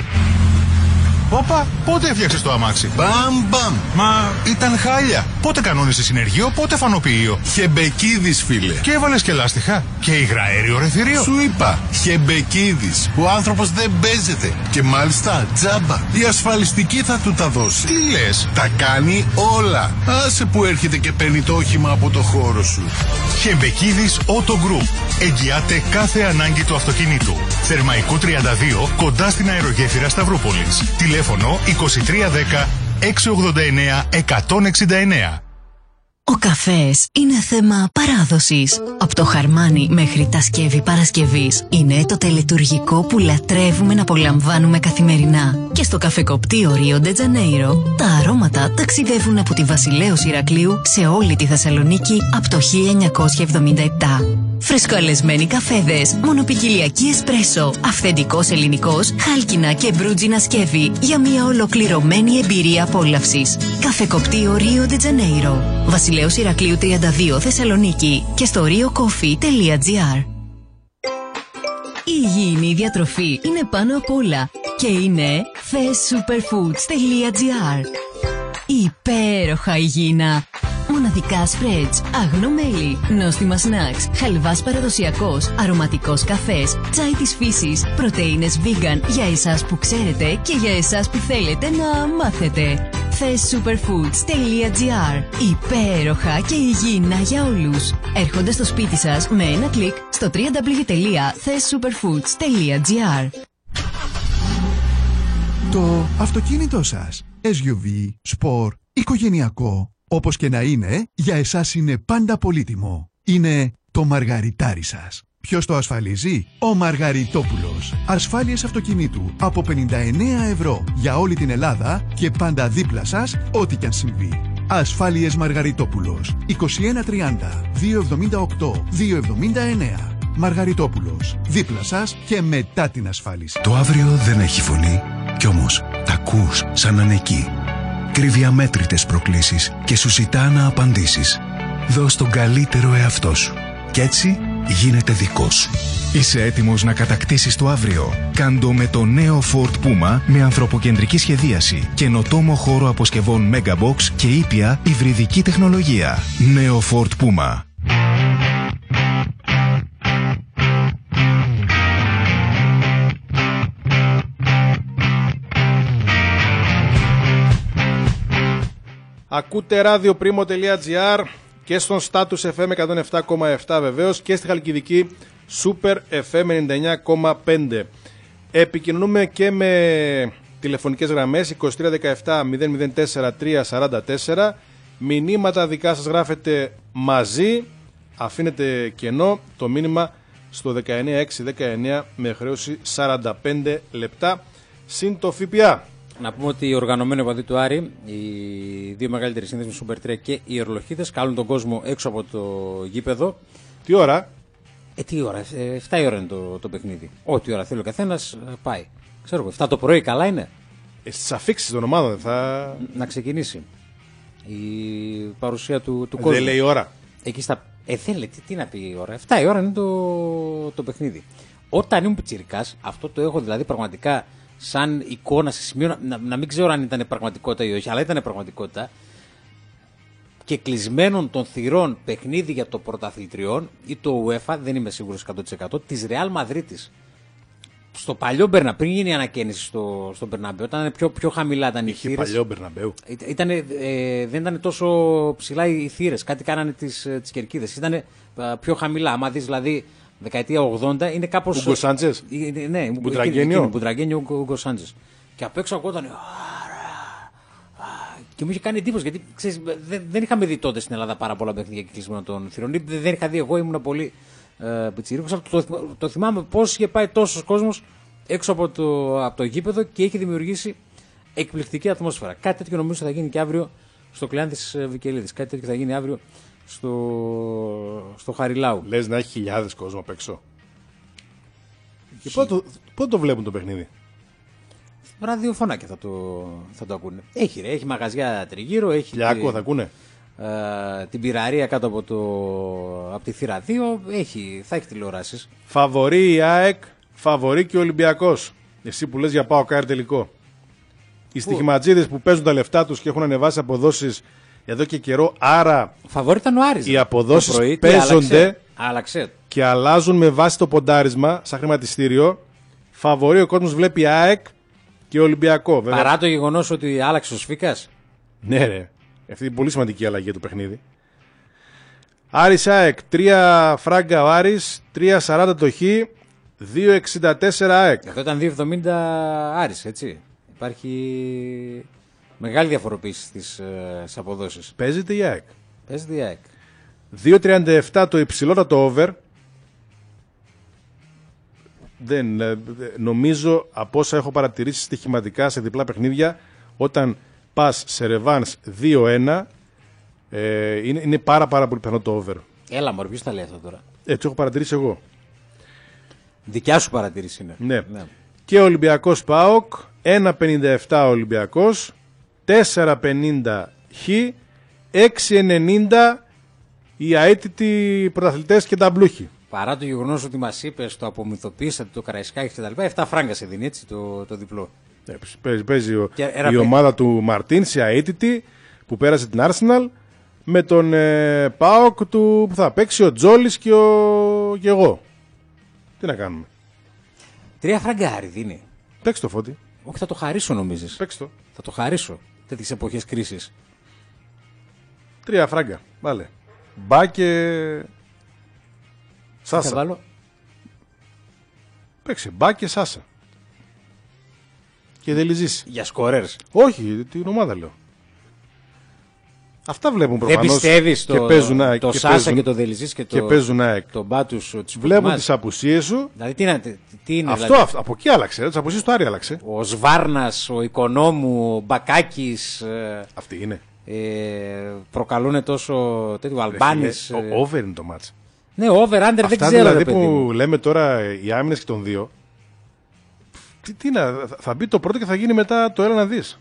Όπα, πότε έφτιαξες το αμάξι? Μπαμ, μπαμ. Μα ήταν χάλια. Πότε κανόνισε συνεργείο, πότε φανοποιείο? Χεμπεκίδης, φίλε. Και έβαλες και λάστιχα. Και υγραέριο ρεθυρίο. Σου είπα, Χεμπεκίδης. Ο άνθρωπος δεν παίζεται. Και μάλιστα τζάμπα. Η ασφαλιστική θα του τα δώσει. Τι λες? Τα κάνει όλα. Άσε που έρχεται και παίρνει το όχημα από το χώρο σου. Χεμπεκίδης Auto Group. Εγγυάται κάθε ανάγκη του αυτοκινήτου. Θερμαϊκού τριάντα δύο, κοντά στην αερογέφυρα Σταυρούπολης. Τηλέφωνο είκοσι τρία δέκα έξι ογδόντα εννέα εκατόν εξήντα εννέα. Ο καφές είναι θέμα παράδοσης. Από το χαρμάνι μέχρι τα σκεύη Παρασκευής είναι το τελετουργικό που λατρεύουμε να απολαμβάνουμε καθημερινά. Και στο καφεκοπτείο Ρίο ντε Τζανέιρο τα αρώματα ταξιδεύουν από τη Βασιλέως Ηρακλείου σε όλη τη Θεσσαλονίκη από το χίλια εννιακόσια εβδομήντα επτά. Φρεσκοαλεσμένοι καφέδες, μονοπικιλιακή εσπρέσο, αυθεντικός ελληνικός, χάλκινα και μπρούτζινα σκεύη για μια ολοκληρωμένη εμπειρία απόλαυσης. Καφεκοπτείο Ρίο ντε Τζανέιρο, Βασιλέως Ηρακλείου τριάντα δύο Θεσσαλονίκη και στο rio coffee τελεία gr. Η υγιεινή διατροφή είναι πάνω απ' όλα και είναι θες superfoods τελεία gr. Υπέροχα υγιεινά. Μοναδικά σπρέτς, άγνο μέλι, νόστιμα σνακς, χαλβάς παραδοσιακός, αρωματικός καφές, τσάι της φύσης, πρωτεΐνες vegan για εσάς που ξέρετε και για εσάς που θέλετε να μάθετε. Θες superfoods τελεία gr. Υπέροχα και υγιεινά για όλους. Έρχονται στο σπίτι σας με ένα κλικ στο double-u double-u double-u τελεία θες superfoods τελεία gr. Το αυτοκίνητό σας, ες γιου βι, σπορ, οικογενειακό, όπως και να είναι, για εσάς είναι πάντα πολύτιμο. Είναι το μαργαριτάρι σας. Ποιος το ασφαλίζει? Ο Μαργαριτόπουλος. Ασφάλειες αυτοκινήτου από πενήντα εννέα ευρώ για όλη την Ελλάδα και πάντα δίπλα σας ό,τι κι αν συμβεί. Ασφάλειες Μαργαριτόπουλος. είκοσι ένα τριάντα διακόσια εβδομήντα οκτώ διακόσια εβδομήντα εννέα. Μαργαριτόπουλος. Δίπλα σας και μετά την ασφάλιση. Το αύριο δεν έχει φωνή, κι όμως τα ακούς σαν να είναι εκεί. Κρύβει αμέτρητες προκλήσεις και σου ζητά να απαντήσεις. Δώσ' τον καλύτερο εαυτό σου. Κι έτσι γίνεται δικός σου. Είσαι έτοιμος να κατακτήσεις το αύριο? Κάντο με το νέο Ford Puma με ανθρωποκεντρική σχεδίαση, καινοτόμο χώρο αποσκευών Megabox και ήπια υβριδική τεχνολογία. Νέο Ford Puma. Ακούτε radioprimo.gr και στον Status εφ εμ εκατόν επτά κόμμα επτά βεβαίως και στη Χαλκιδική Super εφ εμ ενενήντα εννέα κόμμα πέντε. Επικοινωνούμε και με τηλεφωνικές γραμμές είκοσι τρία δεκαεπτά μηδέν μηδέν τέσσερα τρία σαράντα τέσσερα. Μηνύματα δικά σας γράφετε μαζί, αφήνετε κενό το μήνυμα στο δεκαεννέα έξι δεκαεννέα με χρέωση σαράντα πέντε λεπτά συν το ΦΠΑ. Να πούμε ότι οι οργανωμένοι οπαδοί του Άρη, οι δύο μεγαλύτεροι σύνδεσμοι Super τρία και οι Ορλοχίδες, καλούν τον κόσμο έξω από το γήπεδο. Τι ώρα? Ε, τι ώρα, εφτά η ώρα είναι το, το παιχνίδι. Ό,τι ώρα θέλει ο καθένας πάει. Ξέρω εγώ, εφτά το πρωί καλά είναι. Ε, στις αφήξεις των ομάδων θα... Να ξεκινήσει η παρουσία του, του κόσμου. Δεν λέει ώρα. Εκεί στα... Ε, δεν λέει, τι, τι να πει η ώρα. εφτά η ώρα είναι το, το παιχνίδι. Όταν ήμουν πιτσιρικάς, αυτό το έχω δηλαδή πραγματικά σαν εικόνα σε σημείο να, να, να μην ξέρω αν ήταν πραγματικότητα ή όχι, αλλά ήταν πραγματικότητα. Και κλεισμένων των θυρών παιχνίδι για το πρωταθλητριών ή το UEFA, δεν είμαι σίγουρος εκατό τοις εκατό, της Ρεάλ Μαδρίτης. Στο παλιό Μπερναμπέου, πριν γίνει η ανακαίνιση στο, στο Μπερναμπέου, ήταν πιο, πιο χαμηλά ήταν οι θύρες. Είχε παλιό Μπερναμπέου. Ήτανε, ε, δεν ήταν τόσο ψηλά οι θύρες, κάτι κάνανε τις, τις κερκίδες. Ήταν πιο χαμηλά. Άμα δεις δηλαδή δεκαετία ογδόντα, είναι κάπως. Ούγκο Σάντζες. Ναι, Μπουτραγκένιο. Μπουτραγκένιο Ούγκο Σάντζες. Και απ' έξω ακούγονταν. Και μου είχε κάνει εντύπωση γιατί ξέρεις, δεν, δεν είχαμε δει τότε στην Ελλάδα πάρα πολλά παιχνίδια και κλεισμένο των θυρών. Δεν είχα δει εγώ, ήμουν πολύ ε, πιτσιρίκος. Αλλά το, το, το θυμάμαι πώς είχε πάει τόσος κόσμος έξω από το, από το γήπεδο και είχε δημιουργήσει εκπληκτική ατμόσφαιρα. Κάτι τέτοιο νομίζω θα γίνει και αύριο στο Κλεάνθης Βικελίδης. Κάτι τέτοιο θα γίνει αύριο στο, στο Χαριλάου. Λες να έχει χιλιάδες κόσμο απ' έξω. Και πότε το, πότε το βλέπουν το παιχνίδι? Ραδιοφωνάκια θα το, θα το ακούνε. Έχει ρε, έχει μαγαζιά τριγύρω, έχει. Πλιάκο τη, θα ακούνε. Ε, την πυραρία κάτω από, το, από τη θύρα δύο, έχει, θα έχει τηλεοράσεις. Φαβορεί η ΑΕΚ, φαβορεί και ο Ολυμπιακός. Εσύ που λες για πάω κάρ τελικό. Οι στοιχηματζίδες που παίζουν τα λεφτά τους και έχουν ανεβάσει αποδόσεις εδώ και καιρό, άρα φαβορεί ήταν ο Άρης. Οι αποδόσεις πρωί, παίζονται άλλαξε, άλλαξε. Και αλλάζουν με βάση το ποντάρισμα σαν χρηματιστήριο. Φαβορεί ο κόσμος βλέπει ΑΕΚ και Ολυμπιακό. Βέβαια. Παρά το γεγονός ότι άλλαξε ο Σφίκας. Ναι, ρε. Αυτή είναι πολύ σημαντική αλλαγή του παιχνίδι. Άρης ΑΕΚ, τρία φράγκα ο Άρης, τρία σαράντα το Χ, δύο εξήντα τέσσερα ΑΕΚ. Αυτό ήταν δύο εβδομήντα Άρης, έτσι. Υπάρχει μεγάλη διαφοροποίηση στις, στις αποδόσεις. Παίζεται η ΑΕΚ. Παίζεται η ΑΕΚ. δύο τριάντα επτά το υψηλότατο over. Δεν, νομίζω από όσα έχω παρατηρήσει στοιχηματικά σε διπλά παιχνίδια, όταν πας σε ρεβάνς δύο ένα, ε, είναι, είναι πάρα πάρα πολύ πιθανό το over. Έλα μωρέ, ποιος τα λέει αυτά τώρα? Έτσι έχω παρατηρήσει εγώ. Δικιά σου παρατηρήση είναι. Ναι. ναι. Και ο Ολυμπιακός ΠΑΟΚ, ένα πενήντα επτά ο Ολυμπιακός, τέσσερα πενήντα Χ, έξι ενενήντα οι αίτητοι πρωταθλητές και τα μπλούχοι. Παρά το γεγονός ότι μας είπες, το απομυθοποίησατε το Καραϊσκάκη και τα λοιπά, επτά φράγκα σε δίνει έτσι το, το διπλό. Ε, παίζει παίζει ο, η ένα... ομάδα του Μαρτίνς, η αίτητη, που πέρασε την Arsenal, με τον ε, ΠΑΟΚ του που θα παίξει ο Τζόλης και, ο, και εγώ. Τι να κάνουμε. Τρία φραγκάρι δίνει. Παίξ' το Φώτη. Όχι, θα το χαρίσω νομίζεις. Παίξ' το. Θα το χαρίσω. τέτοιες εποχές κρίσης. Τρία φράγκα, βάλε. Μπα και Σάσα. Θα βάλω. Παίξε μπα και Σάσα. Και Δελιζής. Για σκορέρς. Όχι, την ομάδα λέω. Αυτά βλέπουν προφανώς. Δεν πιστεύεις το, παίζουν, το και Σάσα παίζουν, και το Δελιζής και, και το, παίζουν ΑΕΚ. Το μπάτους, τους βλέπουν τις απουσίες σου. Δηλαδή τι είναι, τι είναι αυτό, δηλαδή. αυτό, από εκεί άλλαξε. Τις απουσίες του Άρη άλλαξε. Ο Σβάρνας, ο Οικονόμου, ο Μπακάκης. Αυτοί είναι. Ε, προκαλούν τόσο τέτοιο Αλμπάνης. Ο over είναι το μάτς. Ναι, over, under δεν ξέρω. Δηλαδή ρε, που παιδί. λέμε τώρα οι άμυνες και των δύο. Τι, τι να, θα μπει το πρώτο και θα γίνει μετά το έλα να δεις.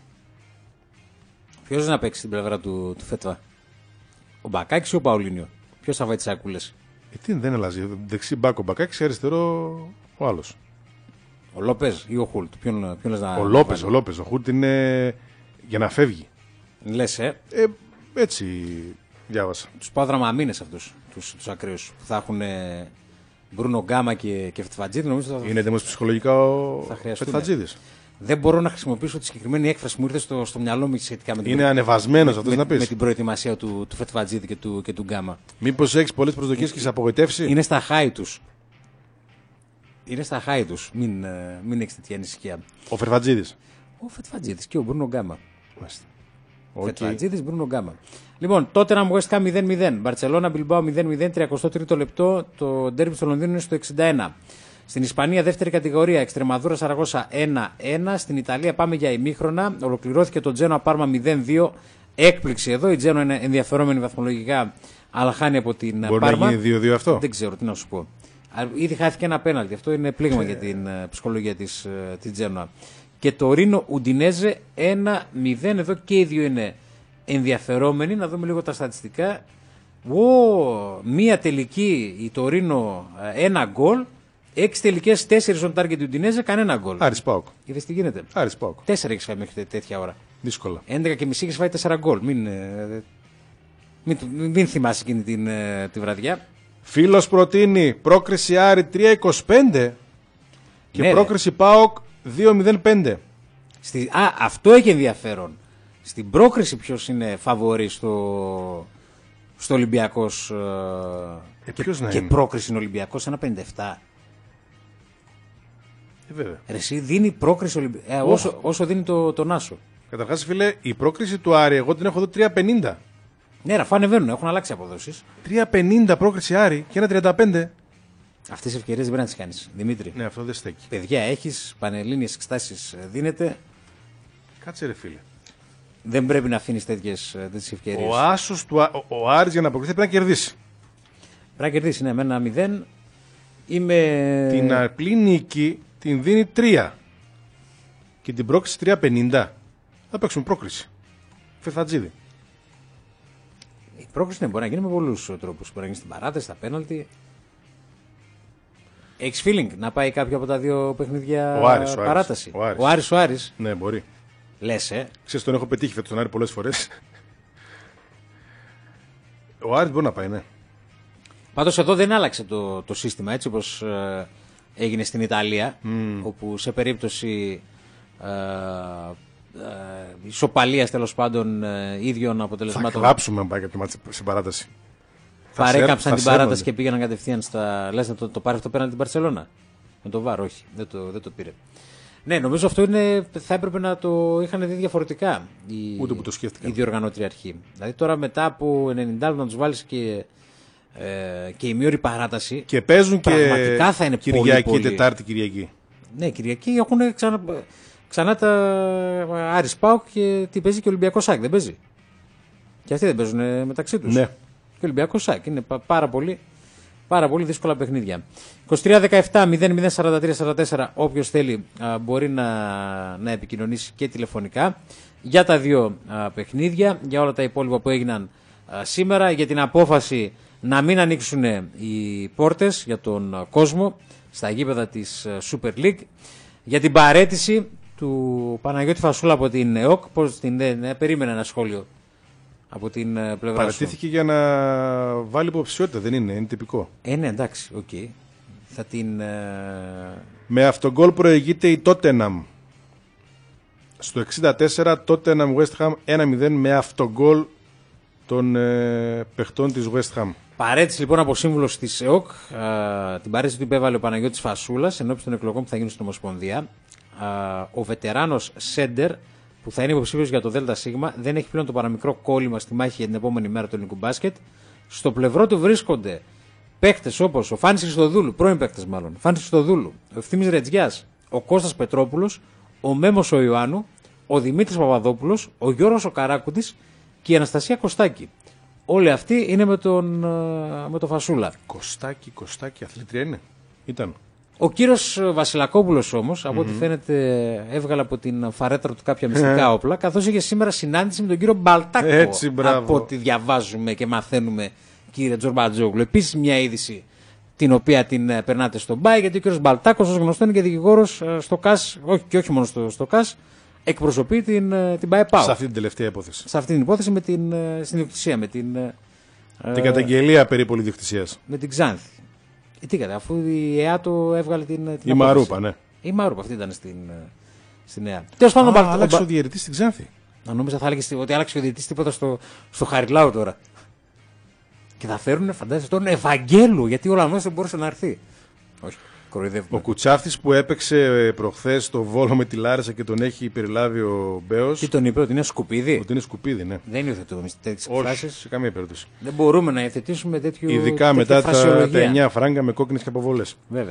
Ποιος να παίξει στην πλευρά του, του Φέτβα. Ο Μπακάκης ή ο Παουλίνιο. Ποιος θα βάλει τις σάκουλες. Ε, τι δεν αλλάζει. Δεξί μπάκο Μπακάκης, αριστερό ο άλλος. Ο Λόπεζ ή ο Χούλτ. Ποιον, ποιον λες να ο Λόπεζ, ο Λόπεζ. Ο Χούλτ είναι για να φεύγει. Λες, ε. ε έτσι διάβασα. Τους πάω δραμαμίνες αυτούς, τους, τους ακραίους. Που θα έχουν Μπρούνο Γκάμα και, και Φετφατζίδη. Νομίζω θα... Είναι έτοιμος ψυχολογικά ο Φετφατζίδης. Δεν μπορώ να χρησιμοποιήσω τη συγκεκριμένη έκφραση που μου ήρθε στο, στο μυαλό μου σχετικά με την, είναι ανεβασμένος αυτός με, να πεις. με την προετοιμασία του, του Φετφατζίδη και του, και του Γκάμα. Μήπως έχεις πολλές προσδοκίες και σε απογοητεύσει. Είναι στα χάη τους. Είναι στα χάη τους. Μην, μην έχεις τέτοια ανησυχία. Ο Φετφατζίδης. Ο Φετφατζίδης και ο Μπρούνο Γκάμα. Okay. Φετφατζίδης, Μπρούνο Γκάμα. Λοιπόν, τότε να μου West Ham μηδέν μηδέν. Μπαρτσελόνα Μπιλμπάο μηδέν μηδέν, τριάντα τρίτο λεπτό. Το ντέρμπι στο Λονδίνο είναι στο εξήντα ένα. Στην Ισπανία, δεύτερη κατηγορία, Εξτρεμαδούρα Σαραγώσα ένα ένα. Στην Ιταλία πάμε για ημίχρονα. Ολοκληρώθηκε το Τζένοα Πάρμα μηδέν δύο. Έκπληξη εδώ. Η Τζένοα είναι ενδιαφερόμενη βαθμολογικά, αλλά χάνει από την Μπορεί Πάρμα. Μπορεί να γίνει δύο δύο αυτό. Δεν ξέρω τι να σου πω. Ήδη χάθηκε ένα πέναλτι. Αυτό είναι πλήγμα για την ψυχολογία της, της Τζένοα. Και το Ρίνο Ουντινέζε ένα μηδέν. Εδώ και οι δύο είναι ενδιαφερόμενοι. Να δούμε λίγο τα στατιστικά. Ω, μία τελική η Τωρίνο ένα γκολ. Έξι τελικές, τέσσερις on target του Ουντινέζε, κανένα γκολ. Άρης ΠΑΟΚ. Είδες τι γίνεται. Άρης ΠΑΟΚ. Τέσσερα έχεις φάει μέχρι τέτοια ώρα. Δύσκολα. έντεκα και μισή έχεις φάει τέσσερα γκολ. Μην, ε, μην, μην, μην θυμάσαι εκείνη την, ε, τη βραδιά. Φίλος προτείνει πρόκριση Άρη τρία είκοσι πέντε και ναι, πρόκριση ΠΑΟΚ δύο μηδέν πέντε. Στη, α, αυτό έχει ενδιαφέρον. Στην πρόκριση ποιος είναι φαβορί στο, στο Ολυμπιακός ε, και, ποιος να και είναι. πρόκριση είναι Ολυμπιακός ένα πενήντα επτά. Ε, βέβαια. Ρε, εσύ δίνει πρόκριση Ολυμπιακός ε, όσο, όσο δίνει το, τον Άσο. Καταρχάς φίλε, η πρόκριση του Άρη εγώ την έχω δει τρία πενήντα. Ναι, ρε, αφού ανεβαίνουν, έχουν αλλάξει αποδόσεις. τρία πενήντα πρόκριση Άρη και ένα τριάντα πέντε. Αυτές τις ευκαιρίες δεν πρέπει να τις κάνεις, Δημήτρη. Ναι, αυτό δεν στέκει. Παιδιά, έχεις πανελλήνιες εξετάσεις, δίνεται. Κάτσε ρε φίλε. Δεν πρέπει να αφήνεις τέτοιες, τέτοιες ευκαιρίες. Ο Άσος του ο, ο Άρης για να προκριθεί πρέπει να κερδίσει. Πρέπει να κερδίσει, ναι, με ένα μηδέν. Είμαι... Την απλή νίκη την δίνει τρία. Και την πρόκριση τρία πενήντα. Θα παίξουν πρόκριση. Φετφατζίδη. Η πρόκριση ναι, μπορεί να γίνει με πολλούς τρόπους. Μπορεί να γίνει στην παράταση, στα πέναλτι. Έχεις feeling να πάει κάποιο από τα δύο παιχνίδια ο Άρης, ο παράταση. Ο Άρης. Ο Άρης, ο Άρης. Ναι, μπορεί. Λες, ε. Ξέρεις, τον έχω πετύχει φέτος τον Άρη πολλές φορές. Ο Άρης μπορεί να πάει, ναι. Πάντως εδώ δεν άλλαξε το, το σύστημα έτσι όπως ε, έγινε στην Ιταλία, mm. όπου σε περίπτωση ε, ε, ισοπαλίας τέλος πάντων ε, ίδιων αποτελεσμάτων. Θα κλάψουμε αν πάει κάποιο μάτι στην παράταση. Παρέκαψαν την παράταση και πήγαιναν κατευθείαν στα. Λες να το, το πάρει αυτό πέραν την Μπαρσελόνα. Με το βάρ, όχι, δεν το, δεν το πήρε. Ναι, νομίζω αυτό είναι, θα έπρεπε να το είχαν δει διαφορετικά οι, Ούτε που το σκέφτηκαν. η διοργανώτρια αρχή. Δηλαδή τώρα μετά από ενενήντα να τους βάλεις και, ε, και η μείωρη παράταση. Και παίζουν πραγματικά και θα είναι Κυριακή, πολύ, πολύ... Τετάρτη, Κυριακή. Ναι, Κυριακή έχουν ξανά, ξανά τα Άρης ΠΑΟΚ και τι παίζει και ο Ολυμπιακός ΣΑΚ, δεν παίζει. Και αυτοί δεν παίζουν μεταξύ τους. Ναι. Και ο Ολυμπιακός ΣΑΚ είναι πάρα πολύ, πάρα πολύ δύσκολα παιχνίδια. είκοσι τρία δεκαεπτά μηδέν μηδέν σαράντα τρία σαράντα τέσσερα. Όποιος θέλει α, μπορεί να, να επικοινωνήσει και τηλεφωνικά για τα δύο α, παιχνίδια, για όλα τα υπόλοιπα που έγιναν α, σήμερα, για την απόφαση να μην ανοίξουν οι πόρτες για τον α, κόσμο στα γήπεδα της α, Super League, για την παραίτηση του Παναγιώτη Φασούλα από την ΕΟΚ. Πώς την ε, ε, περίμενα ένα σχόλιο από την uh, πλευρά Παρατήθηκε σου. για να βάλει υποψηφιότητα, δεν είναι, είναι τυπικό. Ε, ναι, εντάξει, οκ. Okay. Θα την... Uh... Με αυτόν γκολ προηγείται η Τότεναμ. Στο εξήντα τέσσερα τότε ένα West Ham ένα μηδέν με αυτογκόλ των ε, παιχτών της West Ham. Παρέτηση λοιπόν από σύμβουλο τη ΕΟΚ. Α, την παρέτηση του υπέβαλε ο Παναγιώτης Φασούλας ενώπιον των εκλογών που θα γίνουν στην Ομοσπονδία. Α, ο βετεράνος Σέντερ, που θα είναι υποψήφιος για το ΔΣ, δεν έχει πλέον το παραμικρό κόλλημα στη μάχη για την επόμενη μέρα του ελληνικού μπάσκετ. Στο πλευρό του βρίσκονται παίκτες όπως ο Φάνης Χριστοδούλου, πρώην παίκτες μάλλον, Φάνης Χριστοδούλου, ο Ευθύμης Ρετζιάς, ο Κώστας Πετρόπουλος, ο Μέμος ο Ιωάννου, ο Δημήτρης Παπαδόπουλος, ο Γιώργος ο Καράκουτης και η Αναστασία Κωστάκη. Όλοι αυτοί είναι με τον, με τον Φασούλα. Κωστάκη, Κωστάκη, αθλήτρια είναι. Ήταν. Ο κύριος Βασιλακόπουλος όμως, από mm-hmm. ό,τι φαίνεται, έβγαλε από την φαρέτρα του κάποια μυστικά όπλα, καθώς είχε σήμερα συνάντηση με τον κύριο Μπαλτάκο. Έτσι, μπράβο. Από ό,τι διαβάζουμε και μαθαίνουμε, κύριε Τζορμπατζόγλου. Επίσης, μια είδηση την οποία την περνάτε στον Μπάι, γιατί ο κύριος Μπαλτάκος, ως γνωστό, είναι και δικηγόρος στο ΚΑΣ, όχι, και όχι μόνο στο, στο ΚΑΣ, εκπροσωπεί την, την ΠΑΕΠΑΟ. Σε αυτή την τελευταία υπόθεση. Σε αυτή την υπόθεση με την συνδιοκτησία, με την. Την ε, καταγγελία περί πολυδιοκτησίας. Με την Ξάνθη. Ε, τι κατά, αφού η ΕΑ το έβγαλε την. την η Μαρούπα, ναι. Η Μαρούπα, αυτή ήταν στην, στην ΕΑ. Τέλος πάντων, ο άλλαξε ο διαιτητής στην Ξάνθη. Να νόμιζα θα έλεγε ότι άλλαξε ο διαιτητής τίποτα στο, στο Χαριλάου τώρα. Και θα φέρουν, φαντάζεσαι, τον Ευαγγέλου, γιατί ο Λαμνός δεν μπορούσε να έρθει. Όχι. Ο Κουτσάφτης που έπαιξε προχθές στο Βόλο με τη Λάρισα και τον έχει περιλάβει ο Μπέος. Τι τον είπε, ότι είναι σκουπίδι. Ότι είναι σκουπίδι, ναι. Δεν υιοθετούμε τέτοιες εκφράσεις. Σε καμία περίπτωση. Δεν μπορούμε να υιοθετήσουμε τέτοιο. Ειδικά μετά τα, τα εννιά φράγκα με κόκκινες και αποβολές. Βέβαια.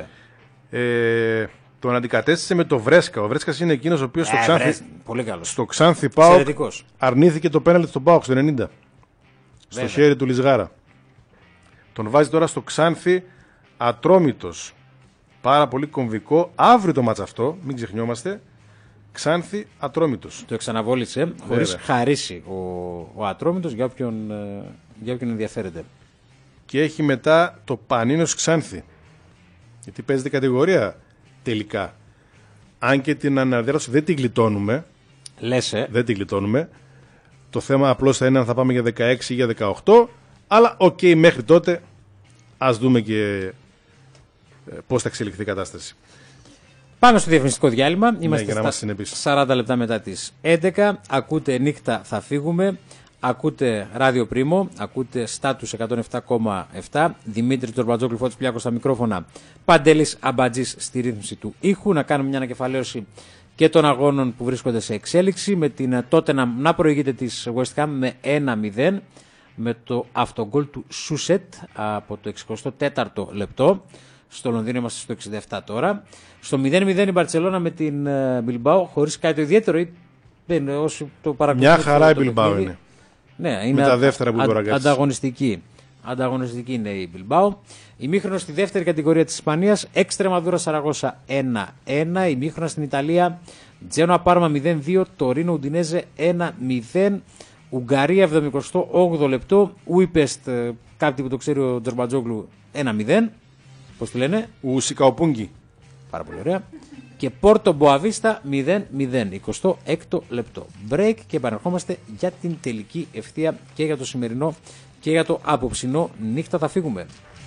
Ε, τον αντικατέστησε με το Βρέσκα. Ο Βρέσκας είναι εκείνος ο οποίος ε, στο Ξάνθη. Βρέσ... Πολύ καλός. Στο Ξάνθη ΠΑΟΚ αρνήθηκε το πέναλτι στον ΠΑΟΚ στο ενενήντα. Βέβαια. Στο χέρι του Λισγάρα. Τον βάζει τώρα στο Ξάνθη Ατρόμητος. Πάρα πολύ κομβικό. Αύριο το μάτς αυτό, μην ξεχνιόμαστε. Ξάνθη Ατρόμητος. Το ξαναβόλησε χωρίς χαρίσει ο, ο Ατρόμητος για όποιον, για όποιον ενδιαφέρεται. Και έχει μετά το Πανίνος Ξάνθη. Γιατί παίζεται κατηγορία τελικά. Αν και την αναδιάρθρωση δεν την γλιτώνουμε. Λες, ε. Δεν την γλιτώνουμε. Το θέμα απλώς θα είναι αν θα πάμε για δεκαέξι ή για δεκαοκτώ. Αλλά οκ, okay, μέχρι τότε ας δούμε και πώς θα εξελιχθεί η κατάσταση. Πάμε στο διαφημιστικό διάλειμμα. Ναι, είμαστε στα σαράντα λεπτά μετά τις έντεκα. Ακούτε νύχτα θα φύγουμε. Ακούτε Ράδιο Πρίμο. Ακούτε Στάτους εκατόν επτά κόμμα επτά. Δημήτρη Τζορμπατζόγλου, Φώτης Πλιάκος στα μικρόφωνα. Παντέλης Αμπατζής στη ρύθμιση του ήχου. Να κάνουμε μια ανακεφαλαίωση και των αγώνων που βρίσκονται σε εξέλιξη. Με την τότε να, να προηγείται της West Ham με ένα μηδέν. Με το αυτογκόλ του Σούσετ από το εξηκοστό τέταρτο λεπτό. Στο Λονδίνο είμαστε στο εξήντα επτά τώρα. Στο μηδέν μηδέν η Μπαρτσελώνα με την Μπιλμπάο, χωρίς κάτι το ιδιαίτερο. Δεν, όσοι το Μια χαρά η Μπιλμπάο είναι. Ναι, είναι με τα δεύτερα που μπορεί να ανταγωνιστική. Ανταγωνιστική είναι η Μπιλμπάο. Ημίχρονο στη δεύτερη κατηγορία της Ισπανίας. Εξτρεμαδούρα Σαραγώσα ένα ένα. Ημίχρονα στην Ιταλία. Τζένοα Πάρμα μηδέν δύο. Τωρίνο Ουντινέζε ένα μηδέν. Ουγγαρία εβδομηκοστό όγδοο λεπτό. Ουίπεστ, κάτι που το ξέρει ο Τζορμπατζόγλου, ένα μηδέν. Πώς τη λένε? Ουσικαοπούγκι. Πάρα πολύ ωραία. Και Πόρτο Μποαβίστα μηδέν μηδέν. εικοστό έκτο λεπτό. Break και επανερχόμαστε για την τελική ευθεία και για το σημερινό και για το απόψινό νύχτα θα φύγουμε.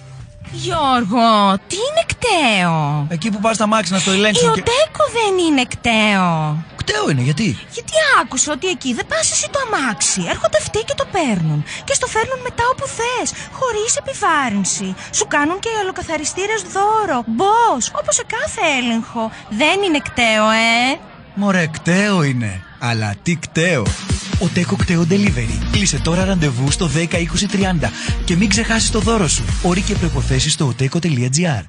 Γιώργο, τι είναι κταίο? Εκεί που πας στα μάξι να στο ελέγξουν. Η Οτέκο δεν είναι κταίο. Κταίο είναι, γιατί? Γιατί άκουσα ότι εκεί δεν πας εσύ το αμάξι. Έρχονται αυτοί και το παίρνουν. Και στο φέρνουν μετά όπου θες. Χωρίς επιβάρυνση. Σου κάνουν και οι ολοκαθαριστήρες δώρο. Μπος, όπως σε κάθε έλεγχο. Δεν είναι κταίο, ε. Μωρέ, κταίο είναι. Αλλά τι κταίο. Οτέκο Κταίο Delivery. Κλείσε τώρα ραντεβού στο δέκα είκοσι τριάντα και μην ξεχάσεις το δώρο σου. Όροι και προϋποθέσεις στο οτέκο τελεία τζι άρ.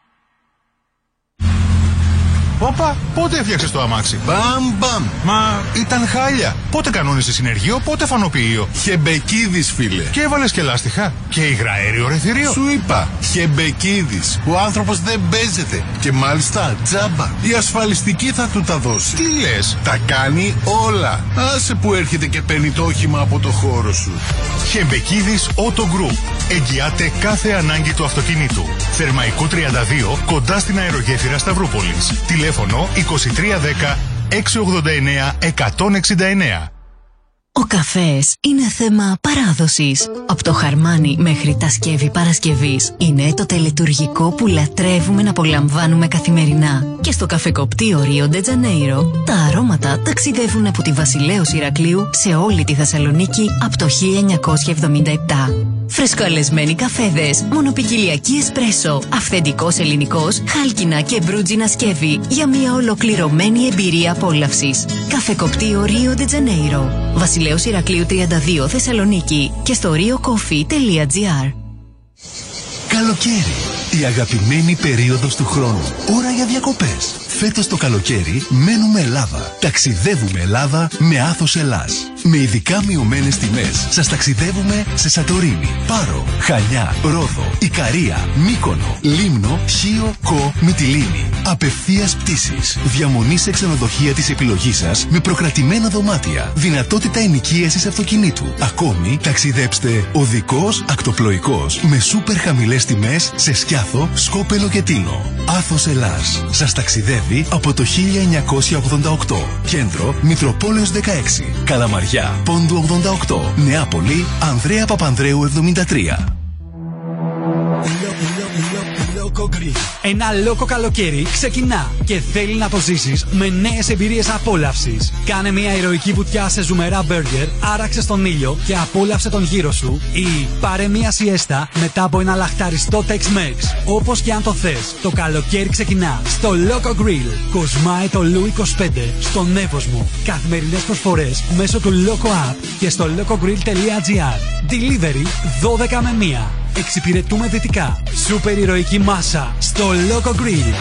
Όπα, πότε έφτιαξες το αμάξι? Μπαμ μπαμ. Μα ήταν χάλια. Πότε κανόνισε συνεργείο, πότε φανοποιείο? Χεμπεκίδης, φίλε. Και έβαλες και λάστιχα. Και υγραέριο ρεθυρίο. Σου είπα, Χεμπεκίδης. Ο άνθρωπος δεν παίζεται. Και μάλιστα τζάμπα. Η ασφαλιστική θα του τα δώσει. Τι λες? Τα κάνει όλα. Άσε που έρχεται και παίρνει το όχημα από το χώρο σου. Χεμπεκίδης Auto Group. Εγγυάται κάθε ανάγκη του αυτοκινήτου. Θερμαϊκό τριάντα δύο, κοντά στην αερογέφυρα Σταυρούπολης. Τηλέφωνο είκοσι τρία δέκα εξακόσια ογδόντα εννέα εκατόν εξήντα εννέα. Ο καφές είναι θέμα παράδοσης. Από το Χαρμάνι μέχρι τα σκεύη Παρασκευής είναι το τελετουργικό που λατρεύουμε να απολαμβάνουμε καθημερινά. Και στο καφεκοπτείο Ρίο ντε Τζανέιρο τα αρώματα ταξιδεύουν από τη Βασιλέως Ηρακλείου σε όλη τη Θεσσαλονίκη από το χίλια εννιακόσια εβδομήντα επτά. Φρεσκοαλεσμένοι καφέδες, μονοπικιλιακή εσπρέσο, αυθεντικός ελληνικός, χάλκινα και μπρούτζινα σκεύη για μια ολοκληρωμένη εμπειρία απόλαυσης. Καφεκοπτείο Ρίο ντε Τζανέιρο, Βασιλέως Ηρακλείου τριάντα δύο Θεσσαλονίκη και στο rio coffee τελεία gr. Καλοκαίρι. Η αγαπημένη περίοδος του χρόνου. Ώρα για διακοπές. Φέτος το καλοκαίρι μένουμε Ελλάδα. Ταξιδεύουμε Ελλάδα με Άθος Ελλάς. Με ειδικά μειωμένες τιμές σας ταξιδεύουμε σε Σαντορίνη, Πάρο, Χανιά, Ρόδο, Ικαρία, Μύκονο, Λίμνο, Χίο, Κο, Μυτιλήνη. Απευθείας πτήσεις. Διαμονή σε ξενοδοχεία της επιλογής σας με προκρατημένα δωμάτια. Δυνατότητα ενοικίασης αυτοκινήτου. Ακόμη ταξιδέψτε οδικός, ακτοπλοϊκός με σούπερ χαμηλές τιμές σε Σκιάθο, Σκόπελο και Τίνο. Άθος Ελλάς. Σας ταξιδεύει από το χίλια εννιακόσια ογδόντα οκτώ. Κέντρο Μητροπόλεως δεκαέξι. Καλαμαριά, Πόντου ογδόντα οκτώ. Νεάπολη, Ανδρέα Παπανδρέου εβδομήντα τρία. Ένα λόκο καλοκαίρι ξεκινά και θέλει να το ζήσεις με νέες εμπειρίες απόλαυσης. Κάνε μια ηρωική βουτιά σε ζουμερά μπέργκερ, άραξε στον ήλιο και απόλαυσε τον γύρο σου ή πάρε μια σιέστα μετά από ένα λαχταριστό Tex-Mex. Όπως και αν το θες, το καλοκαίρι ξεκινά στο Loco Grill. Κοσμάει το Λου είκοσι πέντε στον Εύωσμο. Καθημερινές προσφορές μέσω του Loco App και στο locogrill τελεία gr. Delivery δώδεκα με μία. Εξυπηρετούμε δυτικά. Σούπερ ηρωική μάσα στο Loco Grill.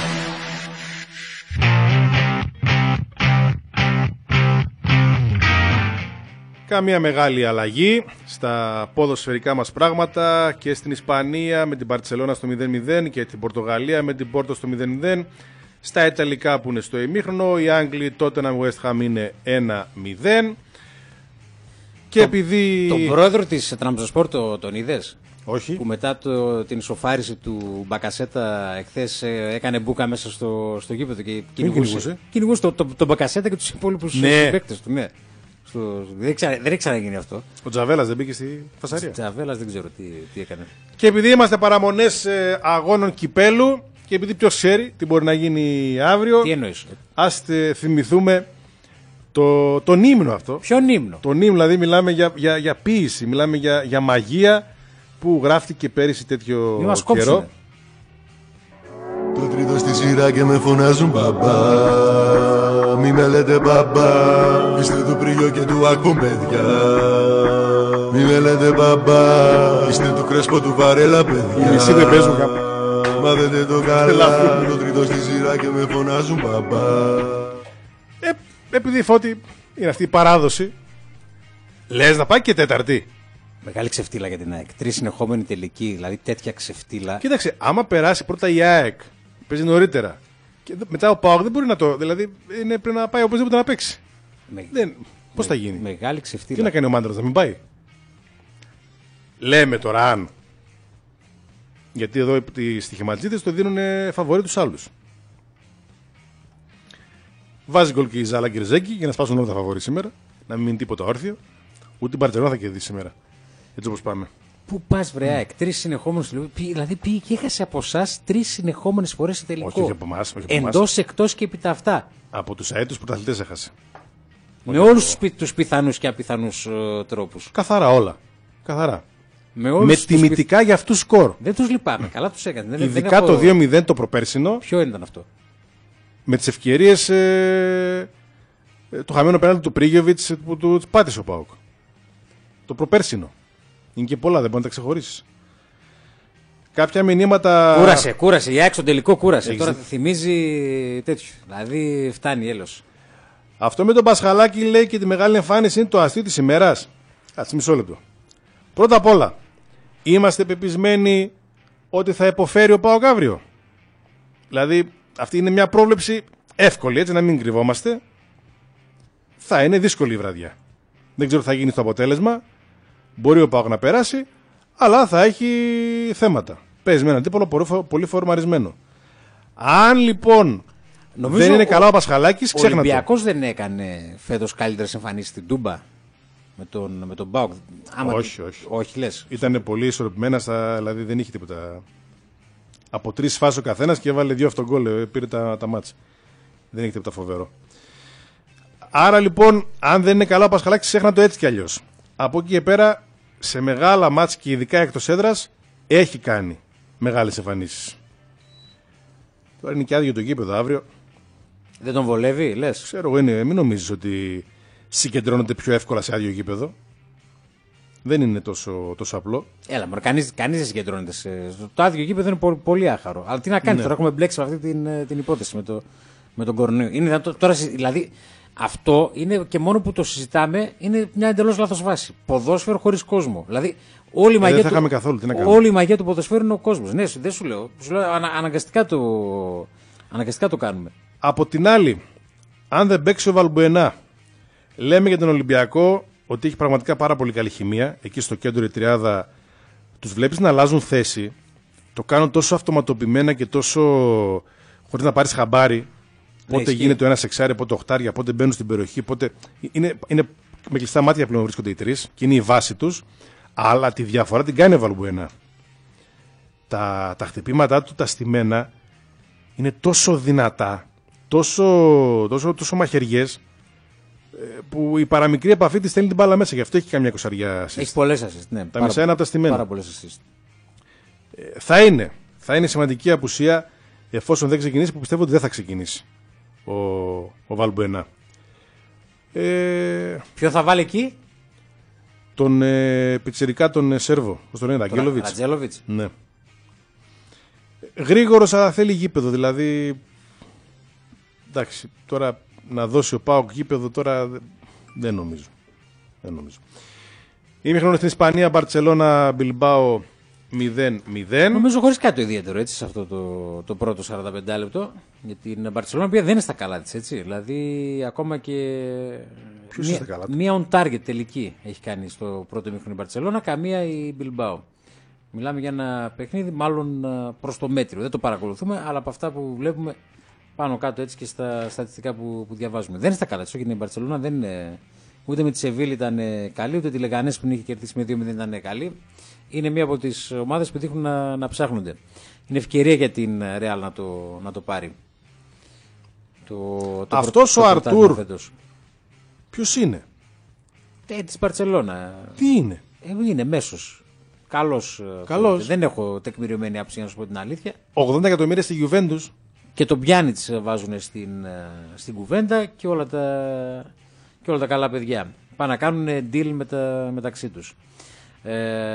Καμία μεγάλη αλλαγή στα ποδοσφαιρικά μας πράγματα και στην Ισπανία με την Μπαρτσελώνα στο μηδέν μηδέν και την Πορτογαλία με την Πόρτο στο μηδέν μηδέν. Στα Ιταλικά που είναι στο ημίχρονο, οι Άγγλοι Tottenham West Ham είναι ένα μηδέν. Και το, επειδή... Τον πρόεδρο της Τραμζοσπόρ το, τον είδες? Όχι. Που μετά το, την ισοφάριση του Μπακασέτα εχθές ε, έκανε μπούκα μέσα στο, στο γήπεδο και κυνηγούσε. Κυνηγούσε τον το, το, το Μπακασέτα και τους υπόλοιπους ναι. συμπαίκτες του. Ναι. Στο, δεν ήξερα να γίνει αυτό. Ο Τζαβέλας δεν μπήκε στη φασαρία. Ο Τζαβέλας δεν ξέρω τι, τι έκανε. Και επειδή είμαστε παραμονές ε, αγώνων κυπέλου και επειδή ποιος ξέρει τι μπορεί να γίνει αύριο. Τι εννοείς? Ας τε, θυμηθούμε το, τον ύμνο αυτό. Ποιον ύμνο? Τον ύμνο, δηλαδή μιλάμε για, για, για ποίηση, μιλάμε για, για μαγεία που γράφτηκε πέρυσι τέτοιο καιρό. Το τρίτο στη σειρά και με φωνάζουν μπαμπά. Μη με λέτε μπαμπά. Είστε του Πρίγιο και του Ακπομ παιδιά. Μη με λέτε μπαμπά. Είστε του Κρέσπο του Βαρέλα παιδιά. Εσύ δεν παίζουν κάπου. Μάθετε το καλά. Το τρίτο στη σειρά και με φωνάζουν μπαμπά. Ε, επειδή Φώτη είναι αυτή η παράδοση, λες να πάει και τέταρτη. Μεγάλη ξεφτύλα για την ΑΕΚ. Τρεις συνεχόμενοι τελικοί, δηλαδή τέτοια ξεφτύλα. Κοίταξε, άμα περάσει πρώτα η ΑΕΚ, παίζει νωρίτερα. Και μετά ο ΠΑΟΚ δεν μπορεί να το. Δηλαδή είναι, πρέπει να πάει οπωσδήποτε να παίξει. Με... Δεν... Πώς θα γίνει? Μεγάλη ξεφτύλα. Τι να κάνει ο Μάντρας, να μην πάει? Λέμε τώρα αν. Γιατί εδώ οι στοιχηματζίδες το δίνουν φαβορί τους άλλους. Βάζει γκολ και η Ζάλα Γκριζέκη για να σπάσουν όλα τα φαβορί σήμερα. Να μην μείνει τίποτα όρθιο. Ούτε την Μπαρτσελόνα θα κερδίσει σήμερα. Έτσι όπως πάμε. Πού πας βρε ΑΕΚ, τρεις συνεχόμενους, δηλαδή πήγε και έχασε από εσάς τρεις συνεχόμενες φορές σε τελικό. Όχι, όχι από εμάς. Εντός, εκτός και επί τα αυτά. Από τους αέτους πρωταθλητές έχασε. Με όχι όλους το... τους πιθανούς και απιθανούς uh, τρόπους. Καθαρά όλα. Καθαρά. Με, με τιμητικά πι... για αυτούς σκορ. Δεν τους λυπάμαι, καλά τους έκανε. Ειδικά δεν έχω... το δύο μηδέν το προπέρσινο. Ποιο ήταν αυτό? Με τις ευκαιρίες ε... το χαμένο πέναλτι του Πρίγιοβιτς που του πάτησε ο ΠΑΟΚ. Το προπέρσινο. Είναι και πολλά, δεν μπορεί να τα ξεχωρίσεις. Κάποια μηνύματα. Κούρασε, κούρασε. Η ΑΕΚ στο τελικό κούρασε. Έχεις... Τώρα θυμίζει τέτοιο. Δηλαδή φτάνει έλος. Αυτό με τον Πασχαλάκη λέει και τη μεγάλη εμφάνιση είναι το αστείο της ημέρας. Κάτσε μισό λεπτό. Πρώτα απ' όλα, είμαστε πεπισμένοι ότι θα υποφέρει ο ΠΑΟΚ αύριο? Δηλαδή, αυτή είναι μια πρόβλεψη εύκολη, έτσι να μην κρυβόμαστε. Θα είναι δύσκολη η βραδιά. Δεν ξέρω τι θα γίνει στο αποτέλεσμα. Μπορεί ο ΠΑΟΚ να περάσει, αλλά θα έχει θέματα. Παίζει με έναν τύπο πολύ φορμαρισμένο. Αν λοιπόν νομίζω δεν είναι ο... καλά ο Πασχαλάκης, ξέχνα το. Ο Ολυμπιακός δεν έκανε φέτος καλύτερες εμφανίσεις στην Τούμπα. με τον, με τον ΠΑΟΚ. Όχι, όχι. Όχι, λες. Ήταν πολύ ισορροπημένα, στα, δηλαδή δεν είχε τίποτα. Από τρεις φάσεις ο καθένας και έβαλε δύο αυτογκόλ, πήρε τα, τα μάτς. Δεν είχε τίποτα φοβερό. Άρα λοιπόν, αν δεν είναι καλά ο Πασχαλάκης, ξέχνα το έτσι κι αλλιώς. Από εκεί και πέρα, σε μεγάλα μάτς και ειδικά εκτός έδρας, έχει κάνει μεγάλες εμφανίσεις. Τώρα είναι και άδειο το γήπεδο αύριο. Δεν τον βολεύει, λες. Ξέρω εγώ, είναι, μην νομίζεις ότι συγκεντρώνονται πιο εύκολα σε άδειο γήπεδο. Δεν είναι τόσο, τόσο απλό. Έλα, μωρέ, κανείς, κανείς δεν συγκεντρώνεται. Σε... Το άδειο γήπεδο είναι πολύ, πολύ άχαρο. Αλλά τι να κάνει, ναι. Τώρα έχουμε μπλέξει με αυτή την, την υπόθεση με, το, με τον κορονοϊό. Είναι, τώρα, δηλαδή, αυτό είναι και μόνο που το συζητάμε είναι μια εντελώς λάθος βάση. Ποδόσφαιρο χωρίς κόσμο. Δηλαδή, όλη η ε, μαγεία, του, καθόλου, όλη η μαγεία του ποδοσφαίρου είναι ο κόσμος. Ναι, δεν σου λέω. Σου λέω ανα, αναγκαστικά, το, αναγκαστικά το κάνουμε. Από την άλλη, αν δεν παίξει ο Βαλμπουενά, λέμε για τον Ολυμπιακό ότι έχει πραγματικά πάρα πολύ καλή χημεία. Εκεί στο κέντρο η τριάδα τους βλέπεις να αλλάζουν θέση. Το κάνουν τόσο αυτοματοποιημένα και τόσο χωρίς να πάρεις χαμπάρι. Πότε γίνεται ο ένας εξάρι, πότε οχτάρια, πότε μπαίνουν στην περιοχή. Πότε... Είναι, είναι με κλειστά μάτια πλέον βρίσκονται οι τρεις και είναι η βάση τους. Αλλά τη διαφορά την κάνει ο Βαλμπουενά. Τα, τα χτυπήματά του, τα στημένα, είναι τόσο δυνατά, τόσο, τόσο, τόσο μαχαιριές, που η παραμικρή επαφή της στέλνει την μπάλα μέσα. Γι' αυτό έχει καμιά κοσαριά assist. Έχει πολλές assist, ναι. Τα μισά είναι από τα στημένα. Πάρα πολλές assist. Ε, θα είναι. Θα είναι σημαντική απουσία εφόσον δεν ξεκινήσει, που πιστεύω ότι δεν θα ξεκινήσει ο, ο Βαλμπουενά. Ε, Ποιο θα βάλει εκεί? Τον ε, πιτσιρικά τον Σέρβο. Πώς τον λένε, Αγγέλοβιτς. Αγγέλοβιτς. Ναι. Γρήγορος, αλλά θέλει γήπεδο. Δηλαδή, εντάξει, τώρα να δώσει ο ΠΑΟΚ γήπεδο τώρα δεν νομίζω. Δεν νομίζω. Ημίχρονο στην Ισπανία, Μπαρτσελώνα, Μπιλμπάο μηδέν μηδέν. Νομίζω χωρίς κάτι ιδιαίτερο έτσι, σε αυτό το, το πρώτο σαράντα πέντε λεπτό. Γιατί την Μπαρτσελώνα δεν είναι στα καλά της. Έτσι. Δηλαδή, ακόμα και Ποιος μία, είναι στα καλά του? μία on target τελική έχει κάνει στο πρώτο ημίχρονο η Μπαρτσελώνα, καμία η Μπιλμπάο. Μιλάμε για ένα παιχνίδι μάλλον προς το μέτριο. Δεν το παρακολουθούμε, αλλά από αυτά που βλέπουμε πάνω κάτω έτσι και στα στατιστικά που, που διαβάζουμε. Δεν είναι στα καλά της. Όχι, η Μπαρτσελώνα δεν είναι. Ούτε με τη Σεβίλη ήταν καλή, ούτε τη Λεγανές που είχε κερδίσει με δύο μηδέν ήταν καλή. Είναι μία από τις ομάδες που δείχνουν να, να ψάχνονται. Είναι ευκαιρία για την Ρεάλ να το, να το πάρει. Το, το Αυτός προ, ο το Αρτούρ ποιος είναι? Ε, της Μπαρτσελώνα. Τι είναι? Ε, είναι μέσος. Καλός. Καλός. Δεν έχω τεκμηριωμένη άποψη να σου πω την αλήθεια. ογδόντα εκατομμύρια στη Γιουβέντους. Και τον Πιάνιτς βάζουν στην, στην κουβέντα και όλα, τα, και όλα τα καλά παιδιά. Πάνε να κάνουν deal με τα, μεταξύ τους. Ε,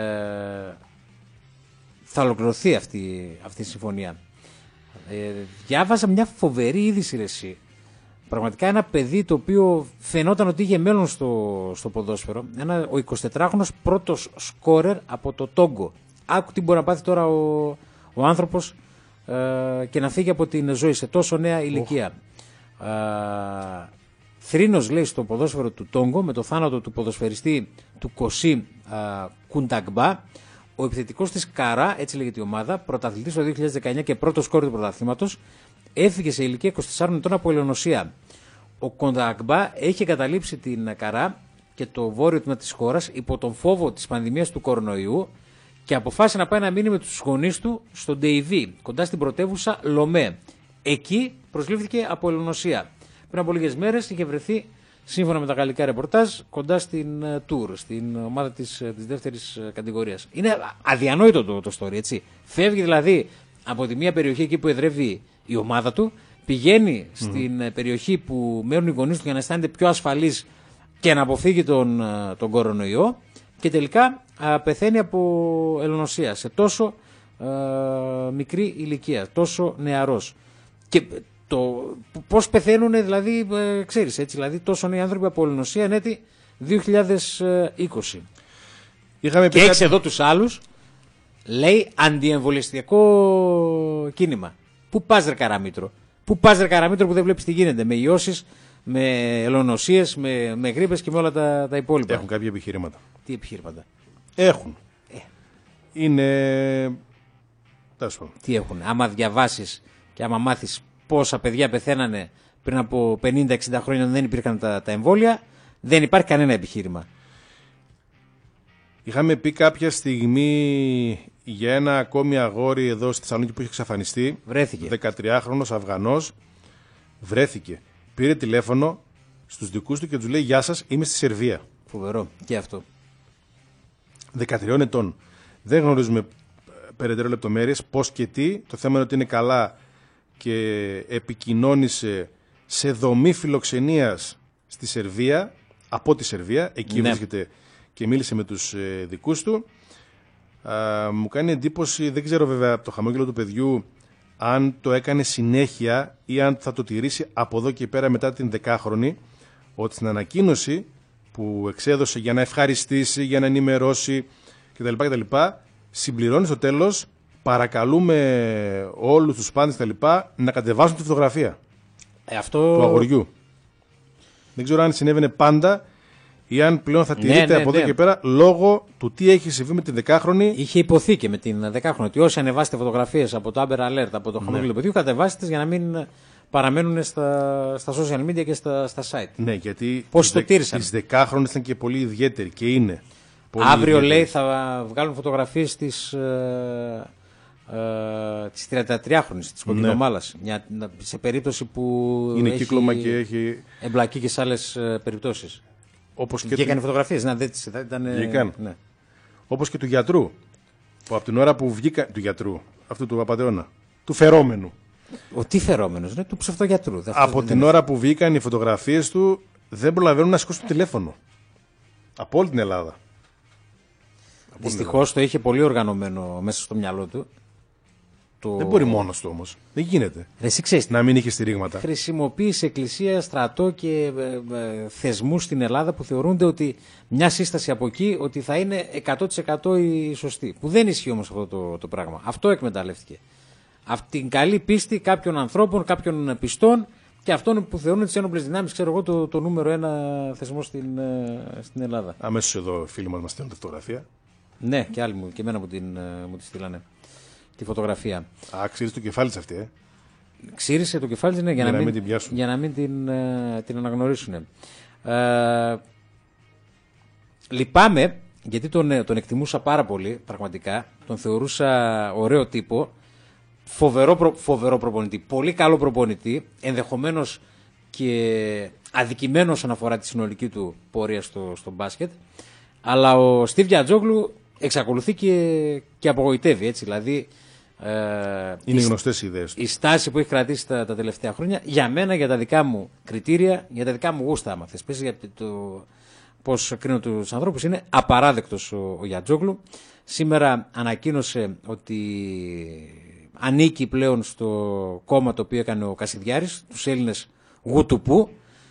θα ολοκληρωθεί αυτή, αυτή η συμφωνία. Ε, διάβασα μια φοβερή είδηση, ρε εσύ. Πραγματικά ένα παιδί το οποίο φαινόταν ότι είχε μέλλον στο, στο ποδόσφαιρο. Ένα, ο εικοσιτετράχρονος πρώτος σκόρερ από το Τόγκο. Άκου τι μπορεί να πάθει τώρα ο, ο άνθρωπος ε, και να φύγει από την ζωή σε τόσο νέα ηλικία. Oh. Ε, θρήνος, λέει, στο ποδόσφαιρο του Τόγκο με το θάνατο του ποδοσφαιριστή του Κωσί ε, Κουνταγκμπά. Ο επιθετικός της Καρά, έτσι λέγεται η ομάδα, πρωταθλητής το δύο χιλιάδες δεκαεννιά και πρώτος σκόρερ του πρωταθλήματος, έφυγε σε ηλικία είκοσι τεσσάρων ετών από ελαιονοσία. Ο Κουνταγκμπά έχει εγκαταλείψει την Καρά και το βόρειο τμήμα της χώρας υπό τον φόβο της πανδημίας του κορονοϊού και αποφάσισε να πάει να μείνει με τους γονείς του στο Ντεϊβί, κοντά στην πρωτεύουσα Λομέ. Εκεί προσλήφθηκε από ελαιονοσία. Πριν από λίγες μέρες είχε βρεθεί, σύμφωνα με τα γαλλικά ρεπορτάζ, κοντά στην Tour, στην ομάδα της, της δεύτερης κατηγορίας. Είναι αδιανόητο το, το story, έτσι. Φεύγει δηλαδή από τη μία περιοχή εκεί που εδρεύει η ομάδα του, πηγαίνει mm. στην περιοχή που μένουν οι γονείς του για να αισθάνεται πιο ασφαλής και να αποφύγει τον, τον κορονοϊό και τελικά α, πεθαίνει από ελονοσία σε τόσο α, μικρή ηλικία, τόσο νεαρός. Και το πώς πεθαίνουν, δηλαδή, ε, ξέρεις, έτσι, δηλαδή τόσο νέοι άνθρωποι από ελονοσία εν έτη δύο χιλιάδες είκοσι. Είχαμε και έχεις εδώ τους άλλους, λέει, αντιεμβολιαστικό κίνημα. Πού πας, ρε Καραμήτρο? Πού πας, ρε Καραμήτρο, που δεν βλέπεις τι γίνεται με ιώσεις, με ελονοσίες, με, με γρίπες και με όλα τα, τα υπόλοιπα? Έχουν κάποια επιχειρήματα. Τι επιχειρήματα? Έχουν. Ε. Είναι... Τι έχουν? Άμα διαβάσεις και άμα μάθεις πόσα παιδιά πεθαίνανε πριν από πενήντα εξήντα χρόνια, δεν υπήρχαν τα, τα εμβόλια, δεν υπάρχει κανένα επιχείρημα. Είχαμε πει κάποια στιγμή για ένα ακόμη αγόρι εδώ στη Θεσσαλονίκη που είχε εξαφανιστεί. Βρέθηκε. δεκατριάχρονος Αφγανός. Βρέθηκε. Πήρε τηλέφωνο στους δικούς του και τους λέει «Γεια σας, είμαι στη Σερβία». Φοβερό και αυτό. δεκατριών ετών. Δεν γνωρίζουμε περαιτέρω λεπτομέρειες πώς και τι. Το θέμα είναι ότι είναι καλά και επικοινώνησε σε δομή φιλοξενίας στη Σερβία, από τη Σερβία, εκεί ναι. βρίσκεται και μίλησε με τους ε, δικούς του. Α, μου κάνει εντύπωση, δεν ξέρω βέβαια από το χαμόγελο του παιδιού αν το έκανε συνέχεια ή αν θα το τηρήσει από εδώ και πέρα μετά την δεκάχρονη, ότι στην ανακοίνωση που εξέδωσε για να ευχαριστήσει, για να ενημερώσει κτλ. κτλ συμπληρώνει στο τέλος, παρακαλούμε όλους τους πάντες κτλ να κατεβάσουν τη φωτογραφία ε, αυτό... του αγοριού. Δεν ξέρω αν συνέβαινε πάντα ή αν πλέον θα τηρείται ναι, ναι, από εδώ ναι. και πέρα λόγω του τι έχει συμβεί με την δεκάχρονη. Είχε υποθεί και με την δεκάχρονη ότι όσοι ανεβάσετε φωτογραφίες από το Amber Alert, από το χαμόγελο του παιδιού, κατεβάστε για να μην παραμένουν στα, στα social media και στα, στα site. Ναι, γιατί πώς το τήρησαν. Τις δεκάχρονες ήταν και πολύ ιδιαίτεροι και είναι. Πολύ Αύριο ιδιαίτεροι. Λέει θα βγάλουν φωτογραφίες της, ε, ε, της τριαντατριάχρονης, της κοκκινομάλας. Ναι. Σε περίπτωση που είναι έχει κύκλωμα και έχει εμπλακεί και σε άλλες ε, περιπτώσεις. Όπως και βγήκαν του... φωτογραφίες, να δείτε, ήταν... Ναι. Όπως και του γιατρού, που από την ώρα που βγήκα, του γιατρού, αυτού του απατεώνα, του φερόμενου. Ο τι φερόμενος, ναι, του ψευτογιατρού. Από την είναι. ώρα που βγήκαν οι φωτογραφίες του, δεν προλαβαίνουν να σηκώσουν το τηλέφωνο. Από όλη την Ελλάδα. Δυστυχώς το είχε πολύ οργανωμένο μέσα στο μυαλό του. Το... Δεν μπορεί μόνος του όμως. Δεν γίνεται. Εσύ ξέρεις, να μην είχε στηρίγματα. Χρησιμοποίησε εκκλησία, στρατό και ε, ε, θεσμούς στην Ελλάδα που θεωρούνται ότι μια σύσταση από εκεί ότι θα είναι εκατό τοις εκατό η σωστή. Που δεν ισχύει όμως αυτό το, το πράγμα. Αυτό εκμεταλλεύτηκε. Αυτή την καλή πίστη κάποιων ανθρώπων, κάποιων πιστών και αυτών που θεωρούν τις ένοπλες δυνάμεις, ξέρω εγώ, το, το νούμερο ένα θεσμό στην, ε, στην Ελλάδα. Αμέσως εδώ φίλοι μας μας στέλνουν τη φωτογραφία. Ναι, και άλλοι μου, και εμένα μου, την, μου τη στείλανε. Τη φωτογραφία. Α, ξύρισε το κεφάλι της αυτή, ε. Ξύρισε το κεφάλι της, ναι, για, για να, μην, μην την πιάσουν. Για να μην την, ε, την αναγνωρίσουν. Ε, λυπάμαι, γιατί τον, τον εκτιμούσα πάρα πολύ, πραγματικά. Τον θεωρούσα ωραίο τύπο. Φοβερό, προ, φοβερό προπονητή. Πολύ καλό προπονητή. Ενδεχομένως και αδικημένο όσον αφορά τη συνολική του πορεία στο, στο μπάσκετ. Αλλά ο Στίβ Τζατζόγλου εξακολουθεί και, και απογοητεύει, έτσι, δηλαδή ε, είναι η, γνωστές οι ιδέες του. Η στάση που έχει κρατήσει τα, τα τελευταία χρόνια, για μένα, για τα δικά μου κριτήρια, για τα δικά μου γούστα, άμα θες πες, για το πώς κρίνω τους ανθρώπους, είναι απαράδεκτος ο, ο Γιατζόγλου. Σήμερα ανακοίνωσε ότι ανήκει πλέον στο κόμμα το οποίο έκανε ο Κασιδιάρης, τους Έλληνες Γουτουπού,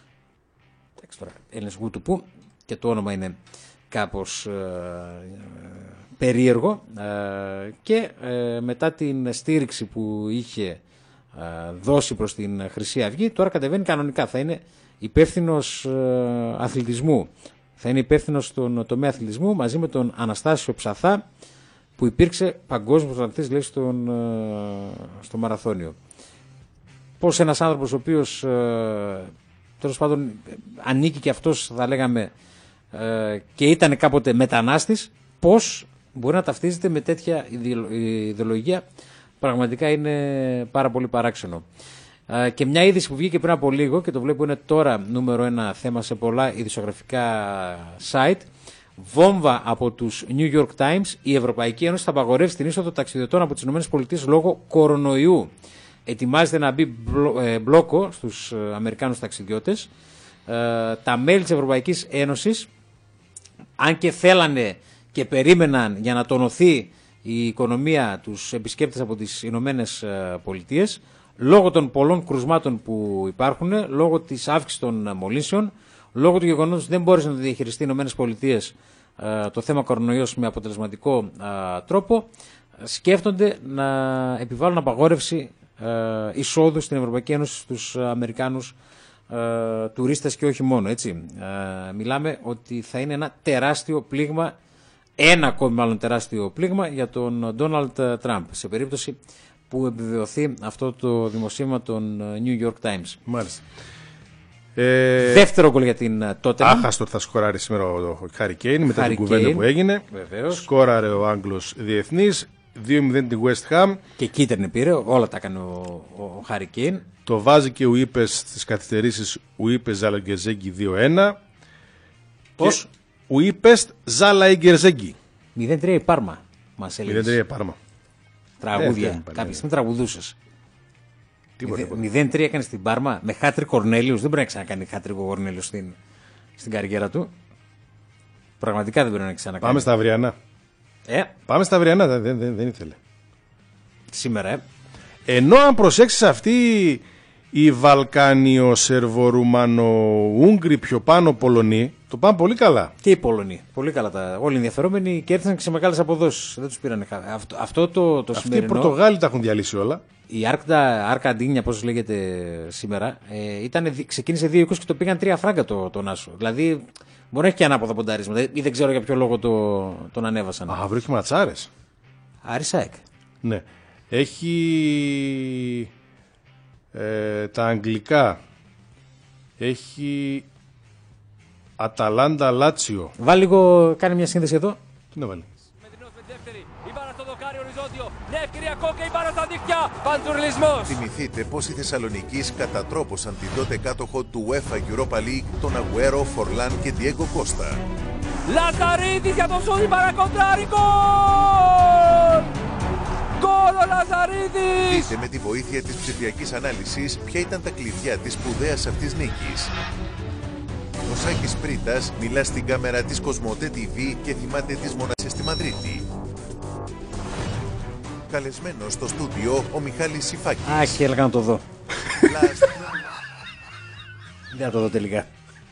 Έλληνες Γουτουπού, και το όνομα είναι κάπως ε, περίεργο ε, και ε, μετά την στήριξη που είχε ε, δώσει προς την Χρυσή Αυγή, τώρα κατεβαίνει κανονικά, θα είναι υπεύθυνος ε, αθλητισμού, θα είναι υπεύθυνος στον τομέα αθλητισμού μαζί με τον Αναστάσιο Ψαθά που υπήρξε παγκόσμιος αθλητής, λέει, στον, ε, στο μαραθώνιο. Πώς ένας άνθρωπος ο οποίος ε, τέλος πάντων ανήκει και αυτός, θα λέγαμε, και ήταν κάποτε μετανάστης, πώς μπορεί να ταυτίζεται με τέτοια ιδεολογία, πραγματικά είναι πάρα πολύ παράξενο. Και μια είδηση που βγήκε πριν από λίγο και το βλέπω είναι τώρα νούμερο ένα θέμα σε πολλά ειδησιογραφικά site, βόμβα από τους New York Times, η Ευρωπαϊκή Ένωση θα απαγορεύσει την είσοδο ταξιδιωτών από τις ΗΠΑ λόγω κορονοϊού. Ετοιμάζεται να μπει μπλόκο στους Αμερικάνους ταξιδιώτες. Τα μέλη της Ευρωπαϊκής Ένωσης, αν και θέλανε και περίμεναν για να τονωθεί η οικονομία τους επισκέπτες από τις Ηνωμένες Πολιτείες, λόγω των πολλών κρουσμάτων που υπάρχουν, λόγω της αύξησης των μολύνσεων, λόγω του γεγονότος ότι δεν μπόρεσαν να το διαχειριστεί οι Ηνωμένες Πολιτείες το θέμα κορονοϊός με αποτελεσματικό τρόπο, σκέφτονται να επιβάλλουν απαγόρευση εισόδου στην Ευρωπαϊκή Ένωση στους Αμερικάνους Uh, τουρίστες και όχι μόνο, έτσι. Uh, μιλάμε ότι θα είναι ένα τεράστιο πλήγμα, ένα ακόμη μάλλον τεράστιο πλήγμα για τον Ντόναλντ Τραμπ, σε περίπτωση που επιβεβαιωθεί αυτό το δημοσίευμα των New York Times. Μάλιστα. Ε, Δεύτερο γκολ για την τότε. Άχαστο θα σκοράρει σήμερα ο Χάρι Κέιν μετά την κουβέντα που έγινε. Βεβαίως. Σκόραρε ο Άγγλος διεθνής. δύο μηδέν την West Ham. Και κίτρινη πήρε, όλα τα έκανε ο, ο Χάρι Κέιν. Το βάζει και ο Ιπες στις καθυστερήσεις ο Ιπες Ζαλαγκερζέγκη δύο ένα. Πώς? Ο Ιπες Ζαλαγκερζέγκη. μηδέν τρία η Πάρμα. Μας έλεγες. μηδέν τρία η Πάρμα. Τραγούδια. Ε, Κάποια στιγμή τραγουδούσες. μηδέν τρία έκανε στην Πάρμα με χάτρι Κορνέλιους. Δεν πρέπει να ξανακάνει χάτρι ο Κορνέλιους στην, στην καριέρα του. Πραγματικά δεν πρέπει να ξανακάνει. Πάμε στα αυριανά. Ε. Πάμε στα αυριανά. Δεν, δεν, δεν ήθελε. Σήμερα, ε. Ενώ αν προσέξεις αυτή η Βαλκάνιο-Σερβο-Ρουμανο-Ούγγροι πιο πάνω Πολωνοί, το πάνε πολύ καλά. Και οι Πολωνοί. Πολύ καλά. Τα... Όλοι οι ενδιαφερόμενοι κέρδισαν και σε μεγάλες αποδόσεις. Δεν τους πήραν. Αυτό, αυτό το, το Αυτοί σημερινό. οι Πορτογάλοι τα έχουν διαλύσει όλα. Η Άρκα, Άρκα Αντίνια, πώς λέγεται σήμερα, ε, ήταν, ξεκίνησε δύο είκοσι και το πήγαν τρία φράγκα το, τον Άσο. Δηλαδή μπορεί να έχει και ανάποδα ποντάρισμα. Ή δεν ξέρω για ποιο λόγο το, τον ανέβασαν. Α, αύριο έχει ματσάρες. Άρης ΑΕΚ. Ναι. Έχει ε, τα αγγλικά. Έχει Αταλάντα Λάτσιο. Βάλει λίγο, κάνει μια σύνδεση εδώ. Τι να βάλει. Θυμηθείτε πως οι Θεσσαλονικείς κατατρόπωσαν την τότε κάτοχο του UEFA Europa League, τον Αγουέρο, Φορλάν και Διέγκο Κώστα. Λαζαρίδης για το σούδι παρακοντράρι, γκολ! Γκολ ο Λαζαρίδης! Δείτε με τη βοήθεια της ψηφιακής ανάλυσης ποια ήταν τα κλειδιά της σπουδαίας αυτής νίκης. Ο Σάκης Πρίτας μιλά στην κάμερα της Κοσμοτέ τι βι και θυμάται τις μονάδες στη Μαδρίτη. Καλεσμένος στο στούντιο ο Μιχάλης Σιφάκης. Α, και έλεγα να το δω. Δεν θα το δω τελικά.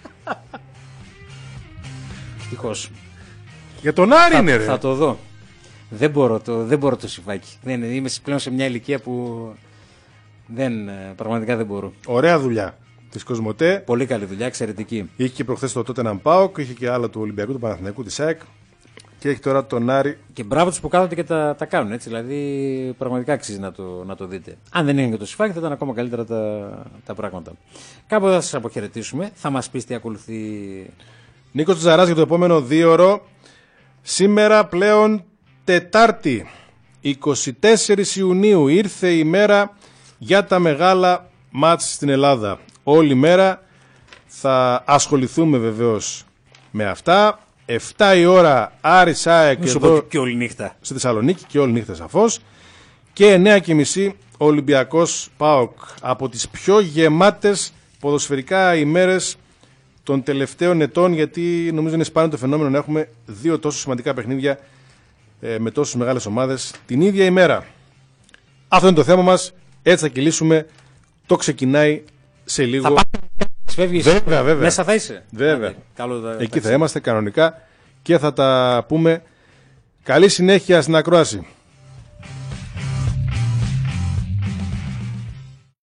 Ευτυχώς. Για τον Άρη είναι, ρε. Θα το δω. Δεν μπορώ το, δεν μπορώ το Σιφάκη. Δεν, είμαι πλέον σε μια ηλικία που δεν, πραγματικά δεν μπορώ. Ωραία δουλειά της Κοσμοτέ. Πολύ καλή δουλειά, εξαιρετική. Είχε και προχθές το Tottenham ΠΑΟΚ, είχε και άλλα του Ολυμπιακού, του Παναθηναϊκού, της ΑΕΚ. Και έχει τώρα τον Άρη. Και μπράβο τους που κάθονται και τα, τα κάνουν, έτσι. Δηλαδή πραγματικά αξίζει να το, να το δείτε. Αν δεν είναι και το Σιφάκι θα ήταν ακόμα καλύτερα τα, τα πράγματα. Κάπου θα σας αποχαιρετήσουμε. Θα μας πεις τι ακολουθεί. Νίκος Τζαράς για το επόμενο δύο ώρο. Σήμερα πλέον Τετάρτη εικοστή τέταρτη Ιουνίου ήρθε η μέρα για τα μεγάλα μάτς στην Ελλάδα. Όλη μέρα θα ασχοληθούμε βεβαίως με αυτά. εφτά η ώρα Άρης ΑΕΚ εδώ και όλη νύχτα στη Θεσσαλονίκη και όλη νύχτα σαφώς. Και εννιά και μισή Ολυμπιακός ΠΑΟΚ. Από τις πιο γεμάτες ποδοσφαιρικά ημέρες των τελευταίων ετών, γιατί νομίζω είναι σπάνιο το φαινόμενο να έχουμε δύο τόσο σημαντικά παιχνίδια ε, με τόσες μεγάλες ομάδες την ίδια ημέρα. Αυτό είναι το θέμα μας. Έτσι θα κυλήσουμε. Το ξεκινάει σε λίγο. Θα φεύγεις. Βέβαια, βέβαια. Μέσα θα είσαι. Βέβαια. Άντε, καλό, εκεί θα είμαστε κανονικά και θα τα πούμε. Καλή συνέχεια στην ακρόαση.